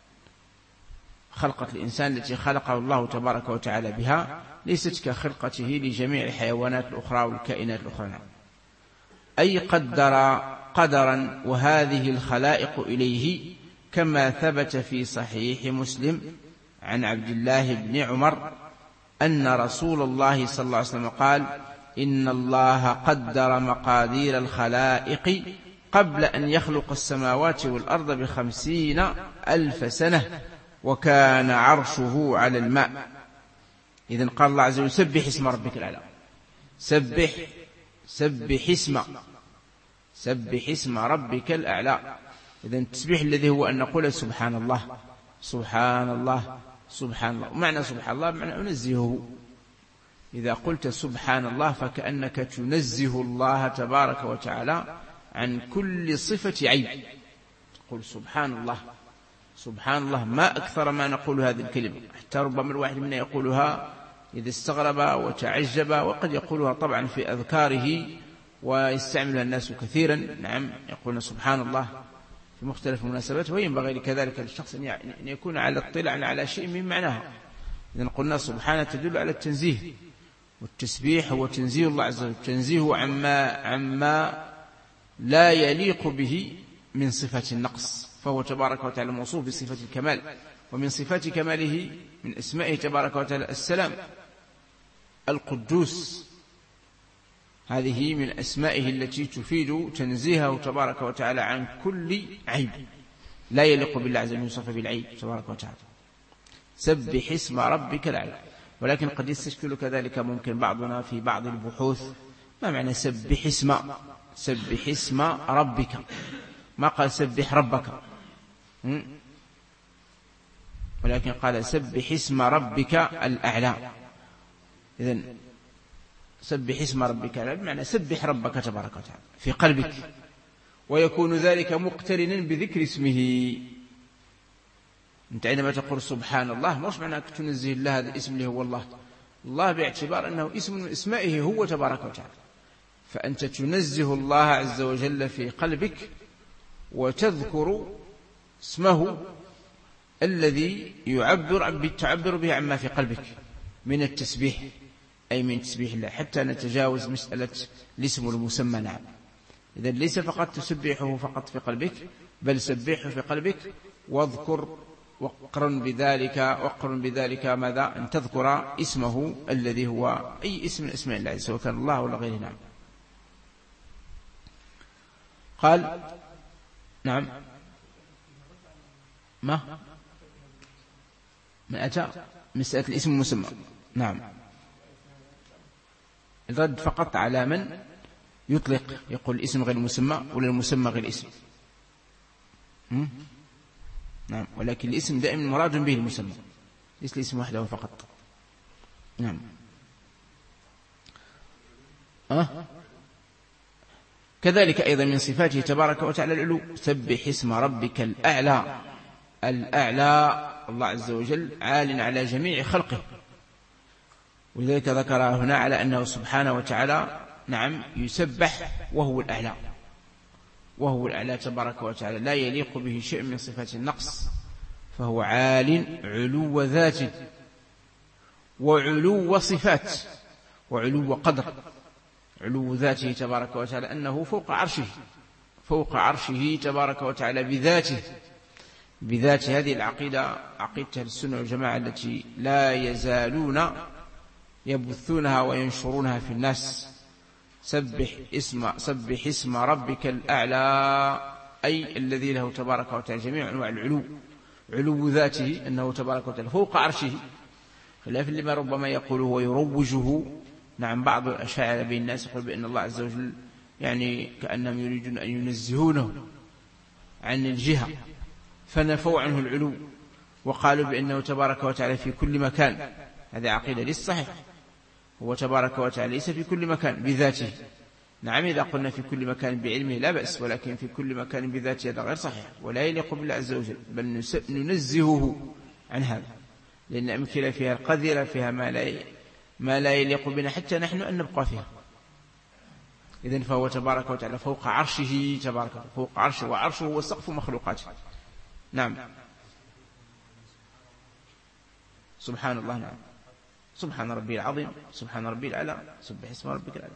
خلقة الإنسان التي خلقه الله تبارك وتعالى بها ليست كخلقته لجميع الحيوانات الأخرى والكائنات الأخرى. نعم. أي قدر قدرا وهذه الخلائق إليه، كما ثبت في صحيح مسلم عن عبد الله بن عمر أن رسول الله صلى الله عليه وسلم قال إن الله قدر مقادير الخلائق قبل أن يخلق السماوات والأرض بخمسين ألف سنة وكان عرشه على الماء. إذن قال الله عز وجل سبح اسم ربك الأعلى. سبح سبح اسم سبح اسم ربك الأعلى. إذن التسبيح الذي هو أن نقول سبحان الله سبحان الله سبحان الله. ومعنى سبحان الله معنى أنزهه. إذا قلت سبحان الله فكأنك تنزه الله تبارك وتعالى عن كل صفة عيب. تقول سبحان الله سبحان الله. ما أكثر ما نقول هذه الكلمة، حتى ربما الواحد منا يقولها إذا استغرب وتعجب، وقد يقولها طبعا في أذكاره ويستعملها الناس كثيرا. نعم، يقولون سبحان الله في مختلف المناسبات، وينبغي كذلك للشخص أن يكون على اطلاع على شيء من معناها. إذن قلنا سبحانه تدل على التنزيه، والتسبيح هو تنزيه الله عز وجل، تنزيه عما, عما لا يليق به من صفة النقص، فهو تبارك وتعالى موصوف بصفة الكمال، ومن صفات كماله من اسمائه تبارك وتعالى السلام القدوس. هذه من أسمائه التي تفيد تنزيهه تبارك وتعالى عن كل عيب لا يليق بالله عز وجل يوصف بالعيب تبارك وتعالى. سبح اسم ربك الأعلى. ولكن قد يستشكل كذلك ممكن بعضنا في بعض البحوث ما معنى سبح اسم سبح اسم ربك، ما قال سبح ربك، ولكن قال سبح اسم ربك الأعلى. إذن سبح اسم ربك الأعلى بمعنى سبح ربك تبارك وتعالى في قلبك، ويكون ذلك مقترنا بذكر اسمه. أنت عندما تقول سبحان الله مش معنى أنك تنزه الله هذا الاسم اللي هو الله، الله باعتبار أنه اسم من اسمائه هو تبارك وتعالى، فأنت تنزه الله عز وجل في قلبك وتذكر اسمه الذي يعبر بالتعبر به عما في قلبك من التسبيح، أي من تسبيح الله، حتى نتجاوز مسألة الاسم المسمى. نعم، إذا ليس فقط تسبحه فقط في قلبك، بل سبحه في قلبك واذكر وقرن بذلك وقرن بذلك ماذا؟ أن تذكر اسمه الذي هو أي اسم من اسماء الله سواء كان الله ولا غيره. نعم. قال نعم ما ما أتى مسألة الاسم المسمى. نعم، الرد فقط على من يطلق يقول الاسم غير المسمى ولا المسمى غير الاسم. نعم، ولكن الاسم دائما مراد به المسمى، ليس الاسم وحده فقط. نعم. أه؟ كذلك أيضا من صفاته تبارك وتعالى العلو. سبح اسم ربك الأعلى. الأعلى الله عز وجل عال على جميع خلقه، ولذلك ذكر هنا على أنه سبحانه وتعالى نعم يسبح وهو الأعلى، وهو الأعلى تبارك وتعالى، لا يليق به شيء من صفات النقص، فهو عال علو ذاته وعلو صفات وعلو قدر. علو ذاته تبارك وتعالى أنه فوق عرشه، فوق عرشه تبارك وتعالى بذاته بذات هذه العقيدة، عقيدة السنة والجماعة التي لا يزالون يبثونها وينشرونها في الناس. سبح اسم سبح اسم ربك الأعلى، أي الذي له تبارك وتعالى جميع أنواع العلو، علو ذاته أنه تبارك وتعالى فوق عرشه، خلاف لما ربما يقوله ويروجه. نعم، بعض الأشاعرة بين الناس يقول بأن الله عز وجل يعني كأنهم يريدون أن ينزهونه عن الجهة فنفوا عنه العلو، وقالوا بأنه تبارك وتعالى في كل مكان. هذه عقيدة ليس صحيح، هو تبارك وتعالى ليس في كل مكان بذاته، نعم إذا قلنا في كل مكان بعلمه لا بأس، ولكن في كل مكان بذاته هذا غير صحيح ولا يليق بالله عز وجل، بل ننزهه عن هذا، لأن الأمثلة فيها القذرة، فيها ما لا ما لا يليق بنا حتى نحن أن نبقى فيها. إذن فهو تبارك وتعالى فوق عرشه، تبارك فوق عرشه، وعرشه هو سقف مخلوقاته. نعم سبحان الله. نعم سبحان ربي العظيم، سبحان ربي الأعلى، سبح اسم ربك الأعلى.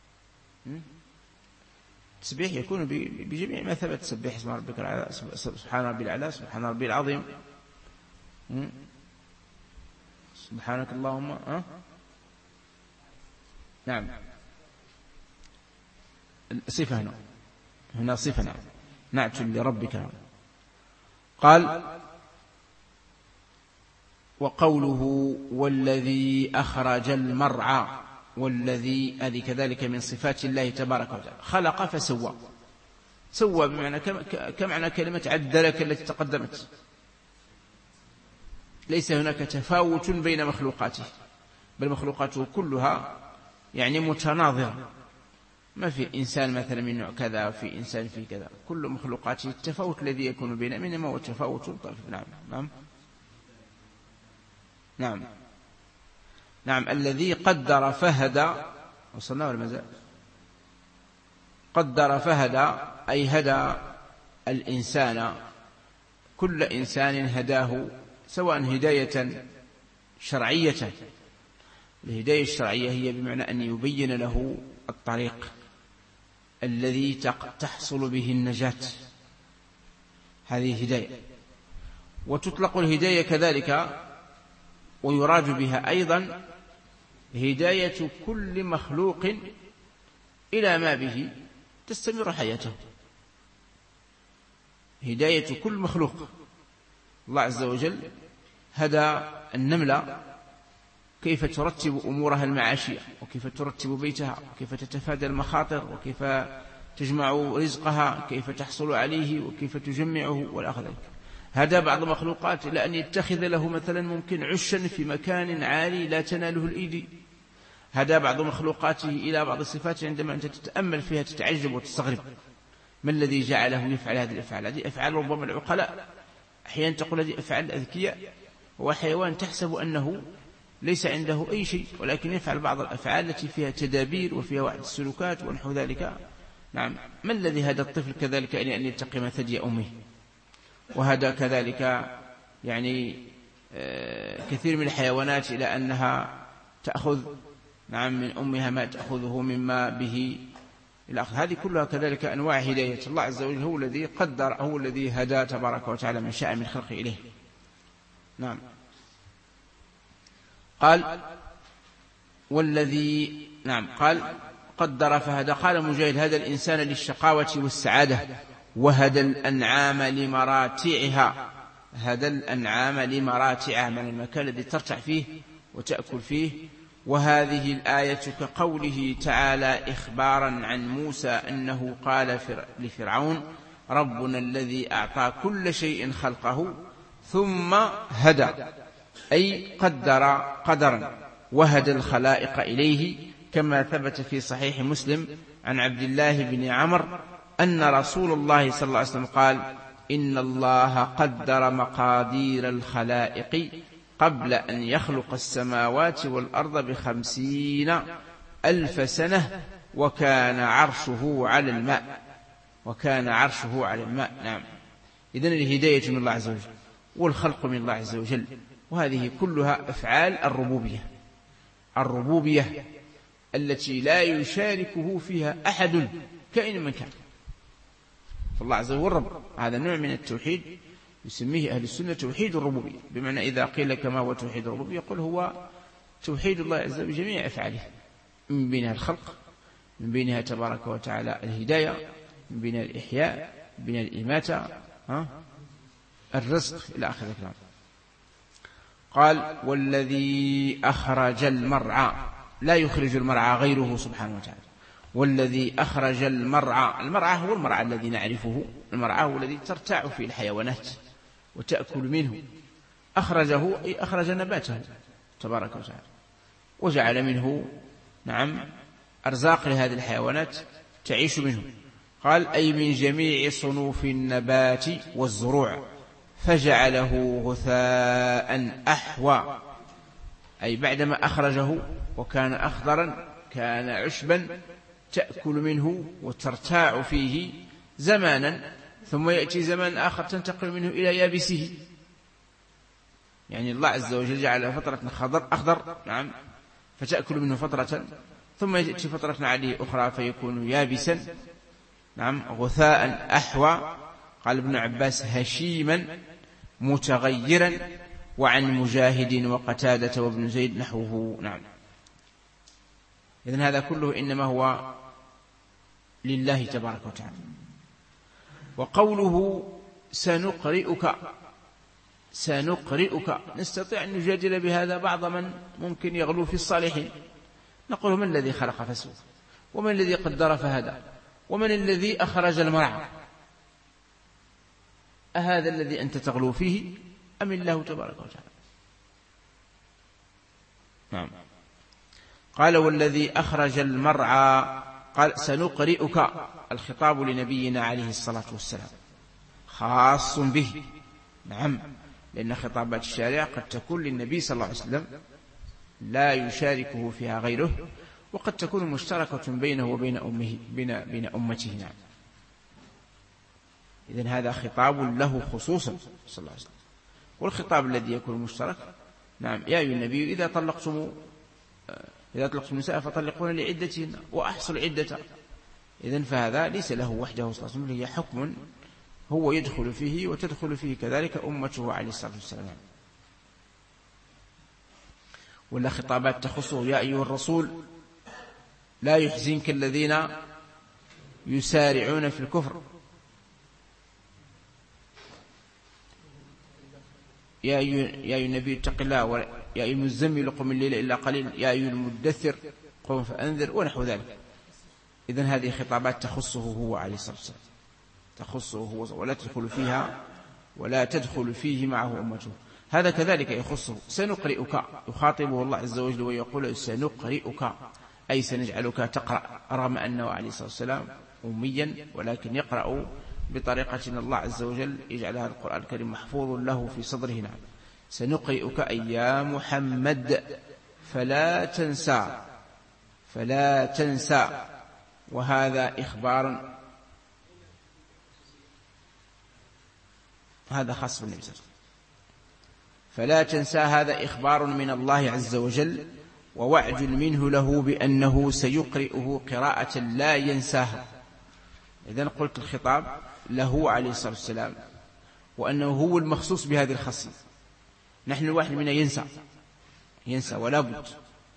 التسبيح يكون بجميع ما ثبت، سبح اسم ربك الأعلى، سبحان ربي الأعلى، سبحان ربي العظيم، سبحانك اللهم. أه؟ نعم صفة هنا هنا صفة. نعم نعت لربك. قال وقوله والذي أخرج المرعى، والذي هذه كذلك من صفات الله تبارك وتعالى، خلق فسوى. سوى بمعنى كمعنى كلمة عدلك التي تقدمت، ليس هناك تفاوت بين مخلوقاته، بل مخلوقاته كلها يعني متناظرة، ما في إنسان مثلا من نوع كذا وفي إنسان في كذا، كل مخلوقاته التفاوت الذي يكون بين منهما هو تفاوت طيف. نعم نعم نعم نعم الذي قدر فهدى. وصلنا ولا مازال؟ قدر فهدى أي هدى الإنسان، كل إنسان هداه، سواء هداية شرعية. الهداية الشرعية هي بمعنى أن يبين له الطريق الذي تحصل به النجاة، هذه هداية. وتطلق الهداية كذلك ويراد بها أيضا هداية كل مخلوق إلى ما به تستمر حياته، هداية كل مخلوق. الله عز وجل هدى النملة كيف ترتب أمورها المعاشية، وكيف ترتب بيتها، وكيف تتفادى المخاطر، وكيف تجمع رزقها، كيف تحصل عليه، وكيف تجمعه والآخر. هدى بعض المخلوقات إلى أن يتخذ له مثلا ممكن عشا في مكان عالي لا تناله الإيدي. هدى بعض مخلوقاته إلى بعض الصفات عندما أنت تتأمل فيها تتعجب وتستغرب، ما الذي جعله يفعل هذه الأفعال؟ هذه أفعال ربما العقلاء، أحيانا تقول هذه أفعال الأذكياء، هو حيوان تحسب أنه ليس عنده أي شيء، ولكن يفعل بعض الأفعال التي فيها تدابير وفيها وعد السلوكات ونحو ذلك. نعم ما الذي هدى الطفل كذلك إلى أن يتقم ثدي أمه؟ وهذا كذلك يعني كثير من الحيوانات إلى أنها تأخذ نعم من أمها ما تأخذه مما به إلى آخره. هذه كلها كذلك أنواع هداية. الله عز وجل هو الذي قدر، هو الذي هدى تبارك وتعالى من شاء من خلقه إليه. نعم قال والذي نعم قال قدر فهدى. قال مجاهد هدى الإنسان للشقاوة والسعادة، وهدى الأنعام لمراتعها. هدى الأنعام لمراتعها من المكان الذي ترتع فيه وتأكل فيه. وهذه الآية كقوله تعالى إخبارا عن موسى أنه قال لفرعون ربنا الذي أعطى كل شيء خلقه ثم هدى، أي قدر قدرا وهدى الخلائق إليه، كما ثبت في صحيح مسلم عن عبد الله بن عمرو أن رسول الله صلى الله عليه وسلم قال إن الله قدر مقادير الخلائق قبل أن يخلق السماوات والأرض بخمسين ألف سنة وكان عرشه على الماء وكان عرشه على الماء. نعم إذن الهداية من الله عز وجل والخلق من الله عز وجل، وهذه كلها أفعال الربوبية الربوبية التي لا يشاركه فيها أحد كائن من كان. فالله عز وجل رب، هذا نوع من التوحيد يسميه أهل السنة توحيد الربوبية، بمعنى إذا قيل كما هو توحيد الربوبية يقول هو توحيد الله عز وجل بجميع أفعاله، من بينها الخلق، من بينها تبارك وتعالى الهداية، من بينها الإحياء، من بينها الإماتة، ها؟ الرزق إلى آخر الكلام. قال والذي أخرج المرعى، لا يخرج المرعى غيره سبحانه وتعالى. والذي أخرج المرعى، المرعى هو المرعى الذي نعرفه، المرعى هو الذي ترتع فيه الحيوانات وتأكل منه. أخرجه أي أخرج نباته تبارك وتعالى، وجعل منه نعم أرزاق لهذه الحيوانات تعيش منه. قال أي من جميع صنوف النبات والزروع فجعله غثاء أحوى، أي بعدما أخرجه وكان أخضرا كان عشبا تأكل منه وترتاع فيه زمانا، ثم يأتي زمان آخر تنتقل منه إلى يابسه. يعني الله عز وجل جعل فترة خضر أخضر نعم فتأكل منه فترة، ثم يأتي فترة عليه أخرى فيكون يابسا نعم غثاء أحوى. قال ابن عباس هشيما متغيرا، وعن مجاهد وقتادة وابن زيد نحوه. نعم. إذن هذا كله إنما هو لله تبارك وتعالى. وقوله سنقرئك سنقرئك نستطيع أن نجادل بهذا بعض من ممكن يغلو في الصالحين، نقول من الذي خلق فسوى، ومن الذي قدر فهدى، ومن الذي أخرج المرعى، أهذا الذي أنت تغلو فيه أم الله تبارك وتعالى؟ نعم. قال والذي أخرج المرعى، قال سنقرئك، الخطاب لنبينا عليه الصلاة والسلام خاص به. نعم، لأن خطابات الشارع قد تكون للنبي صلى الله عليه وسلم لا يشاركه فيها غيره، وقد تكون مشتركة بينه وبين أمه بين, بين أمته. نعم. إذن هذا خطاب له خصوصا صلى الله عليه وسلم. والخطاب الذي يكون مشترك نعم يا أيها النبي إذا طلقتم إذا طلقتم النساء فطلقون لعدتهن وأحصوا العدة. إذن فهذا ليس له وحده صلى الله عليه وسلم، هي حكم هو يدخل فيه وتدخل فيه كذلك أمته عليه الصلاة والسلام. ولا خطابات تخصه يا أيها الرسول لا يحزنك الذين يسارعون في الكفر، يا أيها النبي اتق الله، يا أيها المزمل قم الليل إلا قليل، يا أيها المدثر قم فأنذر، ونحو ذلك. إذن هذه خطابات تخصه هو عليه الصلاة والسلام، تخصه هو ولا تدخل فيها ولا تدخل فيه معه أمته. هذا كذلك يخصه. سنقرئك يخاطبه الله عز وجل ويقول سنقرئك أي سنجعلك تقرأ، رغم أنه عليه الصلاة والسلام أميا ولكن يقرأ بطريقة الله عز وجل يجعل هذا القرآن الكريم محفوظ له في صدره. نعم. سنقرئك أي يا محمد فلا تنسى فلا تنسى، وهذا إخبار، هذا خاص بالنبي صلى الله عليه وسلم. فلا تنسى هذا إخبار من الله عز وجل ووعد منه له بأنه سيقرئه قراءة لا ينساها. إذن قلت الخطاب له عليه الصلاة والسلام، وأنه هو المخصوص بهذه الخاصية. نحن الواحد منا ينسى ينسى ولا بد،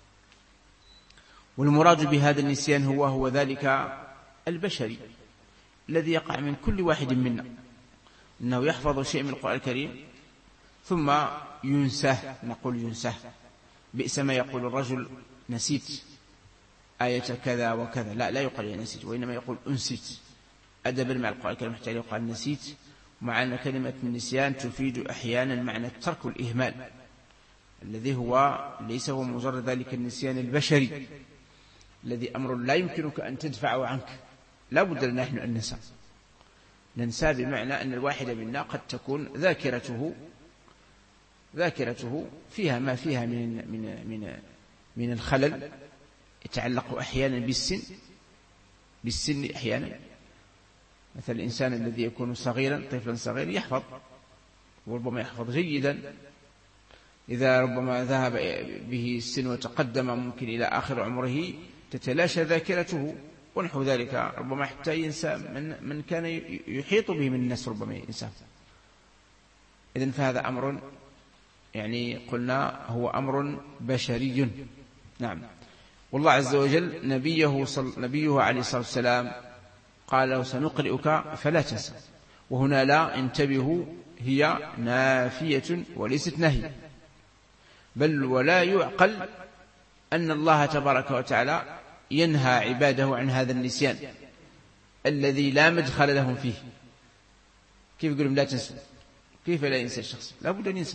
والمراد بهذا النسيان هو هو ذلك البشري الذي يقع من كل واحد منا، أنه يحفظ شيء من القرآن الكريم ثم ينساه. نقول ينساه، بئس ما يقول الرجل نسيت آية كذا وكذا، لا لا يقال نسيت، وإنما يقول أنسيت. أدبا مع القرآن الكريم حتى يقال نسيت، مع أن كلمة النسيان تفيد أحيانا معنى الترك والإهمال، الذي هو ليس هو مجرد ذلك النسيان البشري الذي أمر لا يمكنك أن تدفعه عنك، لا بد لنا نحن أن ننسى. ننسى بمعنى أن الواحد منا قد تكون ذاكرته ذاكرته فيها ما فيها من من من من الخلل، يتعلق أحيانا بالسن بالسن أحيانا. مثل الإنسان الذي يكون صغيرا، طفلا صغيرا يحفظ وربما يحفظ جيدا، إذا ربما ذهب به السن وتقدم ممكن إلى آخر عمره تتلاشى ذاكرته ونحو ذلك، ربما حتى ينسى من, من كان يحيط به من الناس ربما ينسى. إذن فهذا أمر يعني قلنا هو أمر بشري. نعم. والله عز وجل نبيه, نبيه عليه الصلاة والسلام قال له سنقرئك فلا تنسى، وهنا لا انتبهوا هي نافية وليست نهي، بل ولا يعقل أن الله تبارك وتعالى ينهى عباده عن هذا النسيان الذي لا مدخل لهم فيه. كيف يقولون لا تنسوا؟ كيف لا ينسى الشخص؟ لا بد أن ينسى.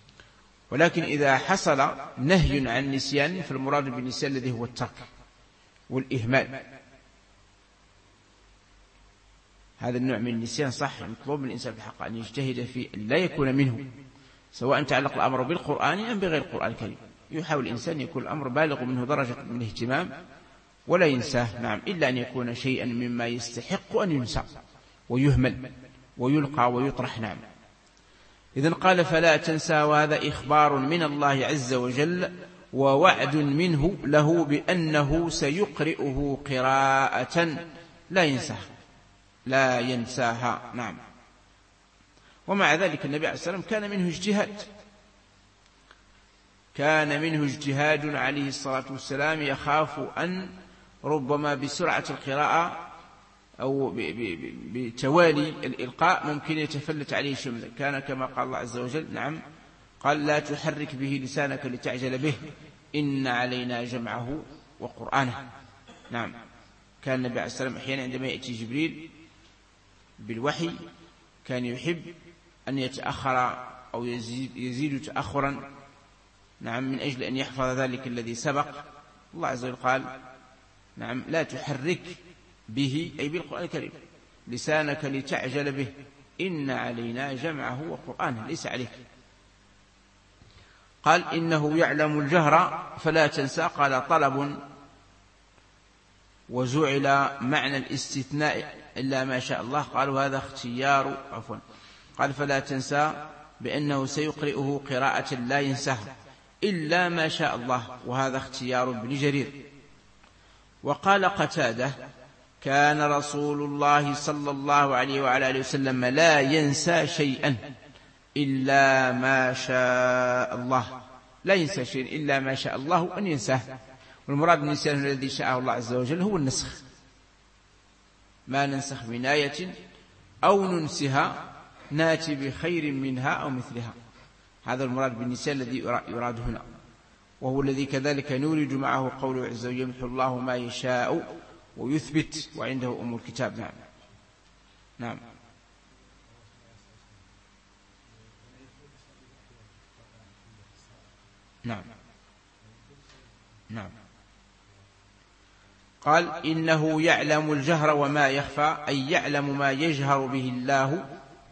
ولكن إذا حصل نهي عن نسيان فالمراد بالنسيان الذي هو الترك، والإهمال. هذا النوع من النسيان صح، مطلوب من الإنسان بالحق أن يجتهد في أن لا يكون منه، سواء تعلق الأمر بالقرآن أم بغير القرآن الكريم. يحاول الإنسان يكون الأمر بالغ منه درجة من الاهتمام ولا ينساه، نعم، إلا أن يكون شيئا مما يستحق أن ينسى ويهمل ويلقى ويطرح. نعم. إذن قال فلا تنسى، وهذا إخبار من الله عز وجل ووعد منه له بأنه سيقرئه قراءة لا ينساها لا ينساها. نعم. ومع ذلك النبي عليه الصلاة والسلام كان منه اجتهاد كان منه اجتهاد عليه الصلاة والسلام، يخاف أن ربما بسرعة القراءة أو بتوالي الإلقاء ممكن يتفلت عليه شيء. كان كما قال الله عز وجل، نعم، قال لا تحرك به لسانك لتعجل به إن علينا جمعه وقرآنه. نعم. كان النبي عليه الصلاة والسلام أحيانا عندما يأتي جبريل بالوحي كان يحب أن يتأخر أو يزيد, يزيد تأخرا، نعم، من أجل أن يحفظ ذلك الذي سبق. الله عز وجل قال، نعم، لا تحرك به أي بالقرآن الكريم لسانك لتعجل به إن علينا جمعه وقرآنه، ليس عليك. قال إنه يعلم الجهر فلا تنسى، قال طلب وجعل معنى الاستثناء إلا ما شاء الله، قالوا هذا اختيار، عفوا، قال فلا تنسى بأنه سيقرئه قراءة لا ينساها إلا ما شاء الله، وهذا اختيار ابن جرير. وقال قتادة كان رسول الله صلى الله عليه وعلى آله وسلم لا ينسى شيئا إلا ما شاء الله، لا ينسى شيئا إلا ما شاء الله أن ينساه. والمراد بالنسيان الذي شاءه الله عز وجل هو النسخ، ما ننسخ من آية أو ننسها ناتي بخير منها أو مثلها. هذا المراد بالنسيان الذي يراد هنا، وهو الذي كذلك نورج معه قوله عز وجل يمحو الله ما يشاء ويثبت وعنده أم الكتاب. نعم. نعم. نعم. نعم. قال إنه يعلم الجهر وما يخفى، أي يعلم ما يجهر به الله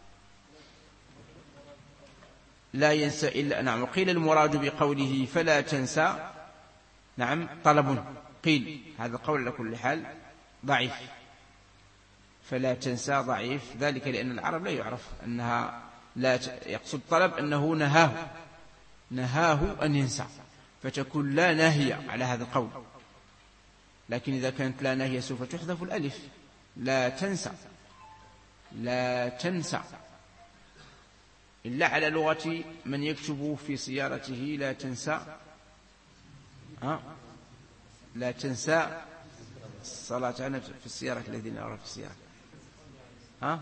لا ينسى إلا. نعم. وقيل المراد بقوله فلا تنسى، نعم، طلب، قيل هذا القول على كل حال ضعيف، فلا تنسى ضعيف، ذلك لأن العرب لا يعرف أنها لا يقصد طلب أنه نهاه نهاه أن ينسى، فتكون لا ناهية على هذا القول. لكن إذا كانت لا ناهية سوف تحذف الألف، لا تنسى لا تنسى، إلا على لغة من يكتب في سيارته لا تنسى أه؟ لا تنسى الصلاة أنا في السيارة الذين أرى في السيارة ها أه؟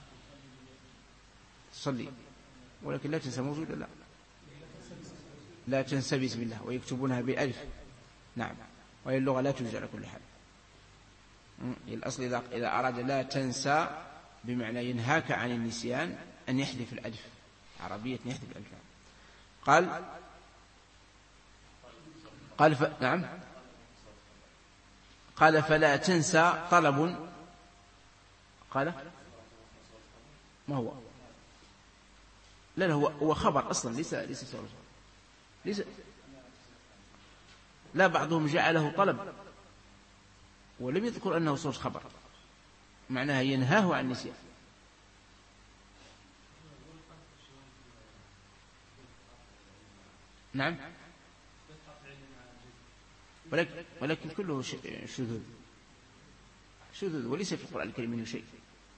صلي، ولكن لا تنسى موجودة، لا لا تنسى بسم الله ويكتبونها بالألف. نعم. وهي اللغة لا توجد على كل حال. الأصل إذا أراد لا تنسى بمعنى ينهاك عن النسيان أن يحذف الألف، عربية يحذف الألف. قال قال ف... نعم قال فلا تنسى طلب، قال ما هو لا لا هو هو خبر أصلا، ليس ليس سؤال، ليس لا، بعضهم جعله طلب ولم يذكر أنه صوت خبر، معناها ينهاه عن النسيان. نعم. ولكن, ولكن كله شذوذ شذوذ وليس في القرآن الكريم منه شيء.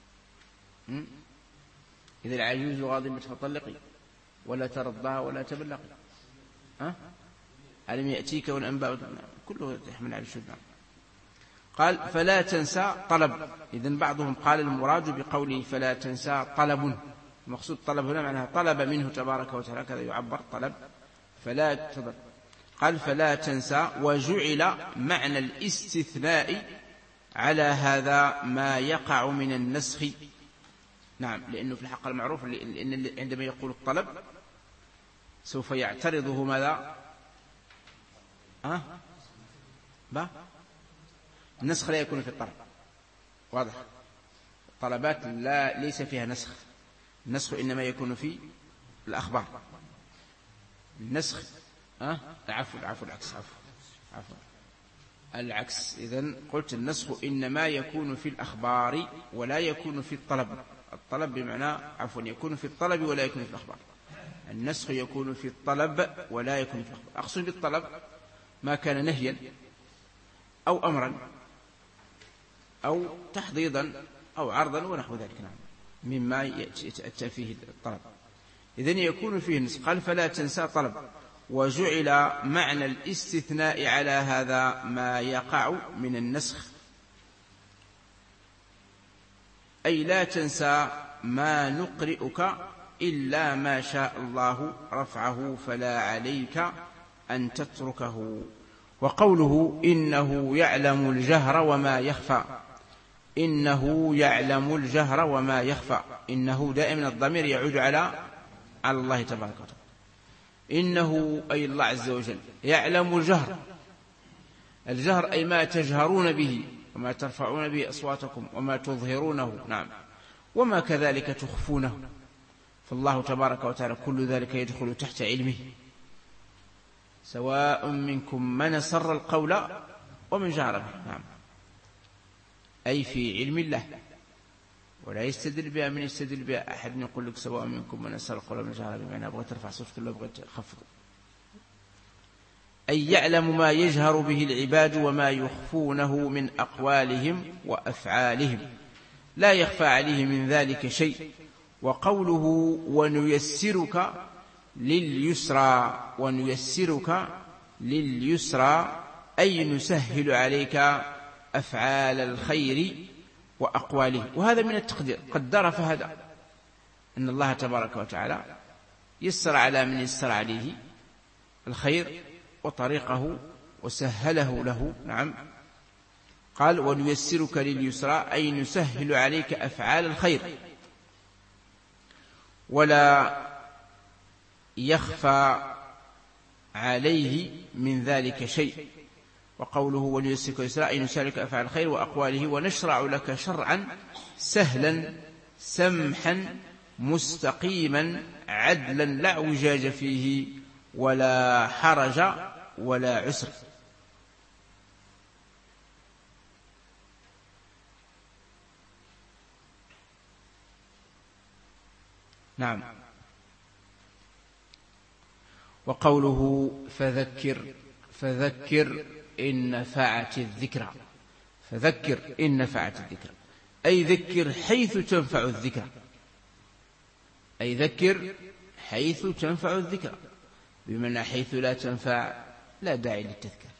إذا العجوز غاضبة فطلقي ولا ترضها ولا تبلقي، ها ألم يأتيك والأنباء، كله يحمل على الشذوذ. قال فلا تنسى طلب، إذن بعضهم قال المراد بقوله فلا تنسى طلب، المقصود طلب هنا معناها طلب منه تبارك وتعالى، كذا يعبر طلب. فلا تضر. قال فلا تنسى، وجعل معنى الاستثناء على هذا ما يقع من النسخ. نعم، لأنه في الحق المعروف لأن عندما يقول الطلب سوف يعترضه ماذا؟ أه؟ با النسخ لا يكون في الطلب، واضح؟ الطلبات لا ليس فيها نسخ، النسخ إنما يكون في الأخبار. النسخ أه؟ عفوا عفوا العكس عفوا عفوا العكس. إذن قلت النسخ إنما يكون في الأخبار ولا يكون في الطلب. الطلب بمعنى عفوا يكون في الطلب ولا يكون في الأخبار. النسخ يكون في الطلب ولا يكون في الأخبار. أقصد بالطلب ما كان نهيا أو أمرا أو تحضيضا أو عرضا ونحو ذلك، نعم، مما يتأتى فيه الطلب. إذن يكون فيه النسخ. قال فلا تنسى طلب. وجعل معنى الاستثناء على هذا ما يقع من النسخ، أي لا تنسى ما نقرئك إلا ما شاء الله رفعه فلا عليك أن تتركه. وقوله إنه يعلم الجهر وما يخفى، إنه يعلم الجهر وما يخفى، إنه دائما الضمير يعود على على الله تبارك وتعالى. إنه أي الله عز وجل يعلم الجهر، الجهر أي ما تجهرون به وما ترفعون به أصواتكم وما تظهرونه، نعم، وما كذلك تخفونه، فالله تبارك وتعالى كل ذلك يدخل تحت علمه. سواء منكم من سر القول ومن جهر به، نعم، أي في علم الله. ولا يستدل بها من يستدل بها أحد يقول لك سواء منكم من سر القول ومن جهر به، بمعنى أبغى ترفع صوتك ولا أبغى تخفض. أي يعلم ما يجهر به العباد وما يخفونه من أقوالهم وأفعالهم، لا يخفى عليه من ذلك شيء. وقوله ونيسرك لليسرى، ونيسرك لليسرى أي نسهل عليك أفعال الخير وأقواله. وهذا من التقدير، قدر فهدى، أن الله تبارك وتعالى يسر على من يسر عليه الخير وطريقه وسهله له، نعم. قال ونيسرك لليسرى أي نسهل عليك أفعال الخير ولا يخفى عليه من ذلك شيء. وقوله ونيسرك لليسرى أي نسهل عليك أفعال الخير وأقواله، ونشرع لك شرعا سهلا سمحا مستقيما عدلا لا اعوجاج فيه ولا حرج ولا عسر. نعم. وقوله فذكر، فذكر إن نفعت الذكرى، فذكر إن نفعت الذكرى أي ذكر حيث تنفع الذكرى، أي ذكر حيث تنفع الذكرى، بمعنى حيث لا تنفع لا داعي للتذكر.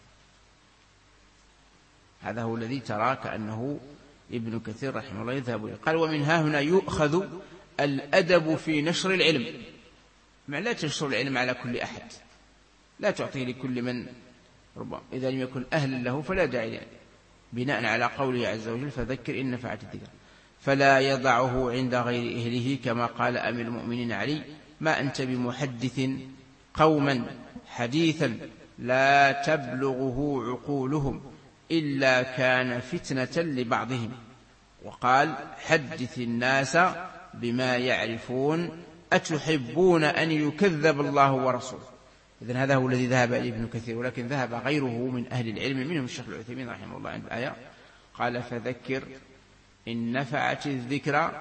هذا هو الذي ترى كأنه ابن كثير رحمه الله يذهب إليه. قال ومنها هنا يؤخذ الأدب في نشر العلم، معنى لا تنشر العلم على كل أحد، لا تعطيه لكل من ربما إذا لم يكن أهل له فلا داعي له، بناء على قوله عز وجل فذكر إن نفعت الذكرى. فلا يضعه عند غير أهله كما قال أمير المؤمنين علي ما أنت بمحدث قوما حديثا لا تبلغه عقولهم إلا كان فتنة لبعضهم. وقال حدث الناس بما يعرفون أتحبون أن يكذب الله ورسوله. إذن هذا هو الذي ذهب إليه ابن كثير، ولكن ذهب غيره من أهل العلم منهم الشيخ العثيمين رحمه الله عند الآية قال فذكر إن نفعت الذكرى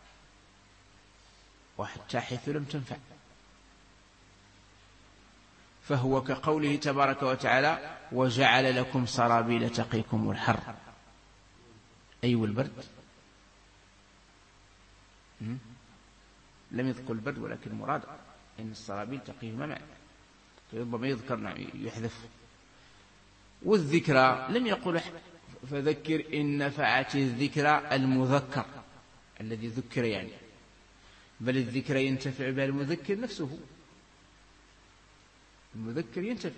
وحتى حيث لم تنفع، فهو كقوله تبارك وتعالى وجعل لكم سرابيل تقيكم الحر أي والبرد. لم يذكر البرد ولكن مراد إن السرابيل تقيهما معا، ربما يذكر نعم يحذف. والذكرى لم يقل فذكر إن نفعت الذكرى المذكر الذي ذكر يعني، بل الذكرى ينتفع بها المذكر نفسه، المذكر ينتفع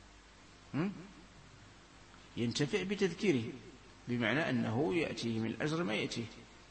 ينتفع بتذكيره، بمعنى أنه يأتيه من الأجر ما يأتيه.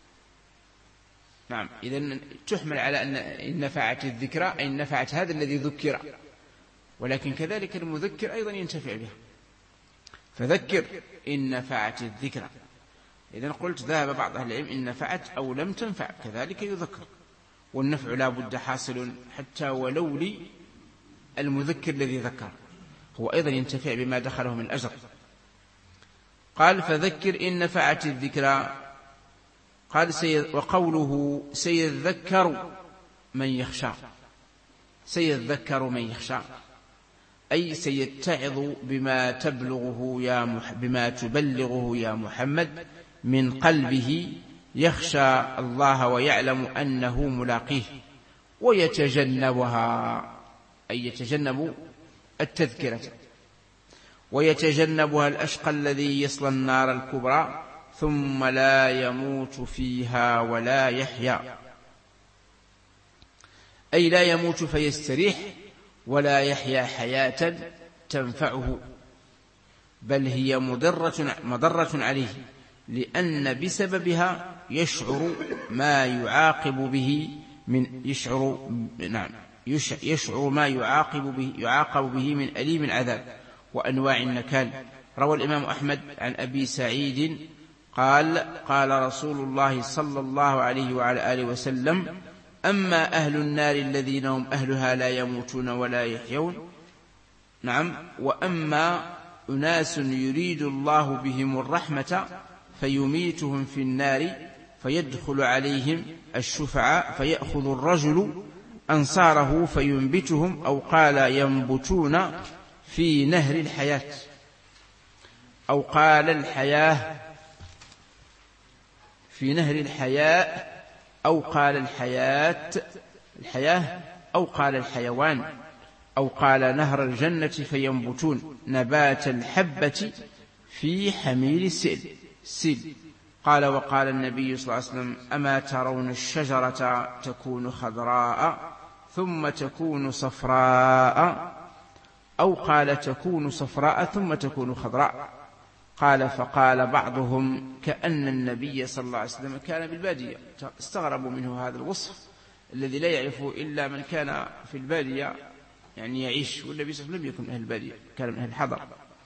نعم. إذن تحمل على أن إن نفعت الذكرى أي نفعت هذا الذي ذكر، ولكن كذلك المذكر أيضا ينتفع به. فذكر إن نفعت الذكرى. إذن قلت ذهب بعض أهل العلم إن نفعت أو لم تنفع كذلك يذكر، والنفع لا بد حاصل حتى ولو لي المذكر الذي ذكر هو أيضا ينتفع بما دخله من الأجر. قال فذكر إن نفعت الذكرى. قال سيذ وقوله سيذكر من يخشى، سيذكر من يخشى أي سيتعظ بما تبلغه يا مح بما تبلغه يا محمد من قلبه، يخشى الله ويعلم أنه ملاقيه، ويتجنبها أي يتجنب التذكرة، ويتجنبها الأشقى الذي يصلى النار الكبرى ثم لا يموت فيها ولا يحيا، أي لا يموت فيستريح ولا يحيا حياة تنفعه، بل هي مضرة, مضرة عليه، لأن بسببها يشعر ما يعاقب به من يشعر نعم يشعر ما يعاقب به يعاقب به من أليم العذاب وأنواع النكال. روى الإمام أحمد عن أبي سعيد قال قال رسول الله صلى الله عليه وعلى آله وسلم: أما أهل النار الذين هم أهلها لا يموتون ولا يحيون، نعم، وأما أناس يريد الله بهم الرحمة فيميتهم في النار فيدخل عليهم الشفعاء فيأخذ الرجل أنصاره فينبتهم، أو قال ينبتون في نهر الحياة، أو قال الحياة في نهر الحياة، أو قال الحياة الحياة أو قال الحيوان، أو قال نهر الجنة فينبتون نبات الحبة في حميل السيل السيل. قال وقال النبي صلى الله عليه وسلم: أما ترون الشجرة تكون خضراء ثم تكون صفراء، أو قال تكون صفراء ثم تكون خضراء. قال فقال بعضهم كأن النبي صلى الله عليه وسلم كان بالبادية. استغربوا منه هذا الوصف الذي لا يعرفه إلا من كان في البادية، يعني يعيش، والنبي صلى الله عليه وسلم لم يكن من أهل البادية، كان من أهل الحضر.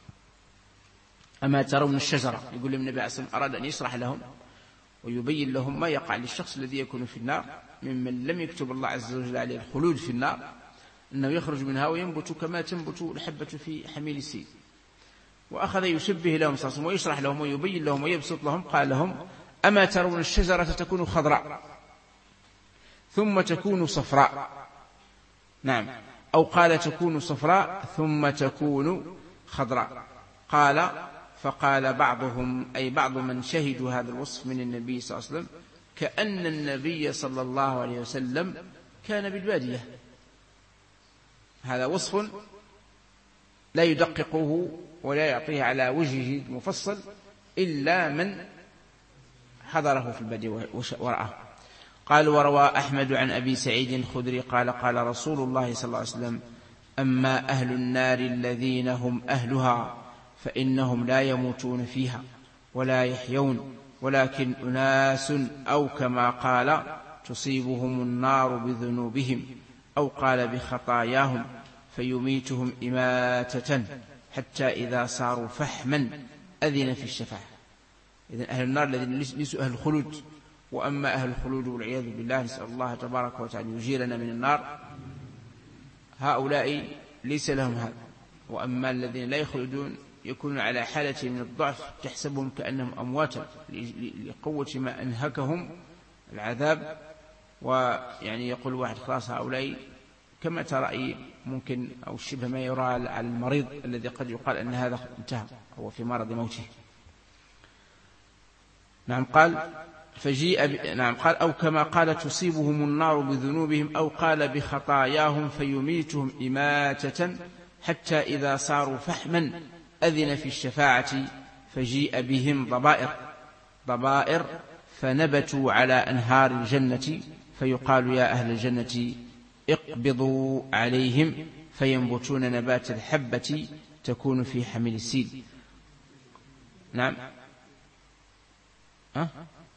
أما ترون الشجرة، يقول النبي عليه الصلاة والسلام أراد أن يشرح لهم ويبين لهم ما يقع للشخص الذي يكون في النار ممن لم يكتب الله عز وجل عليه الخلود في النار، أنه يخرج منها وينبت كما تنبت الحبة في حميل السيل. وأخذ يشبه لهم صلى الله عليه وسلم ويشرح لهم ويبين لهم ويبسط لهم. قال لهم: أما ترون الشجرة تكون خضراء ثم تكون صفراء، نعم، أو قال تكون صفراء ثم تكون خضراء. قال فقال بعضهم، أي بعض من شهدوا هذا الوصف من النبي صلى الله عليه وسلم، كأن النبي صلى الله عليه وسلم كان بالبادية. هذا وصف لا يدققه ولا يعطيه على وجهه المفصل إلا من حضره في البادية ورآه. قال وروى أحمد عن أبي سعيد الخدري قال قال رسول الله صلى الله عليه وسلم: أما أهل النار الذين هم أهلها فإنهم لا يموتون فيها ولا يحيون، ولكن أناس، أو كما قال تصيبهم النار بذنوبهم، أو قال بخطاياهم، فيميتهم إماتة حتى إذا صاروا فحما أذن في الشفاعة. إذن أهل النار الذين ليسوا أهل الخلود. وأما أهل الخلود والعياذ بالله، نسأل الله تبارك وتعالى يجيرنا من النار، هؤلاء ليس لهم هذا. وأما الذين لا يخلدون يكونون على حالة من الضعف، تحسبهم كأنهم أمواتا لقوة ما أنهكهم العذاب. ويعني يقول واحد: خلاص هؤلاء كما ترى ممكن أو شبه ما يرى على المريض الذي قد يقال أن هذا انتهى، هو في مرض موته. نعم قال فجيء ب... نعم قال أو كما قال تصيبهم النار بذنوبهم، أو قال بخطاياهم فيميتهم إماتة حتى إذا صاروا فحما أذن في الشفاعة، فجيء بهم ضبائر ضبائر فنبتوا على أنهار الجنة، فيقال يا أهل الجنة اقبضوا عليهم، فينبتون نبات الحبة تكون في حمل السيل. نعم أه؟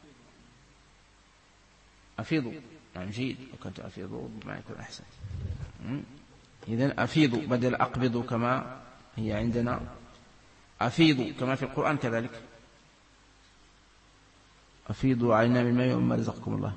أفيضوا، نعم جيد، وكنت أفيضوا بما يكون أحسن. إذن أفيضوا بدل أقبضوا كما هي عندنا أفيضوا كما في القرآن كذلك، أفيضوا علينا من الماء ومما رزقكم الله.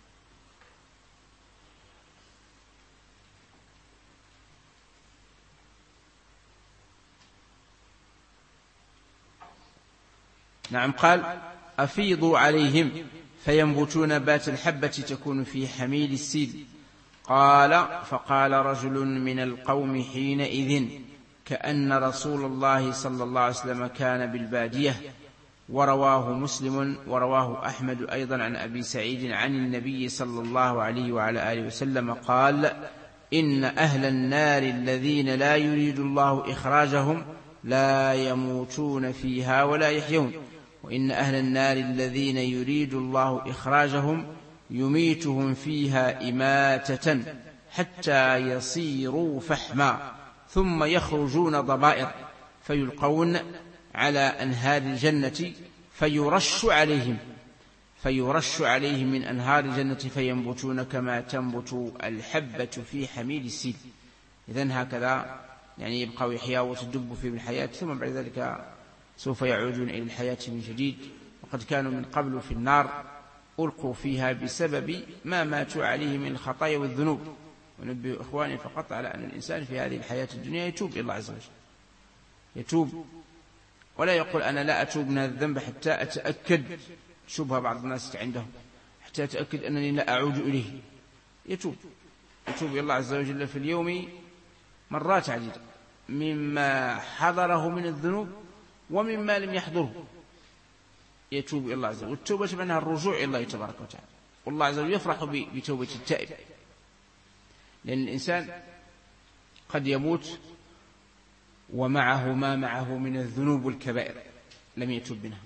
نعم قال أفيضوا عليهم فينبتون نبات الحبة تكون في حميل السيل. قال فقال رجل من القوم حينئذ كأن رسول الله صلى الله عليه وسلم كان بالبادية. ورواه مسلم ورواه أحمد أيضا عن أبي سعيد عن النبي صلى الله عليه وعلى آله وسلم قال إن أهل النار الذين لا يريد الله إخراجهم لا يموتون فيها ولا يحيون، وإن أهل النار الذين يريد الله إخراجهم يميتهم فيها إماتة حتى يصيروا فحما ثم يخرجون ضبائر فيلقون على أنهار الجنة فيرش عليهم فيرش عليهم من أنهار الجنة فينبتون كما تنبت الحبة في حميل السيل. إذن هكذا يعني يبقى يحيا وتدب في الحياة، ثم بعد ذلك سوف يعودون إلى الحياة من جديد. وقد كانوا من قبل في النار ألقوا فيها بسبب ما ماتوا عليه من الخطايا والذنوب. ونبه إخواني فقط على أن الإنسان في هذه الحياة الدنيا يتوب إلى الله عز وجل، يتوب ولا يقول أنا لا أتوب من الذنب حتى أتأكد، شبه بعض الناس عندهم، حتى أتأكد أنني لا أعود إليه. يتوب يتوب إلى الله عز وجل في اليوم مرات عديدة مما حضره من الذنوب ومما لم يحضره، يتوب إلى الله عز وجل. والتوبة معناها الرجوع إلى الله تبارك وتعالى، والله عز وجل يفرح بتوبة التائب، لأن الإنسان قد يموت ومعه ما معه من الذنوب والكبائر لم يتوب منها،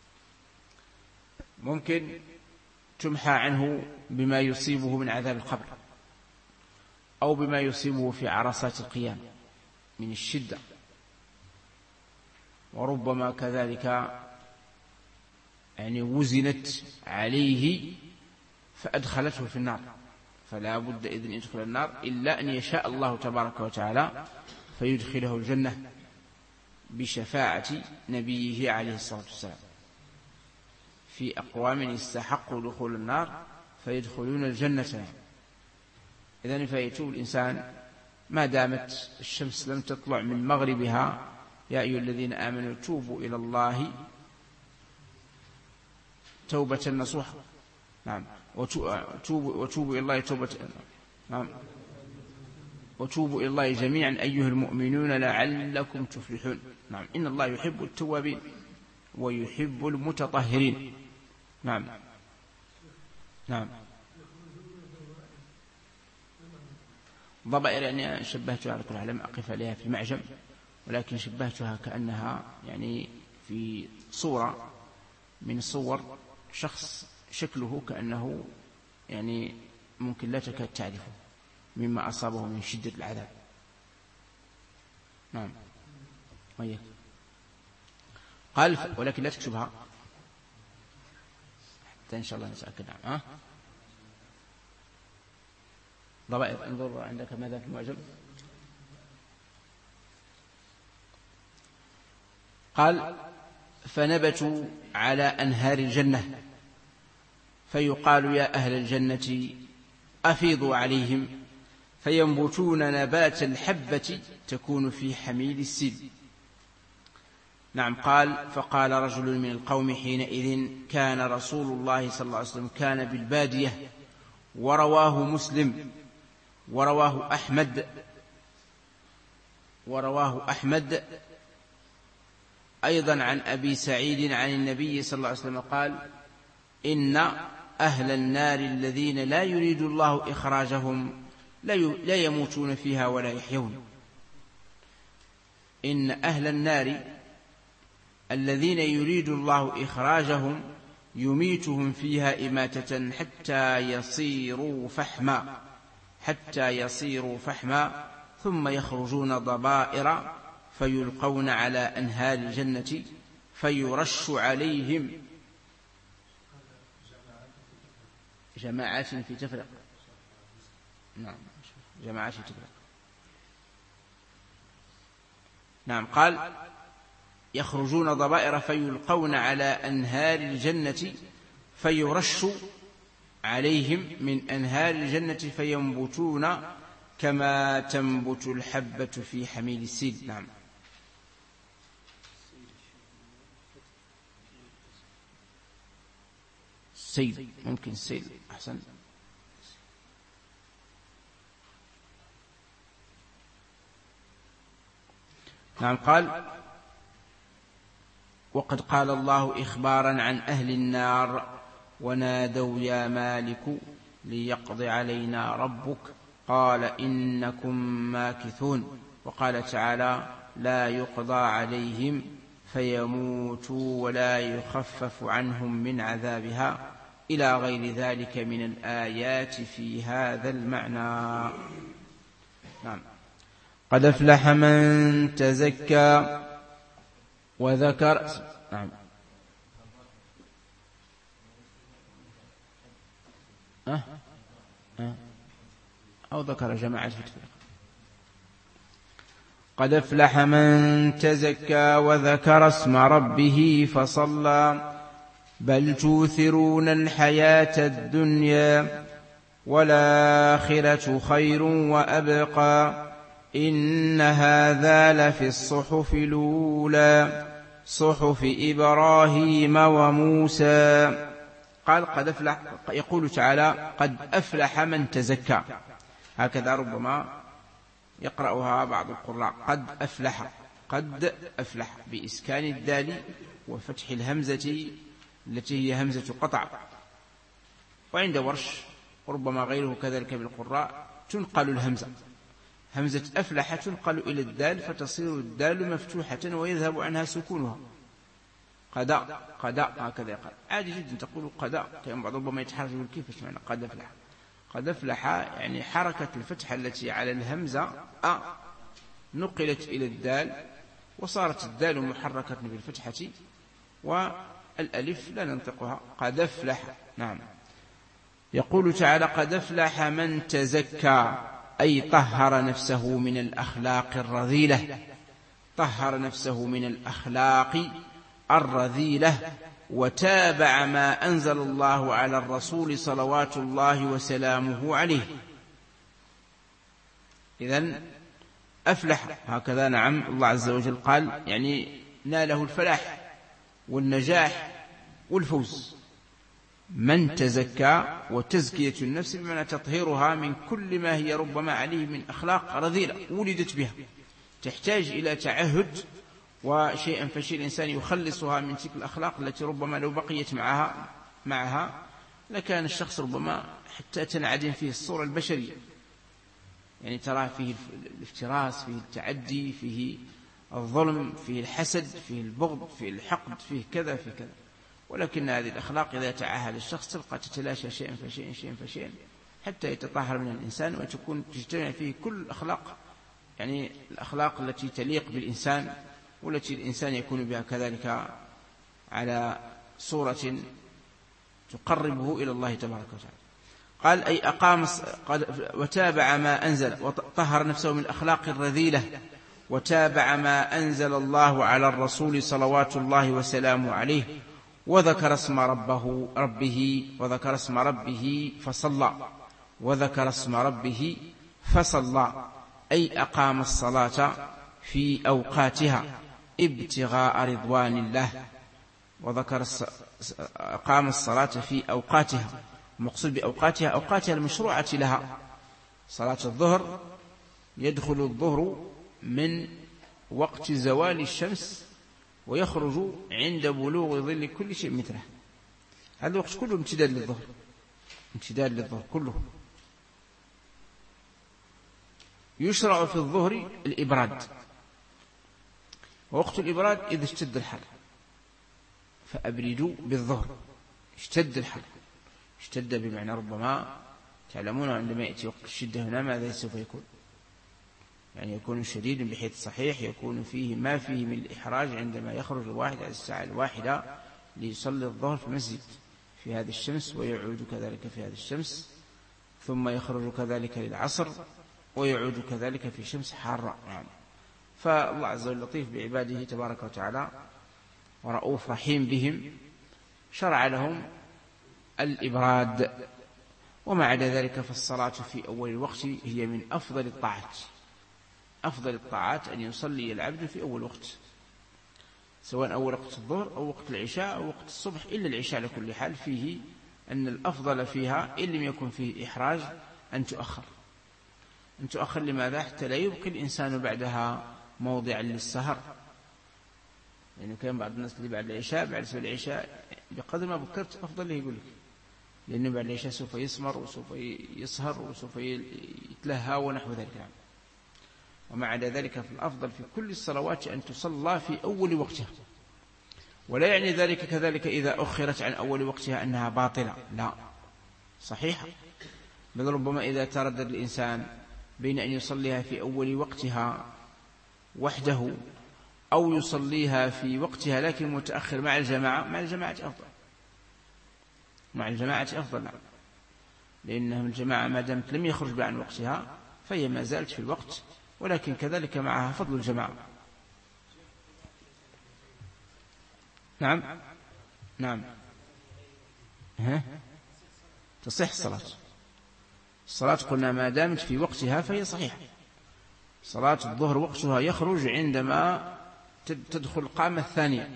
ممكن تمحى عنه بما يصيبه من عذاب القبر أو بما يصيبه في عرصات القيامة من الشدة، وربما كذلك يعني وزنت عليه فأدخلته في النار، فلا بد إذن يدخل النار إلا أن يشاء الله تبارك وتعالى فيدخله الجنة بشفاعة نبيه عليه الصلاة والسلام. في أقوام يستحقوا دخول النار فيدخلون الجنة. إذن فيتوب الإنسان ما دامت الشمس لم تطلع من مغربها. يا أيها الذين آمنوا توبوا إلى الله توبة نصوحة. نعم وتوبوا وتوبوا إلى الله توبة. نعم وتوبوا إلى الله جميعا أيها المؤمنون لعلكم تفلحون. نعم إن الله يحب التوابين ويحب المتطهرين. نعم نعم ضبائر يعني شبهتها على كل حال، لم أقف عليها في معجم، ولكن شبهتها كأنها يعني في صورة من صور شخص شكله كأنه يعني ممكن لا تكاد تعرفه مما أصابه من شدة العذاب. نعم وياك قال ولكن لا تكتبها حتى إن شاء الله نتأكد. نعم ها ضبائر انظر عندك ماذا في المعجم. قال فنبتوا على أنهار الجنة فيقال يا أهل الجنة أفيضوا عليهم فينبتون نبات الحبة تكون في حميل السيل. نعم قال فقال رجل من القوم حينئذ كان رسول الله صلى الله عليه وسلم كان بالبادية. ورواه مسلم ورواه أحمد ورواه أحمد أيضا عن أبي سعيد عن النبي صلى الله عليه وسلم قال إن أهل النار الذين لا يريد الله إخراجهم لا يموتون فيها ولا يحيون. إن أهل النار الذين يريد الله إخراجهم يميتهم فيها إماتة حتى يصيروا فحما حتى يصيروا فحما ثم يخرجون ضبائر فيلقون على أنهار الجنة فيرش عليهم جماعات في تفرق. نعم جماعات في تفرق. نعم قال يخرجون ضبائر فيلقون على أنهار الجنة فيرش عليهم من أنهار الجنة فينبتون كما تنبت الحبة في حميل السيل. نعم. سيل، ممكن سيل أحسن. نعم. قال وقد قال الله إخبارا عن أهل النار ونادوا يا مالك ليقض علينا ربك قال إنكم ماكثون. وقال تعالى لا يقضى عليهم فيموتوا ولا يخفف عنهم من عذابها إلى غير ذلك من الآيات في هذا المعنى. نعم. قد أفلح من تزكى وذكر. نعم. أه؟ أه؟ أو ذكر جماعة في التفريق. قد أفلح من تزكى وذكر اسم ربه فصلى بل توثرون الحياة الدنيا والآخرة خير وأبقى إن هذا لفي الصحف الأولى صحف إبراهيم وموسى. قال قد أفلح، يقول تعالى قد أفلح من تزكى، هكذا ربما يقرأها بعض القراء قد أفلح، قد أفلح بإسكان الدال وفتح الهمزة التي هي همزة قطع. وعند ورش ربما غيره كذلك بالقراء تنقل الهمزة، همزة أفلح تنقل إلى الدال فتصير الدال مفتوحة ويذهب عنها سكونها. قداء قداء هكذا يقال عادي جدا تقول قداء، كان بعض ربما يتحرك يقول كيف معنى قد أفلح. قد أفلح يعني حركة الفتحة التي على الهمزة أ نقلت إلى الدال وصارت الدال محركة بالفتحة والألف لا ننطقها. قد أفلح. نعم. يقول تعالى قد أفلح من تزكى أي طهر نفسه من الأخلاق الرذيلة، طهر نفسه من الأخلاق الرذيلة وتابع ما أنزل الله على الرسول صلوات الله وسلامه عليه. إذن أفلح هكذا. نعم. الله عز وجل قال يعني ناله الفلاح والنجاح والفوز. من تزكى، وتزكية النفس بمعنى تطهيرها من كل ما هي ربما عليه من أخلاق رذيلة ولدت بها تحتاج إلى تعهد، وشيئا فشيء الإنسان يخلصها من تلك الأخلاق التي ربما لو بقيت معها معها لكان الشخص ربما حتى تنعدم فيه الصورة البشرية، يعني ترى فيه الافتراس، فيه التعدي، فيه الظلم، فيه الحسد، فيه البغض، فيه الحقد، فيه كذا فيه كذا. ولكن هذه الأخلاق إذا تعاهد الشخص تبقى تتلاشى شيئا فشيئا شيئا فشيئا حتى يتطهر من الإنسان وتكون تجتمع فيه كل الأخلاق، يعني الأخلاق التي تليق بالإنسان والتي الإنسان يكون بها كذلك على صورة تقربه إلى الله تبارك وتعالى. قال أي أقام وتابع ما أنزل وطهر نفسه من الأخلاق الرذيلة وتابع ما أنزل الله على الرسول صلوات الله وسلامه عليه وذكر اسم ربه ربه وذكر اسم ربه فصلى وذكر اسم ربه فصلى أي أقام الصلاة في أوقاتها ابتغاء رضوان الله. وذكر أقام الصلاة في أوقاتها، المقصود بأوقاتها أوقاتها المشروعة لها. صلاة الظهر يدخل الظهر من وقت زوال الشمس ويخرج عند بلوغ ظل كل شيء مثله. هذا الوقت كله امتداد للظهر، امتداد للظهر كله. يشرع في الظهر الإبراد، ووقت الإبراد إذا اشتد الحر فأبردوا بالظهر. اشتد الحر، اشتد بمعنى ربما تعلمون عندما يأتي وقت الشدة هنا ماذا سوف يكون، يعني يكون شديد بحيث صحيح يكون فيه ما فيه من الإحراج عندما يخرج الواحد على الساعة الواحدة ليصلي الظهر في المسجد في هذه الشمس ويعود كذلك في هذه الشمس، ثم يخرج كذلك للعصر ويعود كذلك في شمس حارة. يعني فالله عز وجل لطيف بعباده تبارك وتعالى ورؤوف رحيم بهم، شرع لهم الإبراد. وما عدا ذلك فالصلاة في أول الوقت هي من أفضل الطاعات. أفضل الطاعات أن يصلي العبد في أول وقت، سواء أول وقت الظهر أو وقت العشاء أو وقت الصبح، إلا العشاء لكل حال فيه أن الأفضل فيها إن لم يكن فيه إحراج أن تؤخر. أن تؤخر لماذا؟ حتى لا يبقي الإنسان بعدها موضعا للسهر. لأنه يعني كان بعض الناس اللي بعد العشاء بعد سبيل العشاء بقدر ما بكرت أفضل له يقول لك، لأنه بعد العشاء سوف يسمر وسوف يسهر وسوف يتلهى ونحو ذلك. ومع عدا ذلك فالأفضل في كل الصلوات أن تصلى في أول وقتها، ولا يعني ذلك كذلك إذا أخرت عن أول وقتها أنها باطلة، لا، صحيحة، بل ربما إذا تردد الإنسان بين أن يصليها في أول وقتها وحده أو يصليها في وقتها لكن متأخر مع الجماعة، مع الجماعة أفضل، مع الجماعة أفضل، لأنهم الجماعة ما دامت لم يخرج عن وقتها فهي ما زالت في الوقت، ولكن كذلك معها فضل الجماعة. نعم نعم ها تصح الصلاة. الصلاة قلنا ما دامت في وقتها فهي صحيحة. صلاة الظهر وقتها يخرج عندما تدخل القامة الثانية.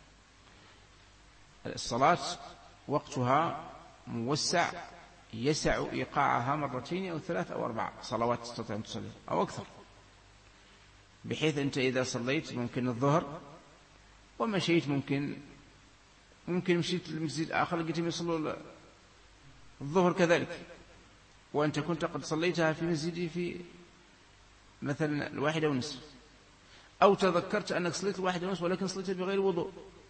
الصلاة وقتها موسع يسع إيقاعها مرتين أو ثلاث أو أربع صلوات تستطيع أن تصلي أو أكثر، بحيث أنت إذا صليت ممكن الظهر ومشيت ممكن ممكن مشيت للمسجد آخر لقيتهم يصلوا الظهر كذلك، وأنت كنت قد صليتها في مسجدي في مثلا الواحدة ونصف، أو تذكرت أنك صليت الواحدة ونصف ولكن صليت بغير وضوء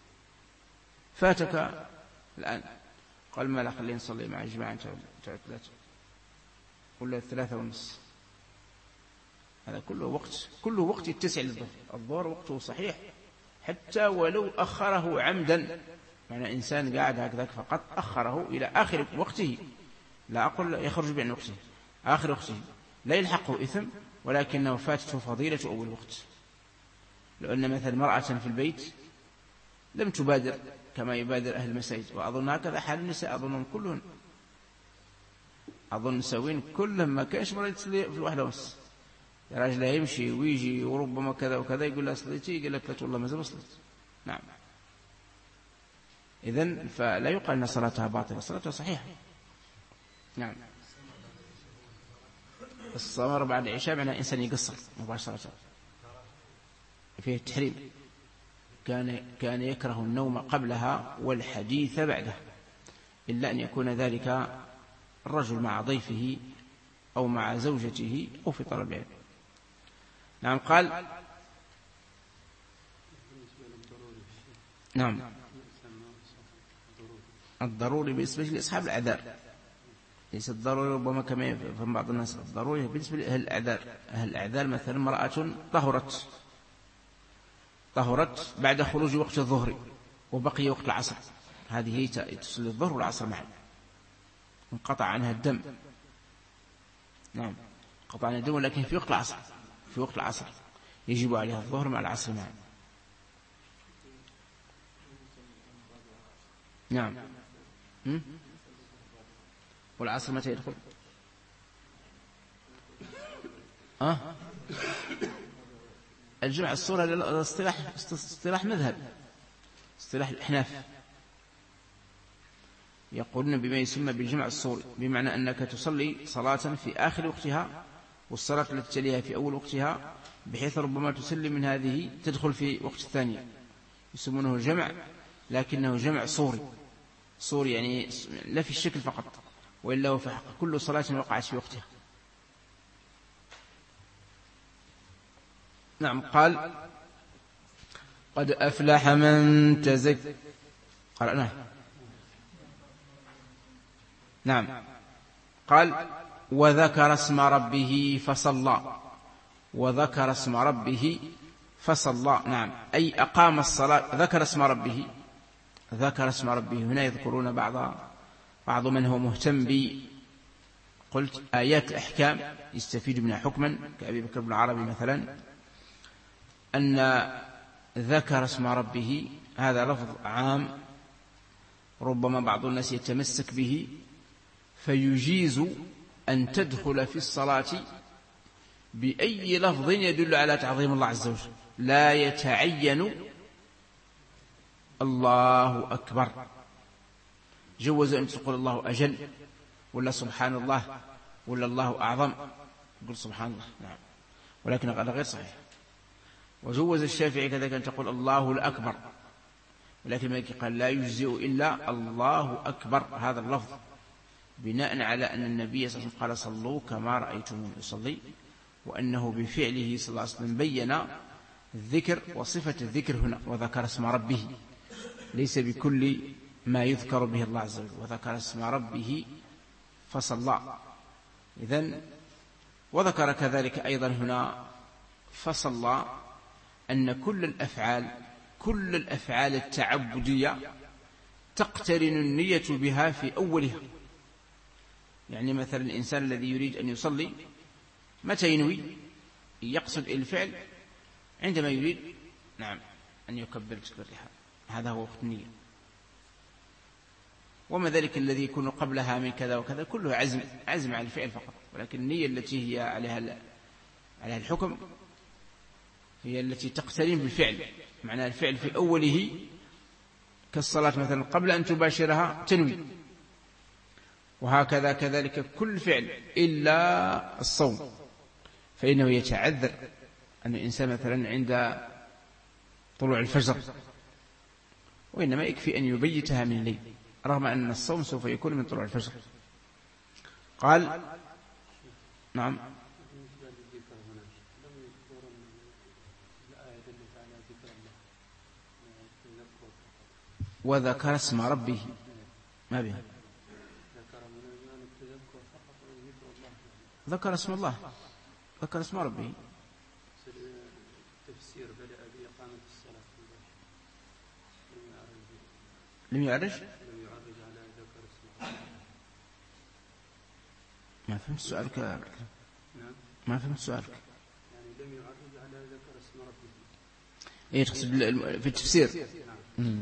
فاتك الآن، قال ما لا خلينا نصلي مع الجماعة ثلاثة ولا ثلاثة ونصف. هذا كله وقت كله وقت يتسع للظهر. الظهر وقته صحيح حتى ولو أخره عمدا، معنى إنسان قاعد هكذا فقط أخره إلى آخر وقته، لا أقول يخرج بعن وقته، آخر وقته لا يلحقه إثم، ولكنه فاتته فضيلة أول وقت. لو أن مثلا مرأة في البيت لم تبادر كما يبادر أهل المساجد، وأظن هكذا حال النساء، أظنهم كلهم، أظن النساوين كلهم ما كانش مرة يتصلي في الواحدة ونص، راجلها يمشي ويجي وربما كذا وكذا يقول لها صليتي، يقول لك لا والله ما زال صليت. نعم، إذن فلا يقال أن صلاتها باطلة، صلاتها صحيحة. نعم، الصلاة بعد العشاء معنى إنسان يقصر مباشرة فيه التحريم، كان كان يكره النوم قبلها والحديث بعده، إلا أن يكون ذلك الرجل مع ضيفه أو مع زوجته أو في طلب العلم. نعم، قال نعم الضروري بالنسبة لأصحاب الأعذار، ليس الضروري ربما كما يفهم بعض الناس، الضروري بالنسبة لأهل الأعذار. أهل الأعذار مثلا امرأة طهرت طهرت بعد خروج وقت الظهر وبقي وقت العصر، هذه هي تصلي الظهر والعصر معا، انقطع عنها الدم. نعم، انقطع عنها الدم، ولكن في وقت العصر في وقت العصر يجب عليها الظهر مع العصر معا. نعم، م? والعصر متى يدخل؟ أه؟ الجمع الصورة الاصطلاح اصطلاح مذهب، اصطلاح الأحناف، يقولون بما يسمى بالجمع الصوري، بمعنى أنك تصلي صلاة في آخر وقتها والصلاة التي تليها في أول وقتها، بحيث ربما تسلم من هذه تدخل في وقت الثانية، يسمونه جمع، لكنه جمع صوري. صوري يعني لا في الشكل فقط، وإلا هو في حق كل صلاة وقعت في وقتها. نعم، قال قد أفلح من تزكى، قرأناه. نعم، قال وذكر اسم ربه فصلى، وذكر اسم ربه فصلى. نعم، أي أقام الصلاة، ذكر اسم ربه، ذكر اسم ربه. هنا يذكرون بعض بعض من هو مهتم ب قلت آيات الأحكام يستفيد منها حكما، كأبي بكر بن عربي مثلا، أن ذكر اسم ربه هذا لفظ عام ربما بعض الناس يتمسك به فيجيز أن تدخل في الصلاة بأي لفظ يدل على تعظيم الله عز وجل، لا يتعين الله أكبر. جوز أن تقول الله أجل ولا سبحان الله ولا الله أعظم، قل سبحان الله نعم، ولكن هذا غير صحيح. وجوز الشافعي كذلك أن تقول الله الأكبر، ولكن مالك قال لا يجزئ إلا الله أكبر هذا اللفظ، بناء على أن النبي صلى الله عليه وسلم قال صلوا كما رأيتموني أصلي، وأنه بفعله صلى الله عليه وسلم بين الذكر وصفة الذكر هنا، وذكر اسم ربه ليس بكل ما يذكر به الله عز وجل، وذكر اسم ربه فصلى. إذن وذكر كذلك أيضا هنا فصلى أن كل الأفعال كل الأفعال التعبدية تقترن النية بها في أولها. يعني مثلا الإنسان الذي يريد أن يصلي متى ينوي؟ يقصد الفعل عندما يريد نعم أن يكبر تكبير الإحرام، هذا هو وقت النية. وما ذلك الذي يكون قبلها من كذا وكذا كله عزم عزم على الفعل فقط، ولكن النية التي هي عليها عليها الحكم هي التي تقترن بالفعل، معنى الفعل في أوله كالصلاة مثلا قبل أن تباشرها تنوي، وهكذا كذلك كل فعل إلا الصوم، فإنه يتعذر أن الإنسان مثلا عند طلوع الفجر، وإنما يكفي أن يبيتها من الليل، رغم أن الصوم سوف يكون من طلوع الفجر. قال نعم وذكر اسم ربه ما به، ذكر اسم الله، ذكر اسم ربه. تفسير بدأ بإقامة الصلاة لم يعرج لم يعرج على ذكر اسم الله. ما فهمت سؤالك. نعم ما فهمت سؤالك. يعني لم يعرج على ذكر اسم ربه. ايه تقصد في التفسير؟ نعم.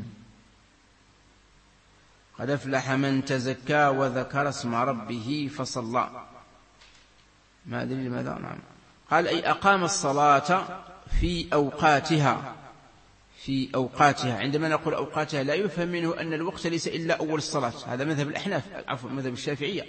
قد أفلح من تزكى وذكر اسم ربه فصلى. ما أدري لماذا. نعم. قال أي أقام الصلاة في أوقاتها في أوقاتها. عندما نقول أوقاتها لا يفهم منه أن الوقت ليس إلا أول الصلاة، هذا مذهب الأحناف، عفوا مذهب الشافعية،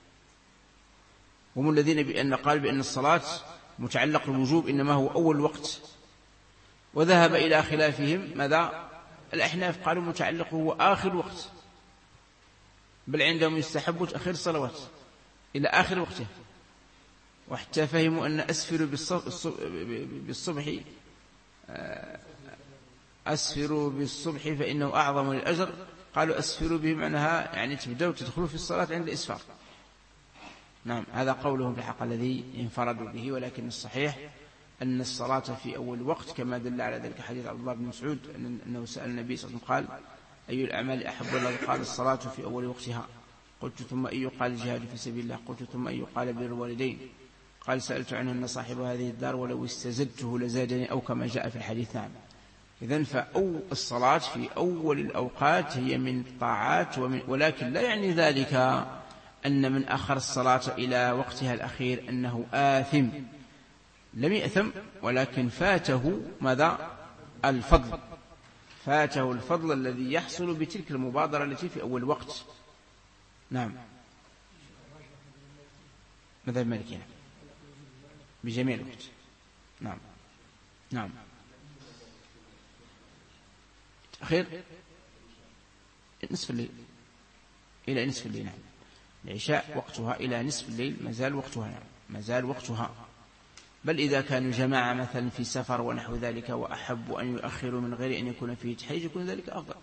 هم الذين بأن قال بأن الصلاة متعلق الوجوب إنما هو أول وقت، وذهب إلى خلافهم ماذا الأحناف قالوا متعلق هو آخر وقت، بل عندهم يستحب تأخير الصلوات إلى آخر وقته، وحتى فهموا أن أسفروا بالصبح أسفروا بالصبح فإنه أعظم للأجر، قالوا أسفروا به معناها يعني تبدأوا تدخلوا في الصلاة عند الإسفار. نعم هذا قولهم في حق الذي انفردوا به، ولكن الصحيح أن الصلاة في أول وقت كما دل على ذلك حديث عبد الله بن مسعود أنه سأل النبي صلى الله عليه وسلم قال أي الأعمال أحب الله؟ قال الصلاة في أول وقتها. قلت ثم أي؟ قال الجهاد في سبيل الله. قلت ثم أي؟ قال بر الوالدين. قال سألت عنهن صاحب هذه الدار ولو استزدته لزادني، أو كما جاء في الحديث. نعم إذن فأو الصلاة في أول الأوقات هي من الطاعات، ولكن لا يعني ذلك أن من أخر الصلاة إلى وقتها الأخير أنه آثم، لم يأثم ولكن فاته ماذا؟ الفضل، فاته الفضل الذي يحصل بتلك المبادرة التي في أول وقت. نعم ماذا مالك يعني بجميع الوقت. نعم نعم أخير نصف الليل إلى نصف الليل. نعم العشاء وقتها إلى نصف الليل ما زال وقتها. نعم ما زال وقتها، بل إذا كانوا جماعة مثلا في سفر ونحو ذلك وأحبوا أن يؤخروا من غير أن يكون فيه تحريج يكون ذلك أفضل.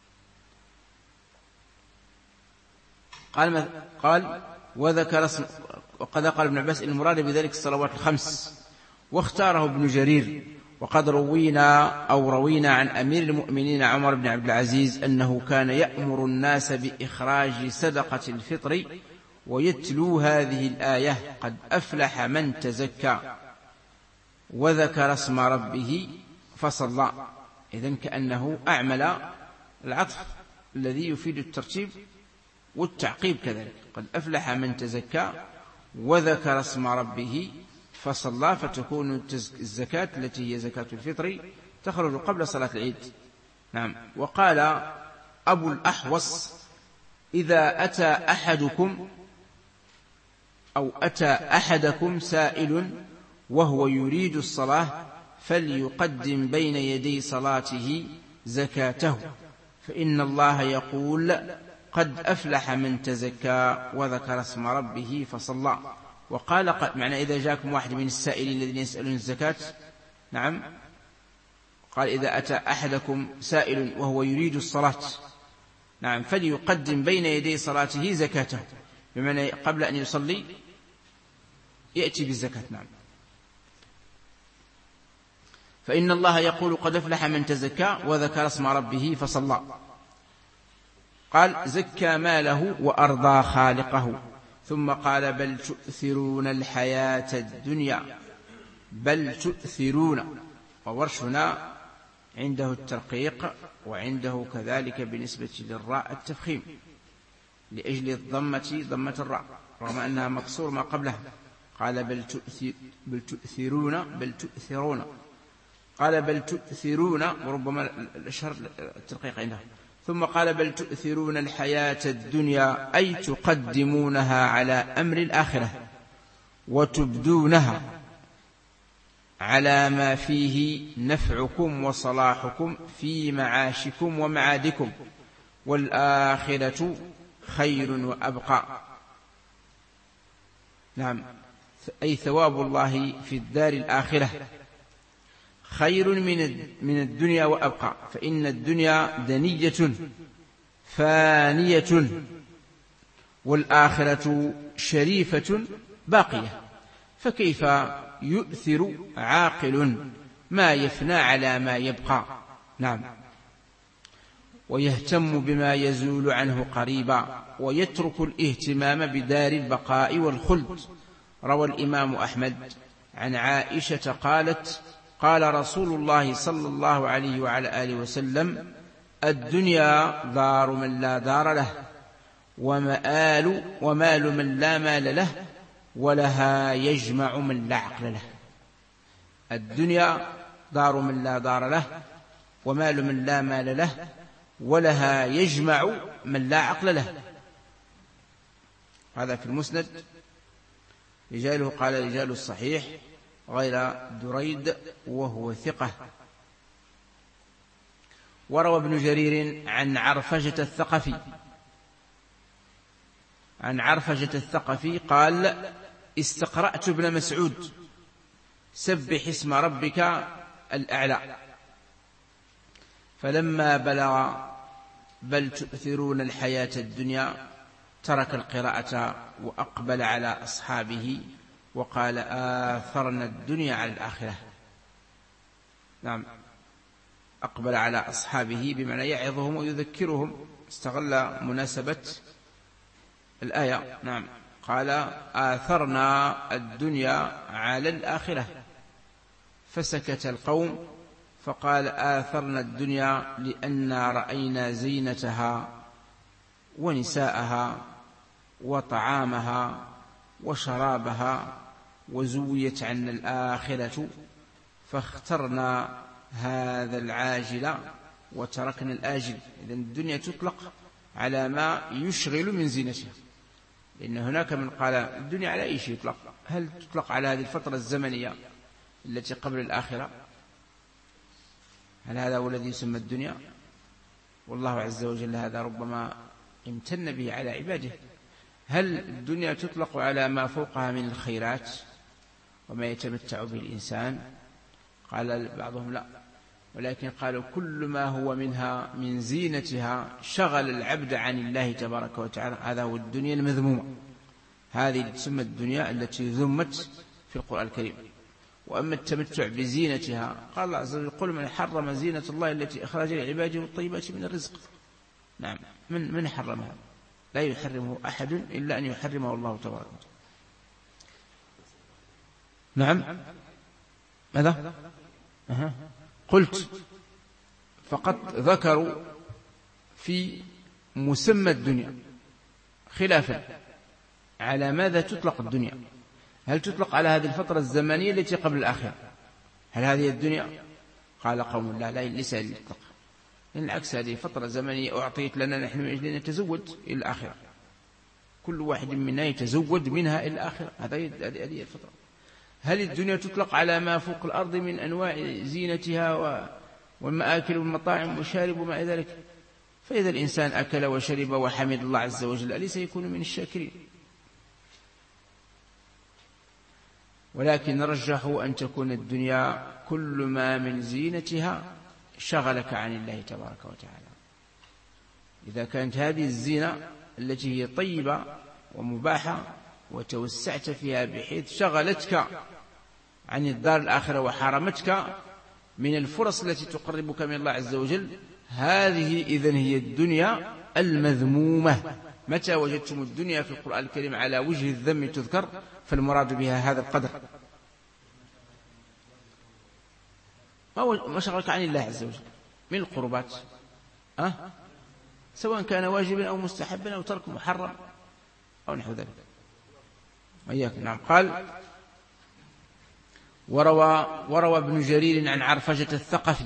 قال قال وذكر اسم، وقد قال ابن عباس المراد بذلك الصلوات الخمس، واختاره ابن جرير. وقد روينا أو روينا عن أمير المؤمنين عمر بن عبد العزيز أنه كان يأمر الناس بإخراج صدقة الفطر ويتلو هذه الآية قد أفلح من تزكى وذكر اسم ربه فصلى. إذن كأنه أعمل العطف الذي يفيد الترتيب والتعقيب كذلك. قد أفلح من تزكى وذكر اسم ربه فصلى، فتكون الزكاة التي هي زكاة الفطر تخرج قبل صلاة العيد. نعم. وقال أبو الأحوص: إذا أتى أحدكم أو أتى أحدكم سائل وهو يريد الصلاة فليقدم بين يدي صلاته زكاته، فإن الله يقول: قد أفلح من تزكى وذكر اسم ربه فصلى. وقال معنى إذا جاءكم واحد من السائلين الذين يسألون الزكاة، نعم، قال: إذا أتى أحدكم سائل وهو يريد الصلاة، نعم، فليقدم بين يدي صلاته زكاته، بمعنى قبل أن يصلي يأتي بالزكاة. نعم. فإن الله يقول: قد أفلح من تزكى وذكر اسم ربه فصلى. قال: زكى ماله وأرضى خالقه. ثم قال: بل تؤثرون الحياة الدنيا، بل تؤثرون. وورشنا عنده الترقيق، وعنده كذلك بالنسبة للراء التفخيم لأجل الضمة ضمة الراء، رغم أنها مقصور ما قبلها. قال: بل, تؤثر بل تؤثرون بل تؤثرون قال: بل تؤثرون، وربما الأشهر الترقيق عنده. ثم قال: بل تؤثرون الحياة الدنيا، أي تقدمونها على أمر الآخرة، وتبدونها على ما فيه نفعكم وصلاحكم في معاشكم ومعادكم، والآخرة خير وأبقى. نعم، أي ثواب الله في الدار الآخرة خير من الدنيا وأبقى، فإن الدنيا دنية فانية، والآخرة شريفة باقية. فكيف يؤثر عاقل ما يفنى على ما يبقى؟ نعم. ويهتم بما يزول عنه قريبا، ويترك الاهتمام بدار البقاء والخلد. روى الإمام أحمد عن عائشة قالت: قال رسول الله صلى الله عليه وعلى آله وسلم: الدنيا دار من لا دار له، ومآل ومال من لا مال له، ولها يجمع من لا عقل له. الدنيا دار من لا دار له، ومال من لا مال له، ولها يجمع من لا عقل له. هذا في المسند. رجاله قال رجال الصحيح غير دريد وهو ثقة. وروى ابن جرير عن عرفجة الثقفي عن عرفجة الثقفي قال: استقرأت ابن مسعود: سبح اسم ربك الأعلى، فلما بلغ بل تؤثرون الحياة الدنيا ترك القراءة وأقبل على أصحابه وقال: آثرنا الدنيا على الآخرة. نعم، أقبل على أصحابه بمعنى يعظهم ويذكرهم، استغل مناسبة الآية. نعم، قال: آثرنا الدنيا على الآخرة. فسكت القوم، فقال: آثرنا الدنيا لأننا رأينا زينتها ونساءها وطعامها وشرابها، وزويت عنا الآخرة، فاخترنا هذا العاجل وتركنا الآجل. إذن الدنيا تطلق على ما يشغل من زينتها، لأن هناك من قال الدنيا على أي شيء يطلق. هل تطلق على هذه الفترة الزمنية التي قبل الآخرة؟ هل هذا هو الذي يسمى الدنيا؟ والله عز وجل هذا ربما امتن به على عباده. هل الدنيا تطلق على ما فوقها من الخيرات وما يتمتع به الإنسان؟ قال بعضهم لا، ولكن قالوا كل ما هو منها من زينتها شغل العبد عن الله تبارك وتعالى، هذا هو الدنيا المذمومة. هذه تسمى الدنيا التي ذمت في القرآن الكريم. وأما التمتع بزينتها قال الله عز وجل: قل من حرم زينة الله التي أخرج لعباده والطيبات من الرزق. نعم، من من حرمها؟ لا يحرمه أحد إلا أن يحرمه الله تبارك وتعالى. نعم، ماذا؟ أه. قلت فقط ذكروا في مسمى الدنيا خلافا على ماذا تطلق الدنيا. هل تطلق على هذه الفترة الزمنية التي قبل الآخرة؟ هل هذه الدنيا؟ قال قوم لا لا ليس يطلق، لأن العكس هذه فترة زمنية أعطيت لنا نحن من أجل نتزوج إلى الآخرة، كل واحد منا يتزوج منها إلى الآخرة، هذه هذه الفترة. هل الدنيا تطلق على ما فوق الأرض من أنواع زينتها والمآكل والمطاعم والشارب وما إلى ذلك؟ فإذا الإنسان أكل وشرب وحمد الله عز وجل أليس يكون من الشاكرين؟ ولكن رجحوا أن تكون الدنيا كل ما من زينتها شغلك عن الله تبارك وتعالى. إذا كانت هذه الزينة التي هي طيبة ومباحة وتوسعت فيها بحيث شغلتك عن الدار الآخرة وحرمتك من الفرص التي تقربك من الله عز وجل، هذه إذن هي الدنيا المذمومة. متى وجدتم الدنيا في القرآن الكريم على وجه الذم تذكر فالمراد بها هذا القدر، ما شغلك عن الله عز وجل من القربات، أه؟ سواء كان واجبا أو مستحبا أو ترك محرم أو نحو ذلك. أياك نعم. قال وروى, وروى ابن جرير عن عرفجة الثقفي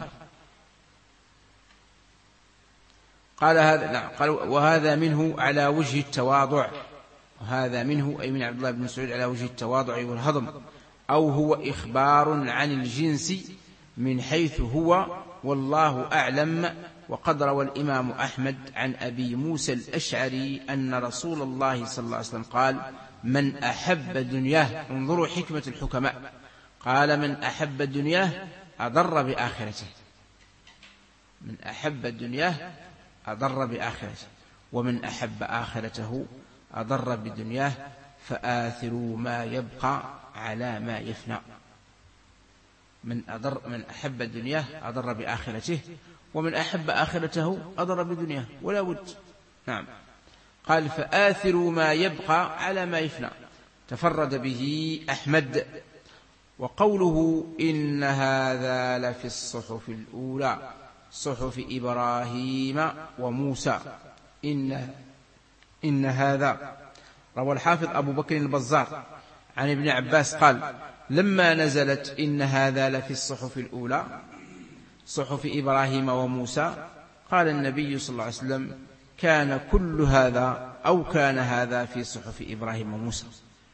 قال هذا نعم قال وهذا منه على وجه التواضع، وهذا منه أي من عبد الله بن مسعود على وجه التواضع والهضم، أو هو إخبار عن الجنس من حيث هو والله أعلم. وقد روى الإمام أحمد عن أبي موسى الأشعري أن رسول الله صلى الله عليه وسلم قال من أحب دنياه، انظروا حكمة الحكماء، قال من أحب دنياه أضر بآخرته، من أحب دنياه أضر بآخرته، ومن أحب آخرته أضر بدنياه، فآثروا ما يبقى على ما يفنى. من أضر من أحب دنياه أضر بآخرته، ومن أحب آخرته أضر بدنياه، ولا بد. نعم. قال فآثروا ما يبقى على ما يفنى، تفرد به أحمد. وقوله إن هذا لفي الصحف الأولى صحف إبراهيم وموسى، إن, إن هذا روى الحافظ أبو بكر البزار عن ابن عباس قال لما نزلت إن هذا لفي الصحف الأولى صحف إبراهيم وموسى قال النبي صلى الله عليه وسلم كان كل هذا أو كان هذا في صحف إبراهيم وموسى.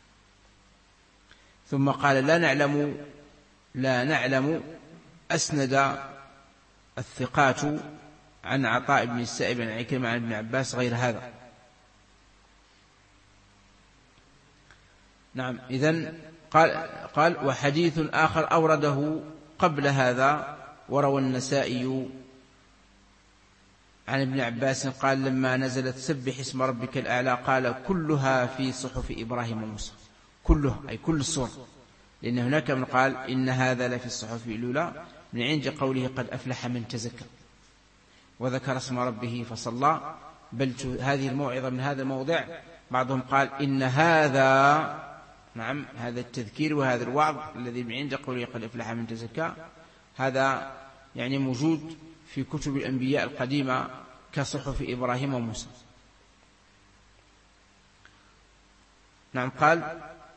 ثم قال لا نعلم لا نعلم أسند الثقات عن عطاء بن السائب عن عكرمة عن ابن عباس غير هذا. نعم. إذن قال, قال وحديث آخر أورده قبل هذا وروى النسائي عن ابن عباس قال لما نزلت سبح اسم ربك الأعلى قال كلها في صحف إبراهيم وموسى، كلها أي كل الصور، لأن هناك من قال إن هذا لفي الصحف الأولى من عند قوله قد أفلح من تزكى وذكر اسم ربه فصلى، بل هذه الموعظة من هذا الموضع. بعضهم قال إن هذا نعم هذا التذكير وهذا الوعظ الذي من عند قوله قد أفلح من تزكى هذا يعني موجود في كتب الأنبياء القديمة كصحف إبراهيم وموسى. نعم. قال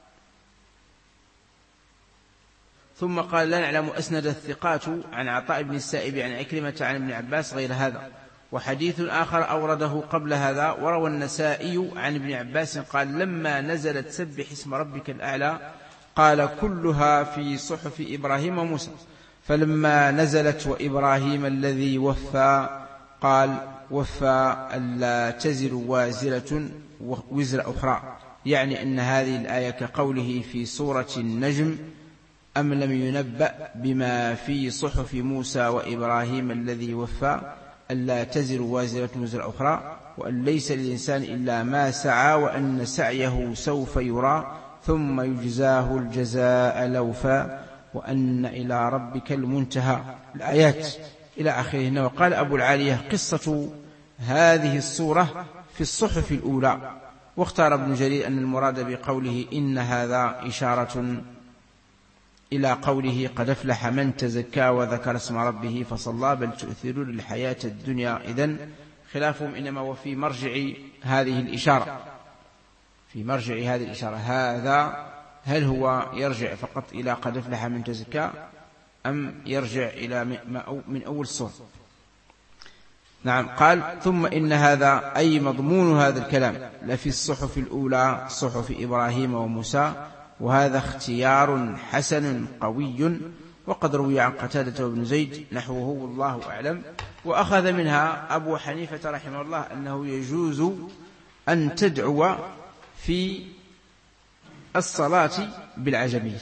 ثم قال لا نعلم أسند الثقات عن عطاء بن السائب عن عكرمة عن ابن عباس غير هذا. وحديث آخر أورده قبل هذا وروى النسائي عن ابن عباس قال لما نزلت سبح اسم ربك الأعلى قال كلها في صحف إبراهيم وموسى، فلما نزلت وإبراهيم الذي وفى قال وفى ألا تزر وازرة وزر أخرى، يعني أن هذه الآية كقوله في سورة النجم أم لم ينبأ بما في صحف موسى وإبراهيم الذي وفى ألا تزر وازرة وزر أخرى، وأن ليس للإنسان إلا ما سعى وأن سعيه سوف يرى ثم يجزاه الجزاء الأوفى وأن إلى ربك المنتهى، الآيات إلى آخره. وقال أبو العالية قصة هذه الصورة في الصحف الأولى، واختار ابن جرير أن المراد بقوله إن هذا إشارة إلى قوله قد أفلح من تزكى وذكر اسم ربه فصلى بل تؤثرون الحياة الدنيا. إذن خلافهم إنما هو في مرجع هذه الإشارة، في مرجع هذه الإشارة. هذا هل هو يرجع فقط إلى قد أفلح من تزكى أم يرجع إلى من أول الصورة؟ نعم. قال ثم إن هذا أي مضمون هذا الكلام لفي الصحف الأولى صحف إبراهيم وموسى، وهذا اختيار حسن قوي، وقد روي عن قتادة وابن زيد نحوه والله أعلم. وأخذ منها أبو حنيفة رحمه الله أنه يجوز أن تدعو في الصلاة بالعجمية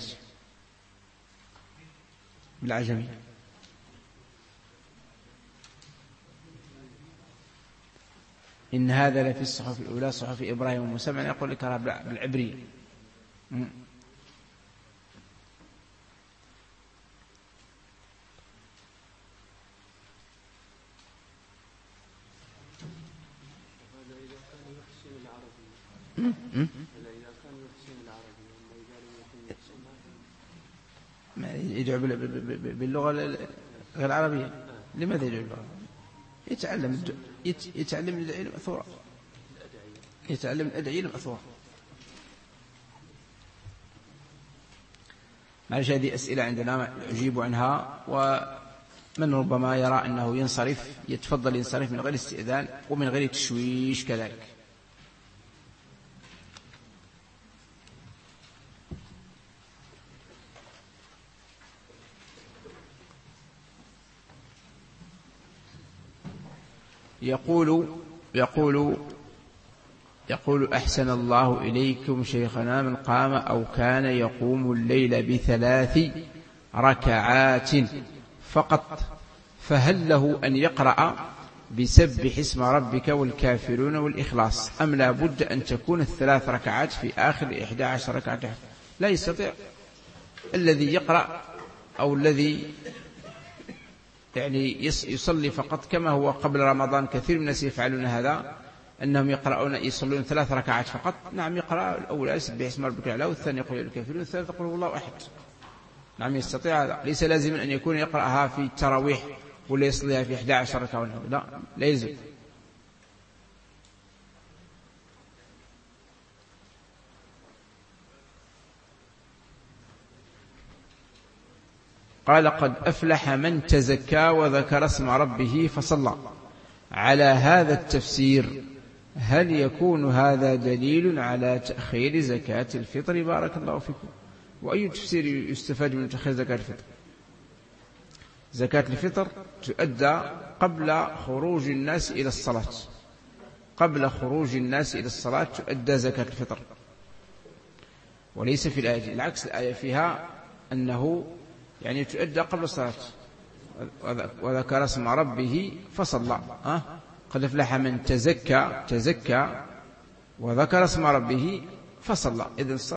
بالعجمية إن هذا لفي الصحف الأولى صحف إبراهيم وموسى، من يقول لك بالعبرية. يدعو باللغة غير العربية. لماذا يدعو باللغة؟ يتعلم يتعلم الأدعية المأثورة، يتعلم الأدعية المأثورة. معلش هذه أسئلة عندنا أجيب عنها، ومن ربما يرى أنه ينصرف يتفضل ينصرف من غير استئذان ومن غير تشويش كذلك. يقول يقول يقول أحسن الله إليكم شيخنا من قام أو كان يقوم الليل بثلاث ركعات فقط فهل له أن يقرأ بسبح اسم ربك والكافرون والإخلاص، أم لا بد أن تكون الثلاث ركعات في آخر إحدى عشر ركعة؟ لا يستطيع الذي يقرأ أو الذي يعني يصلي فقط كما هو قبل رمضان. كثير من الناس يفعلون هذا، أنهم يقرؤون يصلون ثلاث ركعات فقط. نعم، يقرأ الأول سبح اسم ربك الأعلى، والثاني يقول الكافرون، والثالث يقول الله أحد. نعم يستطيع هذا. ليس لازم أن يكون يقرأها في التراويح ولا يصليها في إحدى عشر ركعة، لا لا يلزم. قال قد أفلح من تزكى وذكر اسم ربه فصلى. على هذا التفسير هل يكون هذا دليل على تأخير زكاة الفطر؟ بارك الله فيكم. وأي تفسير يستفاد من تأخير زكاة الفطر؟ زكاة الفطر تؤدى قبل خروج الناس إلى الصلاة، قبل خروج الناس إلى الصلاة تؤدى زكاة الفطر، وليس في الآية. العكس، الآية فيها أنه يعني تؤدى قبل الصلاة. وذكر اسم ربه فصلى. أه؟ قد أفلح من تزكى تزكى وذكر اسم ربه فصلى. إذن